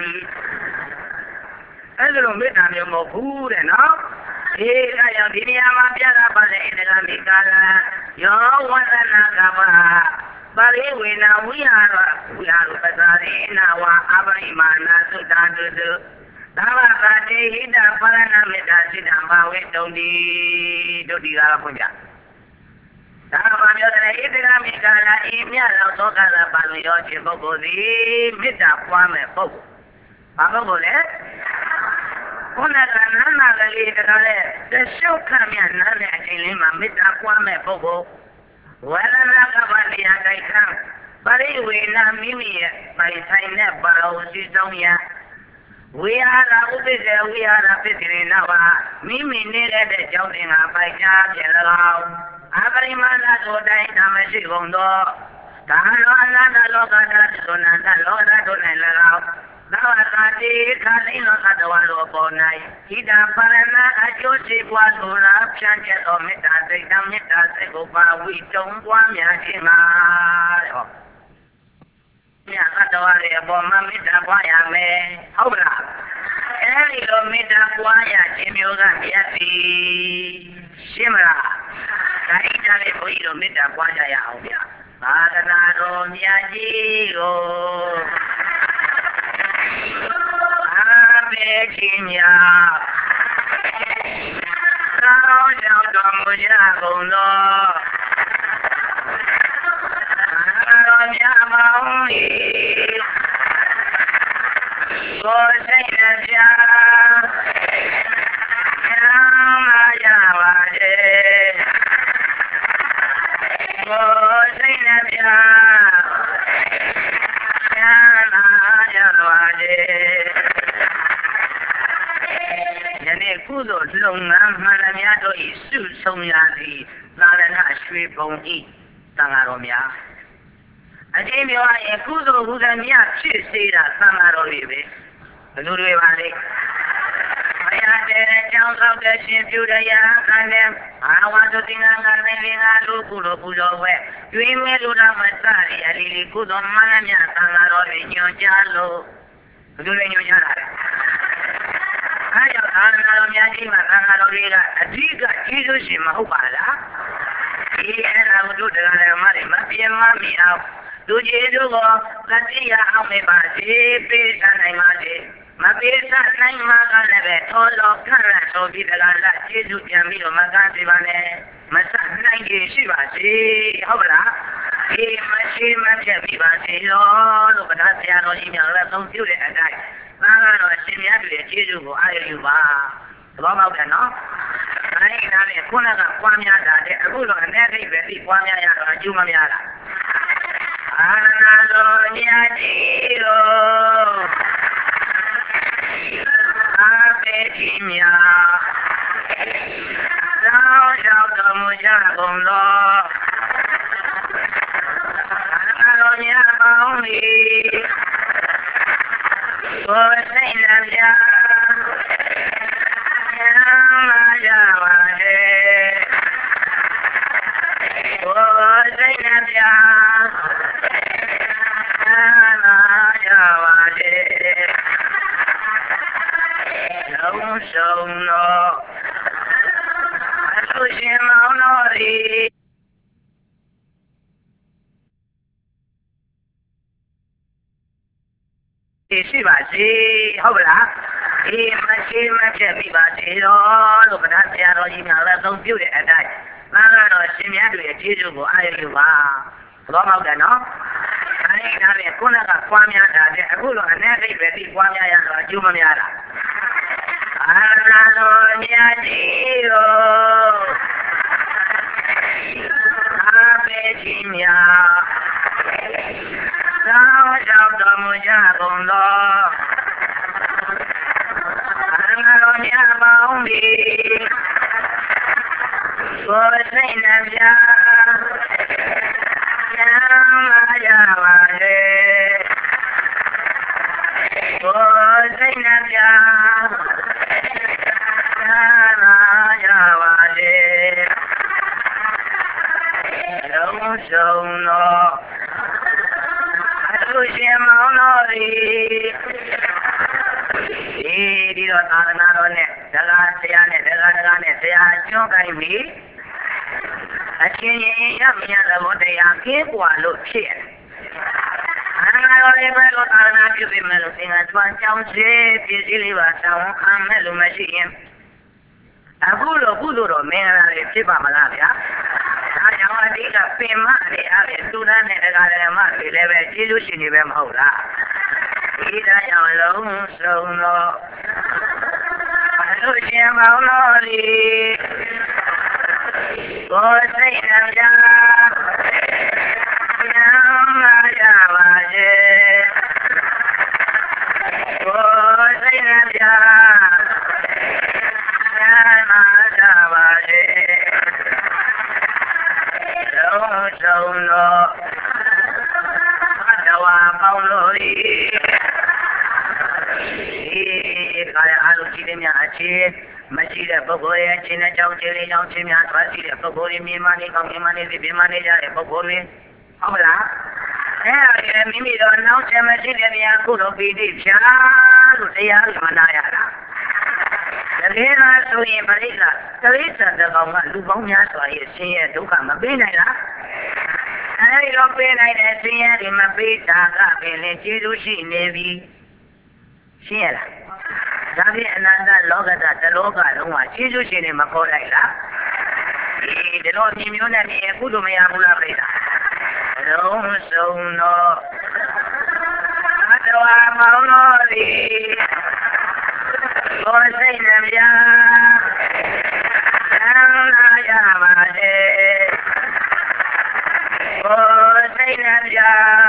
အဲ့လိုမေတ္တာမျိုးမဟုတ်ဘူးတဲ့နော်ဒီကရောက်ဒီနေရာမှာပြတာပါတဲ့ဣဒကမိကာလယောဝန္ဒနာကပါပါရိဝေနဝိဟာရဝိဟာရပသာရိနာဝအဘိမာနာသုတ္တတုတုသာဝကတိဟိတပါရဏမေတ္တာစိတ္တဘာဝေတုံတိဒုတိယကဖွင့်ပြဒါကဘာပြောတယ်ဣဒကမိကာလဤမြတ်လောက်သောကလာပါလို့ရောခြင်းပုဂ္ဂိုလ်သည်မေတ္တာပွားမဲ့ပုဂ္ဂိုလ်ဘာပုဂ္ဂိုလ်လဲခုနကနန္နာကလေးတခါလဲတရှုပ်ခမြနန်းတဲ့အချိန်လေးမှာမေတ္တာပွားမဲ့ပုဂ္ဂိုလ်ဝရဏကပ္ပတရားတိုက်ခံပရိဝေနမိမိရဲ့ပိုင်ဆိုင်တဲ့ပါရဝစီဆုံးရဝိဟာရဥပ္ပဇေဝိဟာရပစ္စည်းနာဝမိမိနေတဲ့ကြောင့်တင်ငါပိုက်ချပြန်၎င်းအပရိမာဏတို့တိုင်းဓမ္မရှိကုန်သောဒါရောအနန္တလောကဓာတ်သုဏန္တလောဓာတ်တို့၌၎င်းသာဝတာတိခါလိလောကတဝါလိုပေါ်၌ဣဒံပါရဏအကျိုးရှိပွားလိုလားဖြန့်ကျက်သောမေတ္တာစိတ်တမေတ္တာစိတ်ကိုပါဝိတုံပွားများခြင်းမှာဟောမြတ်တဝါရဲ့အပေါ်မှာမေတ္တာပွားရမယ်ဟုတ်လားအဲဒီလိုမေတ္တာပွားရခြင်းမျိုးကမြတ်ပြီရှင်းမလားဒါဣဒံလေးဘုန်းကြီးတို့မေတ္တာပွားကြရအောင်ဗျာသာသနာတော်မြတ်ကြီးကိုအားပေးခြင်းများကောင်းကြောင့်တော်မူကြကုန်သောသာတော်မြတ်မောင်၏ကိုယ်စိတ်နှပြချမ်းသာကြပါစေကိုယ်စိတ်နှပြချမ်းသာကြပါစေယနေ့ကုသိုလ်လုပ်ငန်းမှန်သမျှတို့၏စုဆုံးရသည်သာသနာရွှေဘုံ၏သံဃာတော်များအကျဉ်းပြောရရင်ကုသိုလ်ဟူသည်မြတ်ဖြစ်စေတာသံဃာတော်တွေပဲဘယ်လိုတွေပါလဲဘုရားတဲ့ကြောင်းသောတဲ့ရှင်ပြုတရားခံတဲ့အာဝါဒသင်္ကန်းကလည်းငါလူကုသိုလ်ပူဇော်ဝဲကျွေးမဲလူတော်မစရီအလီလီကုသိုလ်မှန်သမျှသံဃာတော်တွေညွှန်ကြားလို့ဘယ်လိုလဲညွှန်ကြားတာလဲအားကြောင့်သာသနာတော်များကြီးမှာသံဃာတော်တွေကအဓိကကျေးဇူးရှင်မဟုတ်ပါလားဒီအဲ့ဒါကိုတို့တရားဓမ္မတွေမပြင်းမမီအောင်လူကြီးတို့ကသတိရအောင်မေပါစေပေးသနိုင်ပါစေမပေးသနိုင်မှာကလည်းပဲထောလောခန့်ရသောပြီးတရားလားကျေးဇူးပြန်ပြီးတော့မကန်းစေပါနဲ့မဆနိုင်ကြရှိပါစေဟုတ်ပါလားဒီမရှိမဖြစ်ပြီးပါစေလို့လို့ဗဒဆရာတော်ကြီးများလည်းသုံးပြုတဲ့အတိုင်းသာကတော့ရှင်များတွေကျေးဇူးကိုအားရယူပါသဘောပေါက်တယ်နော်အဲဒီနားနဲ့ခုနကပွားများတာတဲ့အခုတော့အနေသိပဲပြီးပွားများရတော့အကျိုးမများတာအာနာတော်မြတ်ကြီးကိုအားပေးခြင်းများသောရောက်တော်မူကြကုန်သောအာနာတော်မြတ်ပေါင်း၏ကိုယ်စိတ်နှပြချမ်းသာကြပါစေကိုယ်စိတ်နှပြချမ်းသာကြပါစေလုံးစုံသောအလူရှင်မောင်တော်သည်ရှိပါစေဟုတ်ပါလားဒီမရှိမဖြစ်ပြီးပါစေတော့လို့ဗဒဆရာတော်ကြီးများလည်းသုံးပြုတဲ့အတိုင်းသာကတော့ရှင်များတွေရဲ့ကျေးဇူးကိုအားရယူပါသဘောပေါက်တယ်နော်အဲဒီဒါနဲ့ခုနကပွားများတာတဲ့အခုတော့အနေသိပဲပြီးပွားများရတော့အကျိုးမများတာအာနာတော်မြတ်ကြီးကိုအားပေးခြင်းများသောရောက်တော်မူကြကုန်သောအာနာတော်မြတ်ပေါင်းသည်ကိုယ်စိတ်နှပြချမ်းသာကြပါစေကိုယ်စိတ်နှပြချမ်းသာကြပါစေလုံးစုံသောအလူရှင်မောင်တော်သည်ဒီဒီတော့သာသနာတော်နဲ့တရားဆရာနဲ့တရားတရားနဲ့ဆရာကျွန်းကိုင်းပြီအချင်းရင်ရမရတဲ့ဘုတရားကင်းကွာလို့ဖြစ်ရတယ်။အာနာတော်လေးပဲလို့သာသနာပြုပြီးမယ်လို့သင်္ကန်းသွန်ကြောင်းစေပြည့်စည်လေးပါတောင်းခံမဲ့လို့မရှိရင်အခုလိုကုသိုလ်တော်မင်္ဂလာတွေဖြစ်ပါမလားဗျာ။ဒါကြောင့်အတိကပင်မတွေအားဖြင့်သူနဲ့တရားဓမ္မတွေလည်းပဲကျေးဇူးရှင်တွေပဲမဟုတ်လား။ဒီတရားကြောင့်လုံးစုံသောအလူရှင်မောင်တော်သည်ကိုယ်စိတ်နှပြပေါင်းတို့ဒီခါရအားလုံးကြည့်နေများအခြေမရှိတဲ့ပုဂ္ဂိုလ်ရဲ့ခြင်းနဲ့ကြောင့်ခြင်းလေးကြောင့်ခြင်းများသွားရှိတဲ့ပုဂ္ဂိုလ်တွေမြင်မနေကောင်းမြင်မနေသိမြင်မနေကြတဲ့ပုဂ္ဂိုလ်တွေဟုတ်မလားအဲ့ဒါရဲ့မိမိတို့နောက်ချက်မရှိတဲ့နေရာကုသိုလ်ပီတိဖြာလို့တရားမနာရတာတကယ်လားဆိုရင်ပရိစ္ဆာတိရစ္ဆာန်တကောင်ကလူပေါင်းများစွာရဲ့ဆင်းရဲဒုက္ခမပေးနိုင်လားအဲဒီတော့ပေးနိုင်တဲ့ဆင်းရဲတွေမပေးတာကပင်လေကျေးဇူးရှိနေပြီရှင်းရလားဒါဖြင့်အနန္တလောကတလောကလုံးမှာကျေးဇူးရှင်တွေမခေါ်လိုက်လားဒီဒီလိုမျိုးမျိုးနဲ့နေကုသိုလ်မရဘူးလားပြိဿလုံးစုံသောအတဝါမောင်တော်သည်ဘောစိတ်နှပြသံသာရပါစေဘောစိတ်နှပြ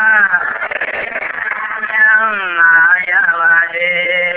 သံသာရပါစေ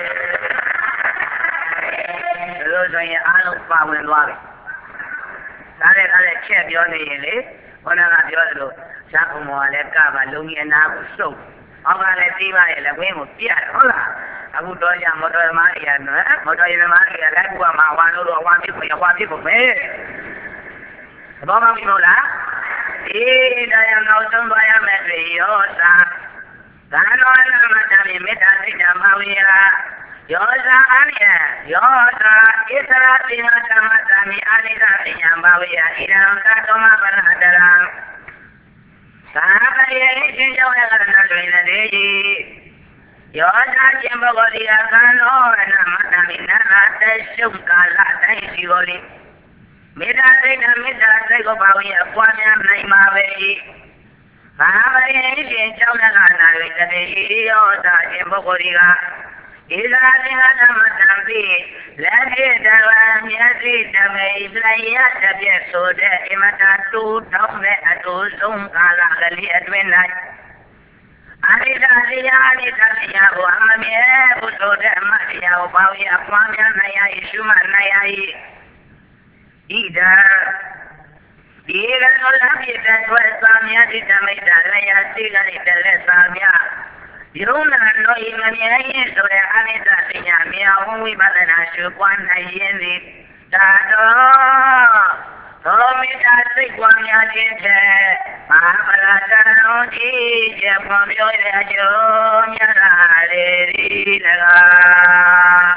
လို့ဆိုရင်အားလုံးပါဝင်သွားပြီဒါနဲ့ဒါနဲ့ချက်ပြောနေရင်လေခေါင်းကပြောသလိုဇာတ်ကောင်ကလည်းကပါလုံးကြီးအနာကိုစုပ်အောက်ကလည်းတီးပါရဲ့လည်းဝင်းကိုပြရတယ်ဟုတ်လားအခုတော့ရမော်တော်မားကြီးရနော်မော်တော်ရမားကြီးလည်းကူကမှာဝါလို့တော့ဝါပြစ်ကိုဝါပြစ်ကိုပဲသဘောပေါက်ပြီမဟုတ်လားဒီတရားနောက်ဆုံးသွားရမယ်တွေ့ရောသာဒါနောနမတမိမေတ္တာစိတ်ဓမ္မဝိယယောဇာအနိယယောဇာဣသရာတိယဓမ္မသမိအာနိသတိယံဘဝေယဣဒံသတ္တမပရဟတရံသာပရိယေရှင်ကြောင့်ရကရဏတွင်လည်းကြီးယောဇာခြင်းဘဂဝတိကကံတော်နမသမိနရတေရှုကာလတိုင်းစီကိုလေမေတ္တာစိတ်နဲ့မေတ္တာစိတ်ကိုဘဝေယအပွားများနိုင်ပါပဲသာပရိယေရှင်ကြောင့်ရကရဏတွင်လည်းယောဇာခြင်းဘဂဝတိကဣဇာတိဟဓမ္မတံပိလက်ပြတဝံမျက်စိတမိတ်လျက်တပြည့်ဆိုတဲ့အမတတူတောင်းတဲ့အတူဆုံးကာလကလေးအတွင်း၌အရိဒာတရားအရိဒာတရားကိုအမမြဲဘုဆိုတဲ့အမတရားကိုပေါရပွားများနိုင်ရ၏ရှုမှတ်နိုင်ရ၏ဣဒံဒီကလိုလက်ပြတဲ့ဆွဲစာမြတ်တမိတ်လျက်စိကလေးတလက်စာမြတ်ယုံနာလို့ဤမမြဲရင်ဆိုတဲ့အနိစ္စပညာမြောင်ဝိပဿနာရှုပွားနိုင်ရင်ဒီသာတော်သောမေတ္တာစိတ်ပွားများခြင်းဖြင့်မဟာပရာဇဏောကြီးကျပွန်ပြောတဲ့အကျိုးမြတ်လာလေဒီလကား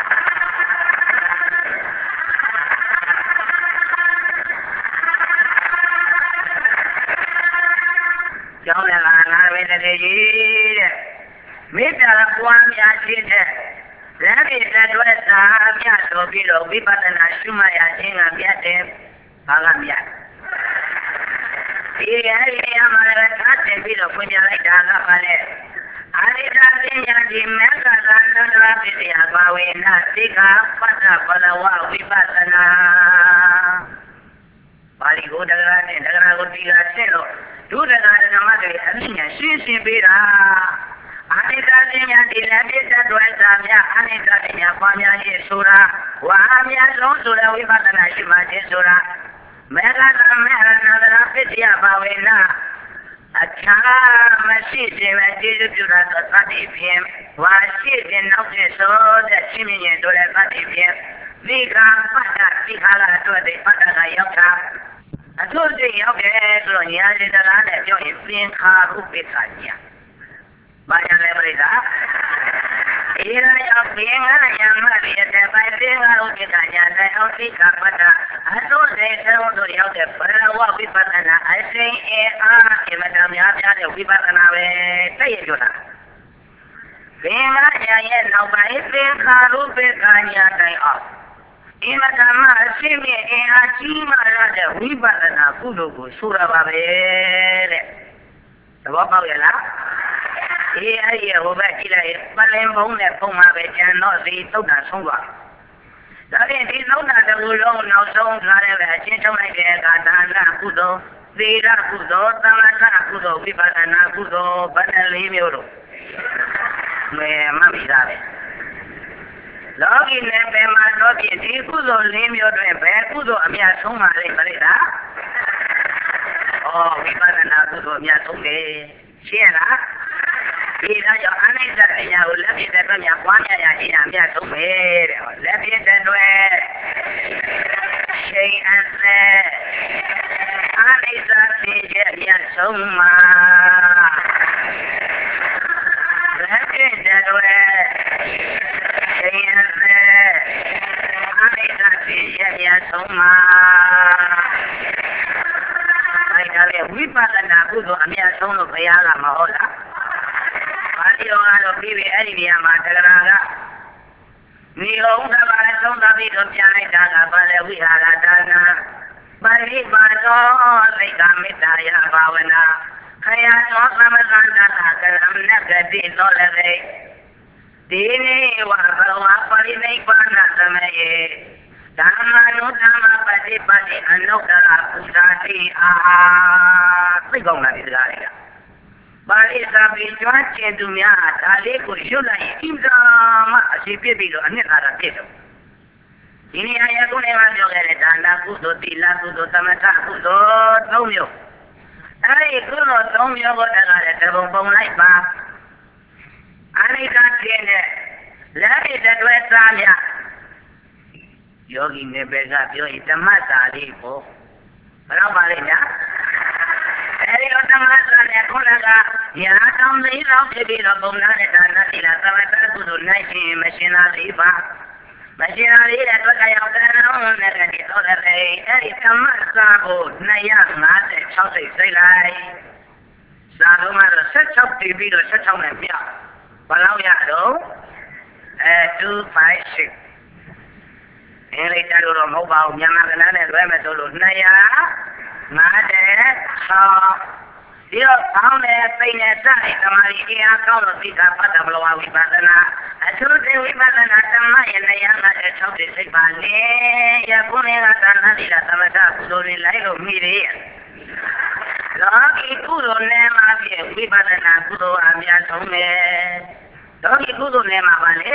ကျောင်းလည်းငါပဲတည်းကြီးတဲ့မေတ္တာပွားများခြင်းတဲ့လက်ပြတဲ့အတွက်သာမြတ်ဆိုပြီးတော့ဝိပဿနာရှုမှတ်ရခြင်းကမြတ်တယ်ဘာကမြတ်ဒီရရမှာလည်းသာတင်ပြီးတော့ဖွင့်ပြလိုက်တာကပါလေအာရိတပညာဒီမေကသာနန္ဒဝပိတယဘာဝေနသိက္ခာပတ္တဘလဝဝိပဿနာပါဠိကိုတက္ကရာနဲ့တက္ကရာကိုဒီကဆက်တော့ဒုဒကဓမ္မတွေအမြင်ရှင်းရှင်းပေးတာအာနိတပညာဒီလက်ပြတဲ့တွေ့စာများအာနိတပညာပွားများရေးဆိုတာဝါများလုံးဆိုတဲ့ဝိပဿနာရှိမှခြင်းဆိုတာမေဃသမမေရဏန္ဒရာပစ္စယဘာဝေနအခြားမရှိစေပဲကျေးဇူးပြုတာသတ္တိဖြင့်ဝါရှိတဲ့နောက်ကျဆိုတဲ့ရှင်းမြင်တို့လည်းသတ္တိဖြင့်ဒီကံပတ္တဒီခါလာအတွက်ဒီပတ္တကရောက်တာအထုစိတ်ရောက်တယ်ဆိုတော့ညာစေတကားနဲ့ပြောရင်သင်္ခါရုပ္ပခာညာဘာညာလဲပြိဿဧရာယောပင်္ဂယမရိယတဲ့ပိုင်ပင်္ဂရုပ္ပခာညာတဲ့အောသိကပတ္တအထုစိတ်ဆုံးတို့ရောက်တဲ့ဘရဝဝိပဿနာအစဉ်အေအားအမတများပြတဲ့ဝိပဿနာပဲသိရကြတာပင်္ဂယရဲ့နောက်ပိုင်းသင်္ခါရုပ္ပခာညာတိုင်အောင်ဒီမကမအရှိမြအင်အားကြီးမှရတဲ့ဝိပဿနာကုသိုလ်ကိုဆိုရပါပဲတဲ့သဘောပေါက်ရလားဒီအဲ့ဒီဟိုဘက်ကြည့်လိုက်ပလင်ဘုံနဲ့ပုံမှာပဲကျန်တော့ဒီသုတ်တာဆုံးသွားဒါဖြင့်ဒီသုတ်တာတစ်ခုလုံးနောက်ဆုံးထားတဲ့ပဲအချင်းချုပ်လိုက်တဲ့အခါဒါနကုသိုလ်သီလကုသိုလ်သမထကုသိုလ်ဝိပဿနာကုသိုလ်ဘယ်နှလေးမျိုးတို့မဲမှတ်ပြီးသားပဲလောကီနဲ့ဘယ်မှာတော့ဖြစ်ဒီကုသိုလ်လေးမျိုးတွေဘယ်ကုသိုလ်အများဆုံးပါလဲမလေးလားဩဝိပဿနာကုသိုလ်အများဆုံးတယ်ရှင်းရလားပညာကိုလက်ပြတဲ့အတွက်များပွားများရခြင်းအမြတ်ဆုံးပဲတဲ့လက်ပြတဲ့အတွက်ချိန်အသက်အနိစ္စဖြစ်ခြင်းအမြတ်ဆုံးမှာလက်ပြတဲ့အတွက်ချိန်အသက်အနိစ္စဖြစ်ခြင်းအမြတ်ဆုံးမှာအဲဒါလေဝိပဿနာကုသိုလ်အမြတ်ဆုံးလို့ဘုရားကမဟုတ်လားပါဠိတော်ကတော့ပြီးပြီအဲ့ဒီနေရာမှာတက္ကရာကနိဟုံးသဘာဝသုံးသပြီးတော့ပြန်လိုက်တာကဘာလဲဝိဟာရဒါနာပရိပါတောသိက္ခာမေတ္တာယဘာဝနာခယသောသမသန္တာကရမဏဂတိသောလည်းဒီနေ့ဝဘဝပရိနိဗ္ဗာန်သမယေဓမ္မနုဓမ္မပฏิပတိအနုတ္တရပုဇာတိအာသိကောင်းလားဒီစကားတွေကပါဠိစာပေကျွမ်းကျင်သူများဒါလေးကိုရွတ်လိုက်ရင်အင်တာမှအရှိပြစ်ပြီးတော့အနှစ်သာရပြည့်စုံဒီနေရာရကုန်းထဲမှာပြောခဲ့တဲ့ဒါနကုသိုလ်သီလကုသိုလ်သမထကုသိုလ်သုံးမျိုးအဲဒီကုသိုလ်သုံးမျိုးကိုတခါတည်းတပုံပုံလိုက်ပါအနိစ္စခြင်းနဲ့လက်ရတဲ့တွေ့စားမြယောဂီနေဘက်ကပြောရင်ဓမ္မစာလေးကိုဘယ်တော့ပါလိမ့်ညာအဲဒီတော့ဓမ္မစာနဲ့ခုနကညာတောင်းလေးတော့ဖြစ်ပြီးတော့ပုံနာတဲ့ဒါနသီလသမထကုသိုလ်နိုင်ခြင်းမရှင်သာလေးပါမရှင်သာလေးတဲ့တွက်ကရောက်တဲ့အောင်နဲ့တည်းတော့လည်းအဲဒီဓမ္မစာကိုနှစ်ရာငါးဆယ်ခြောက်စိတ်စိတ်လိုက်စာလုံးကတော့ဆက်၆တည်ပြီးတော့ဆက်၆နဲ့မြောက်ဘယ်လောက်ရတော့အဲtwo five sixအင်္ဂလိပ်ကျတော့မဟုတ်ပါဘူးမြန်မာကလည်းလွဲမယ်ဆိုလို့နှစ်ရာငါးတဲ့ဆောင်းဒီတော့ကောင်းတဲ့ပိန်နဲ့စတဲ့သမာဓိတရားကောင်းလို့သိတာပတ်တယ်ဘလောဝိပဿနာအထူးသဖြင့်ဝိပဿနာဓမ္မရဲ့နေရာမှာ၆၀စိတ်ပါလေယခုနေကသာနာတိလာသမထကုသိုလ်တွေလိုက်လို့မိတယ်လောကီကုသိုလ်နဲ့မှာပြည့်ဝိပဿနာကုသိုလ်အများဆုံးပဲလောကီကုသိုလ်နဲ့မှာပါလေ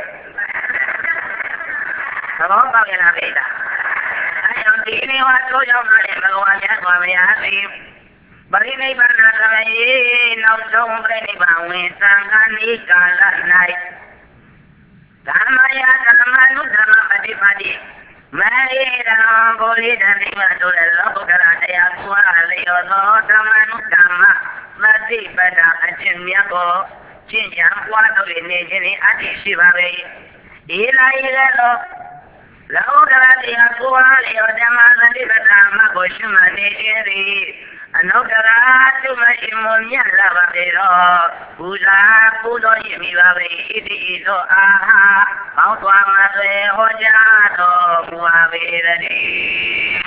သဘောပေါက်ရလားဗျာအဲကြောင့်ဒီနေ့ဟောတို့ရောက်လာတဲ့ဘဂဝါမြတ်စွာဘုရားသည်ပရိနိဗ္ဗာန်သမယေနောက်ဆုံးပရိနိဗ္ဗာန်ဝင်သံဃာနိကာလ၌ဓမ္မယဓမ္မနုဓမ္မပฏิပါတိမေရံဘောရိတနိဗ္ဗာန်ဆိုတဲ့လောကုတ္တရာတရားပွားလျောသောဓမ္မနုဓမ္မပฏิပဒါအခြင်းမြတ်ကိုကျင့်ကြံပွားတော်နေခြင်း၏အတ္တိရှိပါပေ၏ဤလာ၏လည်းလောကရာတရားကိုယ်ဟာလျောဓမ္မသတိပဋ္ဌာန်မကိုရှုမှတ်နေခြင်းသည်အနုတ္တရာတုမရှိမမြတ်လာပါပေတော့ပူဇာပူဇော်ရမိပါပေဣတိဣသောအာဟာပေါင်းသွားမှာသွေဟောကြားတော်မူပါပေတည်း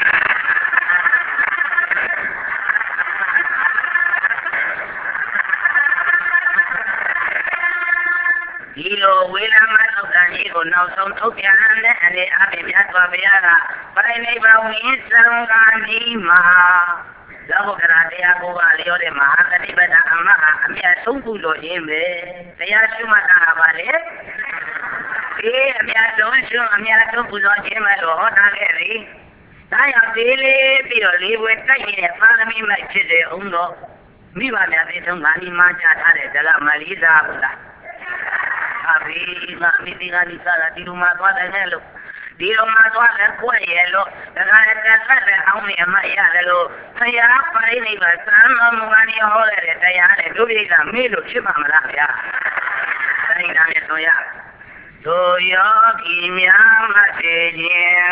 ဒီလိုဝေလမသုတ်တန်ကြီးကိုနောက်ဆုံးထုတ်ပြန်တဲ့အနေအချင်းမြတ်စွာဘုရားကပရိနိဗ္ဗာန်ဝင်စံဃာနီမှာလောကုတ္တရာတရားကိုပါလျောတဲ့မဟာတတိပဒအမဟာအမြတ်ဆုံးကုလို့ခြင်းပဲတရားရှိမှတ်တာပါလေဒီအမြတ်ဆုံးရှုအမြတ်ဆုံးကုလို့ခြင်းပဲလို့ဟောထားခဲ့ပြီဒါကြောင့်ဒီလေးပြီးတော့လေးဝဲတိုက်နေတဲ့ပါရမီမိုက်ဖြစ်တဲ့အောင်တော့မိဘများသိဆုံးငါဒီမှာကြားထားတဲ့ဒလမလီသာဘုရားအဘိဓမ္မိတိကနိသရာဒီလိုမှသွားတယ်လို့ဒီလိုမှသွားတယ်ကိုယ်ရဲ့လို့ဒါကလည်းတက်တဲ့အောင်မြင်မှရတယ်လို့ဆရာပရိနိဗ္ဗာန်သံဃာမူကနေဟောတဲ့တရားနဲ့ဒုပိဋကမေ့လို့ဖြစ်ပါမလားဗျာအဲဒီနာမည်ဆိုရတို့ယောဂီများမသိခြင်း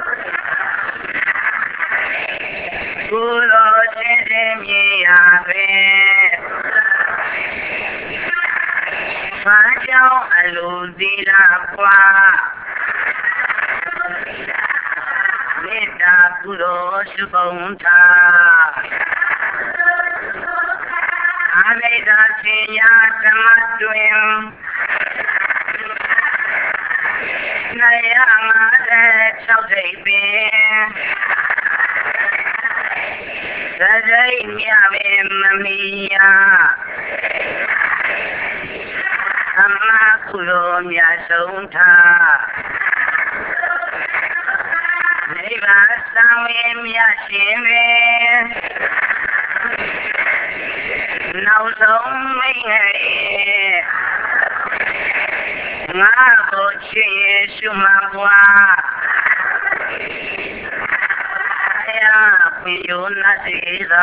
ကုလိုခြင်းခြင်းမြင်ရပေဘာကြောင့်အလိုသီလပွားမေတ္တာကုသိုလ်စုပုံထားအနိစ္စဆင်ညာဓမ္မတွင်နိုင်ရငါတဲ့၆စိတ်ပင်သတိမြပင်မမီယာအမကုလိုမြတ်ဆုံးထားနိဗ္ဗာန်သံဝေမြတ်ရှင်ပင်နောက်ဆုံးမိငယ်ငါကိုချစ်ရင်ရှုမှန်ပွားအရာပြယုံနာစီသာ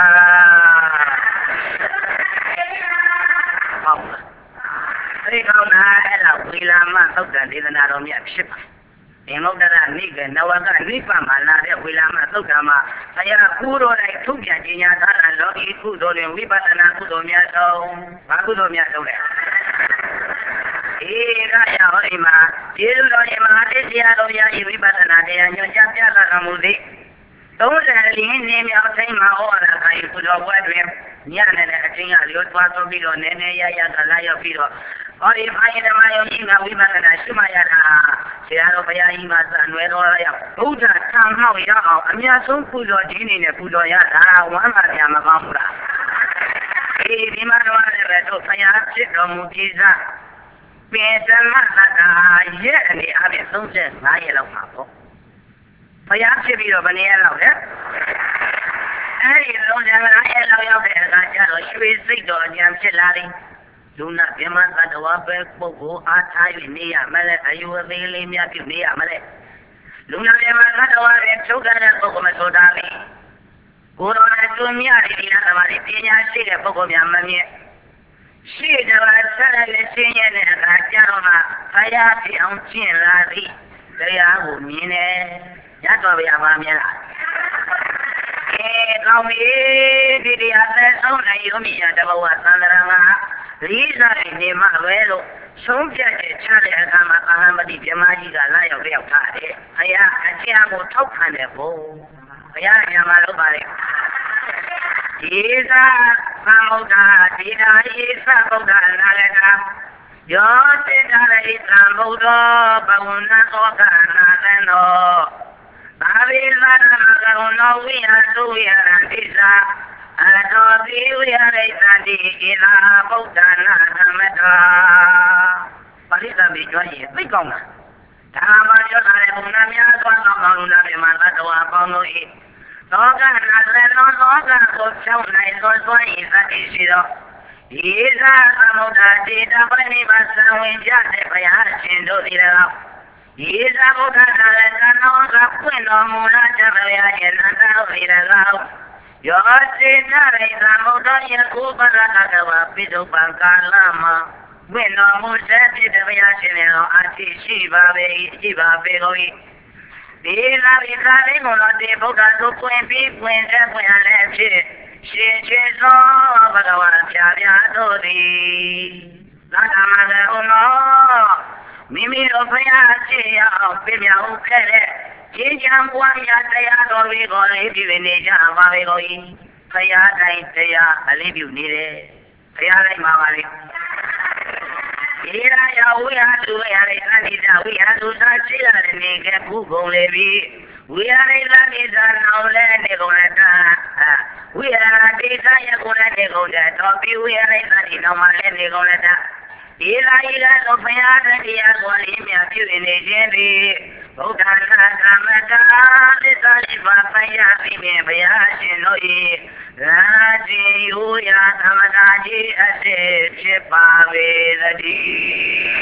ဟုတ်ပါဒီကောင်းတာအဲ့ဒါဝီလာမသုတ်တန်ဒေသနာတော်မြတ်ဖြစ်ပါအင်္ဂုတ္တရနိကေနဝကနိဗ္ဗာန်မှာလာတဲ့ဝီလာမသုတ်တံမှာဘုရားကုသိုလ်တိုင်းထုတ်ပြန်ခြင်းညာထားတာလောကီကုသိုလ်တွင်ဝိပဿနာကုသိုလ်များဆုံးဘာကုသိုလ်များဆုံးလဲဒီကရဟောဒီမှာကျေးဇူးတော်ရှင်မဟာတိဆရာတော်များဤဝိပဿနာတရားညွှန်ကြားပြသတော်မူသည်သုံးဆယ်လေးနှစ်မြောက်ထိုင်မှာဟောတာခိုင်ကုသိုလ်ဘွဲ့တွင်ညနေနဲ့အချင်းရလျောသွားသွားပြီးတော့နည်းနည်းရရကလာရောက်ပြီးတော့ဟောဒီဖိုင်ဓမ္မယုံကြီးမှာဝိပဿနာရှုမှရတာဆရာတော်ဘုရားကြီးမှာစံွယ်တော်ရောက်ဘုရားထံဟောက်ရအောင်အများဆုံးပူဇော်ခြင်းနေနဲ့ပူဇော်ရတာဝမ်းသာကြမကောင်းဘူးလားဒီဒီမှာတော့လည်းပဲတို့ဘုရားဖြစ်တော်မူကြည်စားပေသမသတ္တာရဲ့အနေအချင်းသုံးဆယ်ငါးရက်လောက်မှာပေါ့ဘုရားဖြစ်ပြီးတော့ဘယ်နည်းလောက်လဲအဲ့ဒီလုံးဆယ်ငါးရက်လောက်ရောက်တဲ့အခါကျတော့ရွှေစိတ်တော်အញ្ញံဖြစ်လာတယ်လူနာပြမသတ္တဝါပဲပုဂ္ဂိုလ်အားထား၍နေရမလဲအယူအသေးလေးများပြုနေရမလဲလူနာပြမသတ္တဝါရဲ့ချုပ်တဲ့ပုဂ္ဂိုလ်မဆိုတာလေကိုယ်တော်နဲ့တွင်မြရည်ဒီနာသမားပညာရှိတဲ့ပုဂ္ဂိုလ်များမမြင်ရှိတယ်ပါဆက်လက်ရှင်းရတဲ့အခါကျတော့မှဘုရားဖြစ်အောင်ကျင့်လာသည်တရားကိုမြင်တယ်ရတော်ဗျာပါမြင်လားအဲကောင်းပြီဒီတရားသက်ဆုံးနိုင်ရုံမြတ်တဘဝသံဃာမှာလေးစားနေမှပဲလို့ဆုံးဖြတ်တဲ့ချတဲ့အခါမှာအာဟံပတိဗြဟ္မာကြီးကလာရောက်လျောက်ထားတယ်ဘုရားအကျဉ်းကိုထောက်ခံတယ်ဘုရားညာမှာလုပ်ပါလေဒီသာသမုဒ္ဒဒီနာဤသမုဒ္ဒနာလကယောတိတရိသမုဒ္ဒဘဝနာသောကနာသနောဘာဝိသတ္တမကရုဏဝိယသုဝိယရတိသာအတောတိဝိယရိသတိဣသာဗုဒ္ဓနာသမတာပရိသမီကျွမ်းရင်သိကောင်းတာဒါမှပြောထားတဲ့ဘုံနာများသောကောင်းကောင်းနာပြမသတ္တဝါပေါင်းတို့၏သောကနာသနောသောကကိုဖြောင်းနိုင်သောသွမ်းဤသတိရှိသောဤသာသမုဒ္ဒတေတပရိနိဗ္ဗာန်ဝင်ကြတဲ့ဘုရားရှင်တို့သည်လည်းဤသာဗုဒ္ဓနာလည်းသနောကပွင့်တော်မူလာကြဘုရားရှင်နန္ဒတို့သည်လည်းယောစေတရိသမုဒ္ဒယကုပရကကဝပိစုပံကာလမှာပွင့်တော်မူတဲ့ဖြစ်တဲ့ဘုရားရှင်တော်အရှိရှိပါပေရှိပါပေကုန်၏ဒီလာဒီကာလေးကိုတော့ဒီဗုဒ္ဓတို့ပွင့်ပြီးပွင့်တဲ့ပွင့်ရလည်းဖြစ်ရှင်ရှင်သောဘဂဝါဖြာပြတို့သည်သာဓမ္မလည်းဦးတော်မိမိတို့ဘုရားရှိအောင်ပြမြောက်ခဲ့တဲ့ကျင့်ကြံပွားများတရားတော်တွေကိုလည်းပြုနေကြပါပဲကိုကြီးဘုရားတိုင်းတရားအလေးပြုနေတယ်ဘုရားတိုင်းမှာပါလေဒီရာယဝိဟာတုဝိဟာရိသတိတဝိဟာတုသာရှိရတဲ့နေကဘုဂုံလေပြီဝိဟာရိသတိသာနောင်လဲနေကုန်လက်တာဝိဟာတိသာယကုလည်းနေကုန်တဲ့တော်ပြီဝိဟာရိသတိနောင်မှလည်းနေကုန်လက်တာဒီလာဤကတော့ဘုရားတရားကိုလေးမြပြုနေခြင်းသည်ဗုဒ္ဓနာကမ္မတာသစ္စာလေးပါးပိုင်ရပြီးမြင်ဘုရားရှင်တို့၏ရာဇီယုယသမတာကြီးအစစ်ဖြစ်ပါပေသတည်း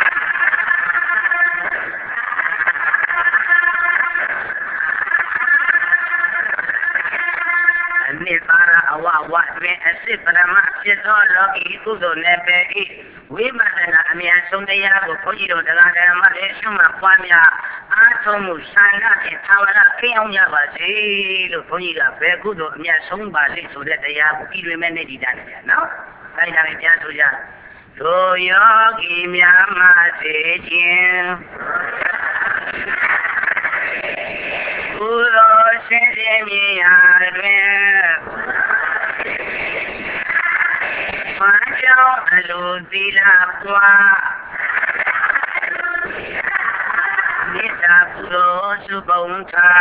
အနိပါရအဝဝတွင်အစစ်ပရမဖြစ်သောလောကီကုသိုလ်နဲ့ပဲ၏ဝိပဿနာအမြန်ဆုံးတရားကိုဘုန်းကြီးတို့တရားဓမ္မတွေရှုမှတ်ပွားများအားထုတ်မှုဆန္ဒဖြင့်သာဝရခင်းအောင်ကြပါစေလို့ဘုန်းကြီးကဘယ်ကုသိုလ်အမြန်ဆုံးပါလိမ့်ဆိုတဲ့တရားကိုဤတွင်မဲ့နေတည်တာနေပြန်နော်။ဒါကြောင့်ပြန်ဆိုကြတို့ယောဂီများမှစေခြင်းကုသိုလ်ရှင်ရှင်မြင်ရာတွင်ဘာကြောင့်အလိုသီလပွားမေတ္တာပုရောစုပုံသာ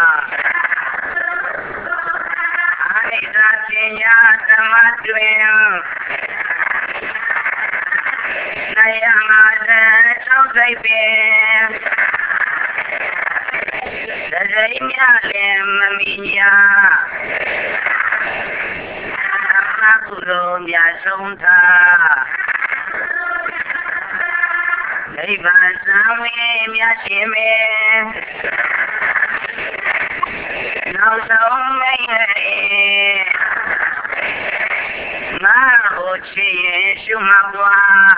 အာရိသပညာသမတွင်နိုင်မှာတဲ့သောက်စိတ်ပင်သစိတ်မြလည်းမမီညာကုသိုလ်များဆုံးသာနိဗ္ဗာန်စံဝင်မြတ်ရှင်မေနောက်ဆုံးမရဲ့ငါ့ကိုချစ်ရင်ရှုမှတ်ပွား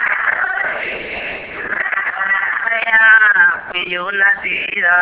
ဘုရားပြယူလာစီတာ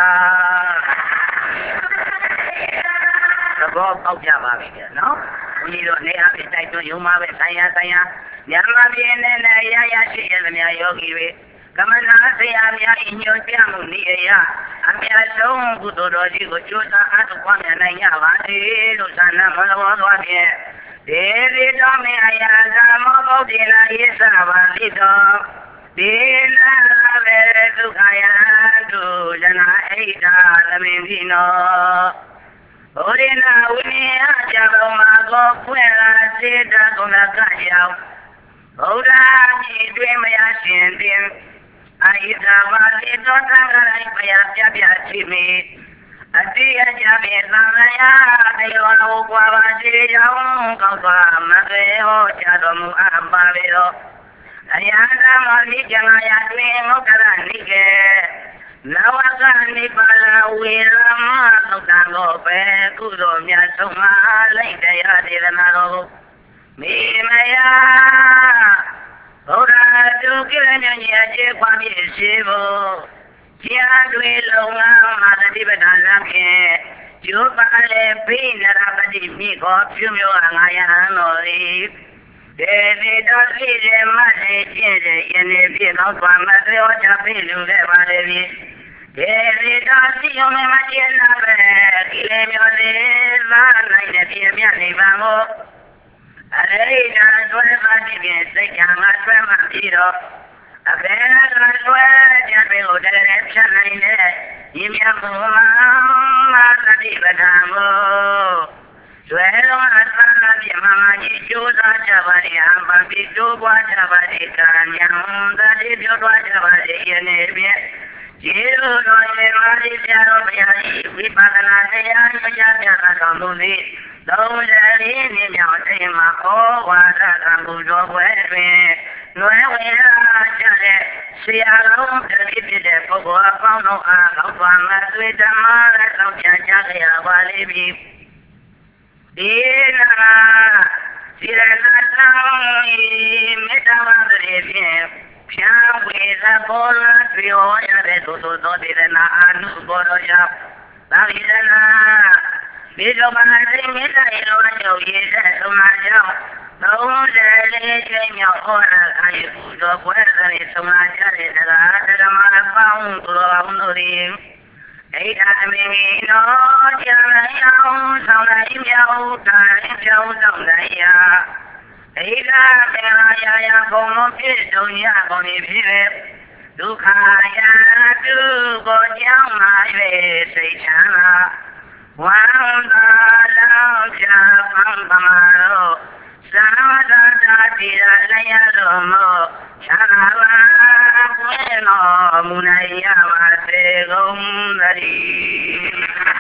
သဘောပေါက်ကြပါပြီနော်ဘုန်းကြီးတို့နေအားဖြင့်တိုက်တွန်းယုံမှာပဲဆိုင်ရာဆိုင်ရာမြန်မာပြည်နဲ့လည်းရရရှိရသမျှယောဂီတွေကမ္မနာဆရာများဤညွှန်ပြမှုနည်းအရာအမြတ်ဆုံးကုသိုလ်တော်ကြီးကိုကြိုးစားအားထုတ်ပွားများနိုင်ကြပါစေလို့သာနာမတော်သွားဖြင့်ဒေဒီတော်မင်းအရာသာမောဘုဒ္ဓနာယေသဘာလိတော်ဒီနာဘေဒုက္ခယတုဇနာဣဒာသမင်တိနောဘုရိနာဝိနည်းအကြဘုံမှာကိုဖွင့်လာစေတကုဏကကြောင့်ဘုရားမြည်တွင်မရရှင်တင်အဣဒာဘာလိတော်သံဃာလိုက်ဘုရားပြပြရှိမိအတိအကျပြေသံဃာတယောလောကွာပါစေကြောင်းကောက်သွားမကေဟောကြားတော်မူအပ်ပါလေတော့အယံသမလိကျင်္ဂယာတွင်ငုတ်တရနိကေနဝကနိပါလဝေရမသုတ်တံကိုပဲကုသိုလ်မြတ်ဆုံးမလိုက်တရားဒေသနာတော်မိမယဘုရားတုကိရမြညအကျေခွာပြည့်ရှိဖို့ကြားတွေလုံငန်းမှာတတိပဌာန်လဖြင့်ကျိုးပါလေဖိနရပတိမိခေါ်ပြုမျိုးငါယဟန်တော်၏ဒေဒီတော်ရှိတယ်မတ်ရှိကျင့်တယ်ယနေ့ဖြစ်သောသွားမသောချဖိလူခဲ့ပါလေပြီဒေဒီတော်ရှိုံမကျင်နာပဲကိလေမျိုးလေးသာနိုင်တဲ့ပြည့်မြတ်နိဗ္ဗာန်ကိုအရိယာတွဲပါတိဖြင့်စိတ်ကံမှာတွဲမှပြီးတော့အဘယ်ကတွဲကြပြီကိုတည်းဖြတ်နိုင်တဲ့ညီမြတ်ဘုရားသတိပဋ္ဌာန်ကိုကျွဲတော်အသနာပြမမကြီးကျိုးစားကြပါလေအပပိတိုးပွားကြပါလေကံဉာဏ်သတိပြောသွားကြပါလေယနေ့ဖြင့်ကျေလိုတော်ရေမာရီဆရာတော်ဘုရားကြီးဝိပဿနာတရားညွှန်ကြားပြတော်မူသည်သုံးရည်နှစ်မြောက်အိမ်မှာဩဝါဒကံပူဇော်ပွဲတွင်နွယ်ဝေလာကြတဲ့ဆရာတော်တတိဖြစ်တဲ့ပုဂ္ဂိုလ်အပေါင်းတို့အားကောင်းစွာမသွေဓမ္မและတောင်းပြန်ကြရပါလိမ့်မည်ဒီနာစိရဏတောင်းမေတ္တာဝတ္တိဖြင့်ဖြာဝေသဘောလာပြောရတဲ့သို့သောသောတေနာအနုဘောရောယောသာဝိဒနာဒီလိုမှလည်းမေတ္တာရေလိုကြောင့်ရည်တဲ့သုံးပါးကြောင့်သုံးတယ်လေးချိန်မြောက်ဟောတာအယုသောဘွယ်တွေသုံးပါးကြတဲ့တရားဓမ္မအပေါင်းသူတော်ကောင်းတို့သည်ဣဒာမင်းတော်ကြာလိုက်အောင်ဆောင်လိုက်မြောက်တိုင်းပြောင်းဆောင်လိုက်ရာဣဒာမေရာယာဘုံလုံးပြည့်စုံရကုန်ပြီဖြစ်ဒုက္ခယာတုကိုကြောင်းမှာ၍စိတ်ချမ်းသာဝန္တာလောချာပံပမာရောသာဝတ္တတိရလည်းရတော်မို့ချာသာပါဝေနောမူနိုင်ရပါစေကုန်သတည်း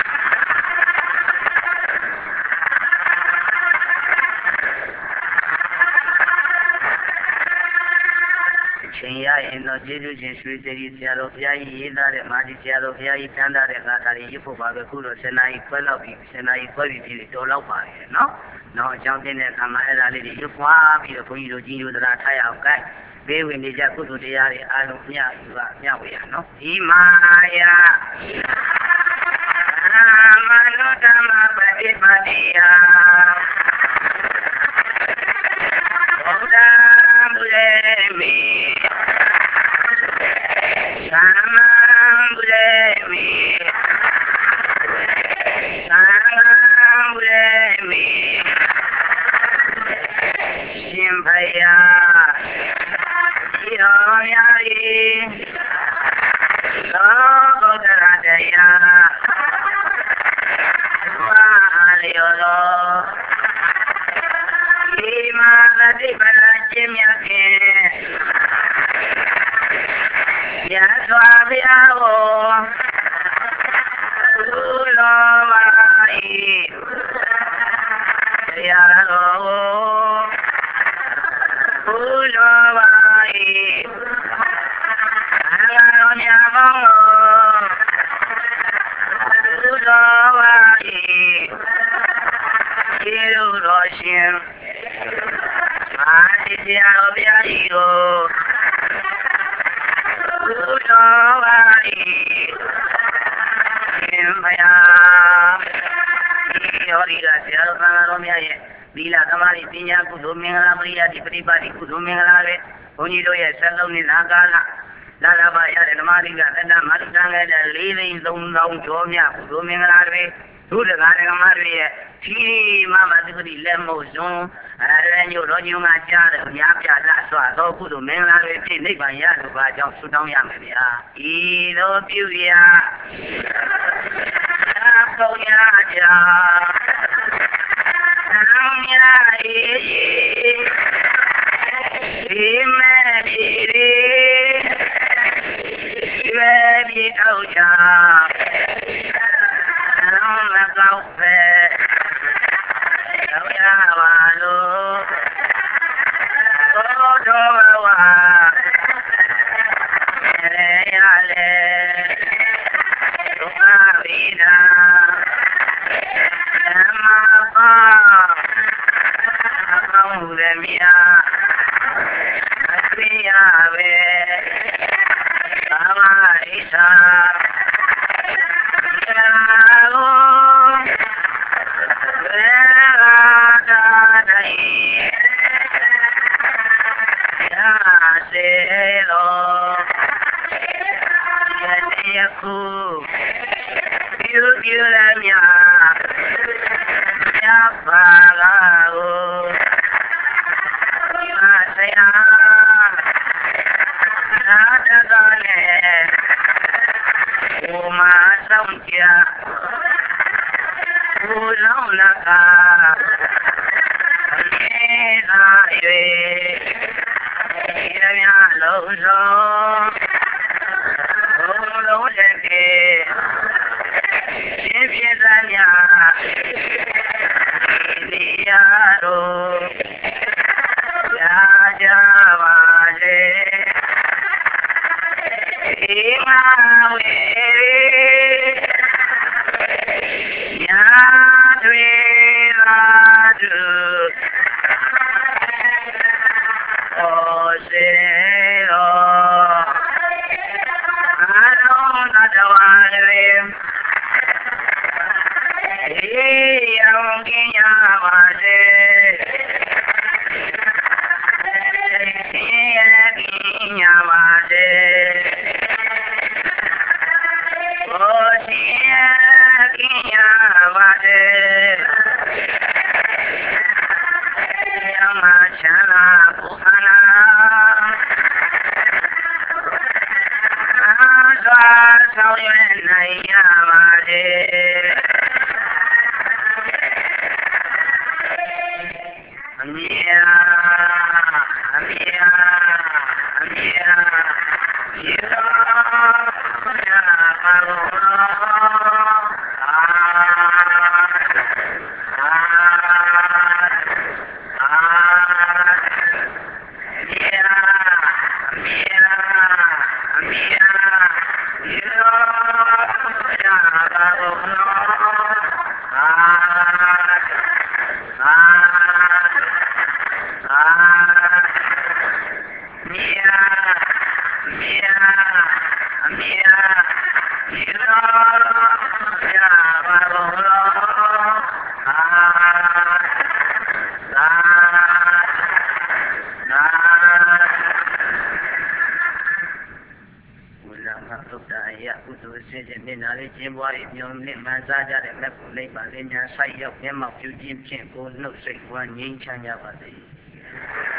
ရှင်ရရင်တော့ကျေးဇူးရှင်ရွှေစေရီဆရာတော်ဘုရားကြီးရေးသားတဲ့မာဒီဆရာတော်ဘုရားကြီးတန်းတာတဲ့ဂါထာတွေရွတ်ဖို့ပါပဲခုတော့ဆယ်နာရီခွဲလောက်ပြီးဆယ်နာရီခွဲပြီးပြီတော်လောက်ပါရဲ့နော်။နောက်အကြောင်းပြတဲ့အခါမှာအဲ့ဒါလေးတွေရွတ်ဖွာပြီးတော့ဘုန်းကြီးတို့ကြီးညိုသရာထားရအောင်ကဲဘေးဝင်နေကြကုသိုလ်တရားတွေအားလုံးမျှယူပါမျှဝေရနော်။ဒီမာယာမနုဓမ္မပฏิပါတိယဘုရားမူလေမိသမ္မာဘုရေမိသမ္မာဘုရေမိရှင်ဘုရားဤတော်များ၏သောဘုဒ္ဓရာတရားဘာလျောတော်ဒီမှာသတိပဋ္ဌာန်ကျင့်မြတ်ဖြင့်ရသော်ဘုရားကိုသုလောပါ၏တရားတော်ကိုသုလောပါ၏သူတော်ပါ၏ဒီလိုတော်ရှင်မာတိတရားတော်ဗျာဤကိုသူတော်ပါ၏ရှင်ဘုရားဒီဟောဒီကဆရာတော်သံဃာတော်များရဲ့သီလသမာဓိပညာကုသိုလ်မင်္ဂလာပရိယတိပရိပါတိကုသိုလ်မင်္ဂလာတွေဘုန်းကြီးတို့ရဲ့ဆက်လုံးနဲ့နာကာလလာလာပါရတဲ့ဓမ္မတိကသတ္တမတ္တံခဲ့တဲ့လေးသိန်းသုံးသောင်းကျော်မြတ်ကုသိုလ်မင်္ဂလာတွေဒုဒကာဓမ္မတွေရဲ့ဒီမမတိပတိလက်မို့စွန်းအဲညို့တော်ညုံကကြားတယ်အများပြလှဆွသောကုသိုလ်မင်္ဂလာတွေဖြစ်နိဗ္ဗာန်ရလို့ပါကြောင့်ဆုတောင်းရမယ်ဗျာဤလိုပြုရာပုံရကြနောင်ရဤဒီမဲ့ဒီရွယ်ပြေထောက်ချနောင်မကောက်ပဲတော့ရပါလို့ဘောတော်ဘဝရေရလေဒုက္ခဝိနာဓမ္မပါကောင်းရမြာအသိရပဲသာမဣသာသာလောဝေရာတာတိုင်ယာစေလောယတိယခုပြုပြုရမြာမြတ်ပါလာကိုမဆရာနာတကလည်းဘုမဆောင်ကြဘုလောင်းလာကေသာ၍ဒီမြလုံးစုံဘုံလုံးတဲ့ကေရှင်ဖြစ်သမျှဒီရတို့ရာကြပါစေဒီမှာဝေညာတွေလာသူဩစေရောအာလုံးသတ္တဝါတွေဒီအောင်ကင်းရပါစေညာပါစေဘောရှင်ကင်းရပါစေယမချမ်းသာဘုခနာအာစွာဆောင်ရွက်နိုင်ရပါစေအမြဲအမြဲအမြဲယေသောယာပါလောအာအာအာအမြဲအမြဲအမြဲယေသောယာပါလောအာအာအာမြာမြာမြာယေသောယာပါလောအာသာသာဝိလာမသုတ္တယကုသိုလ်စေခြင်းနဲ့နာလေးကျင်းပွားပြီးမြောင်နဲ့မှန်စားကြတဲ့လက်ကိုနိဗ္ဗာန်ဉာဏ်ဆိုင်ရောက်မျက်မှောက်ပြုခြင်းဖြင့်ကိုယ်နှုတ်စိတ်ဝမ်းငြိမ်းချမ်းကြပါစေ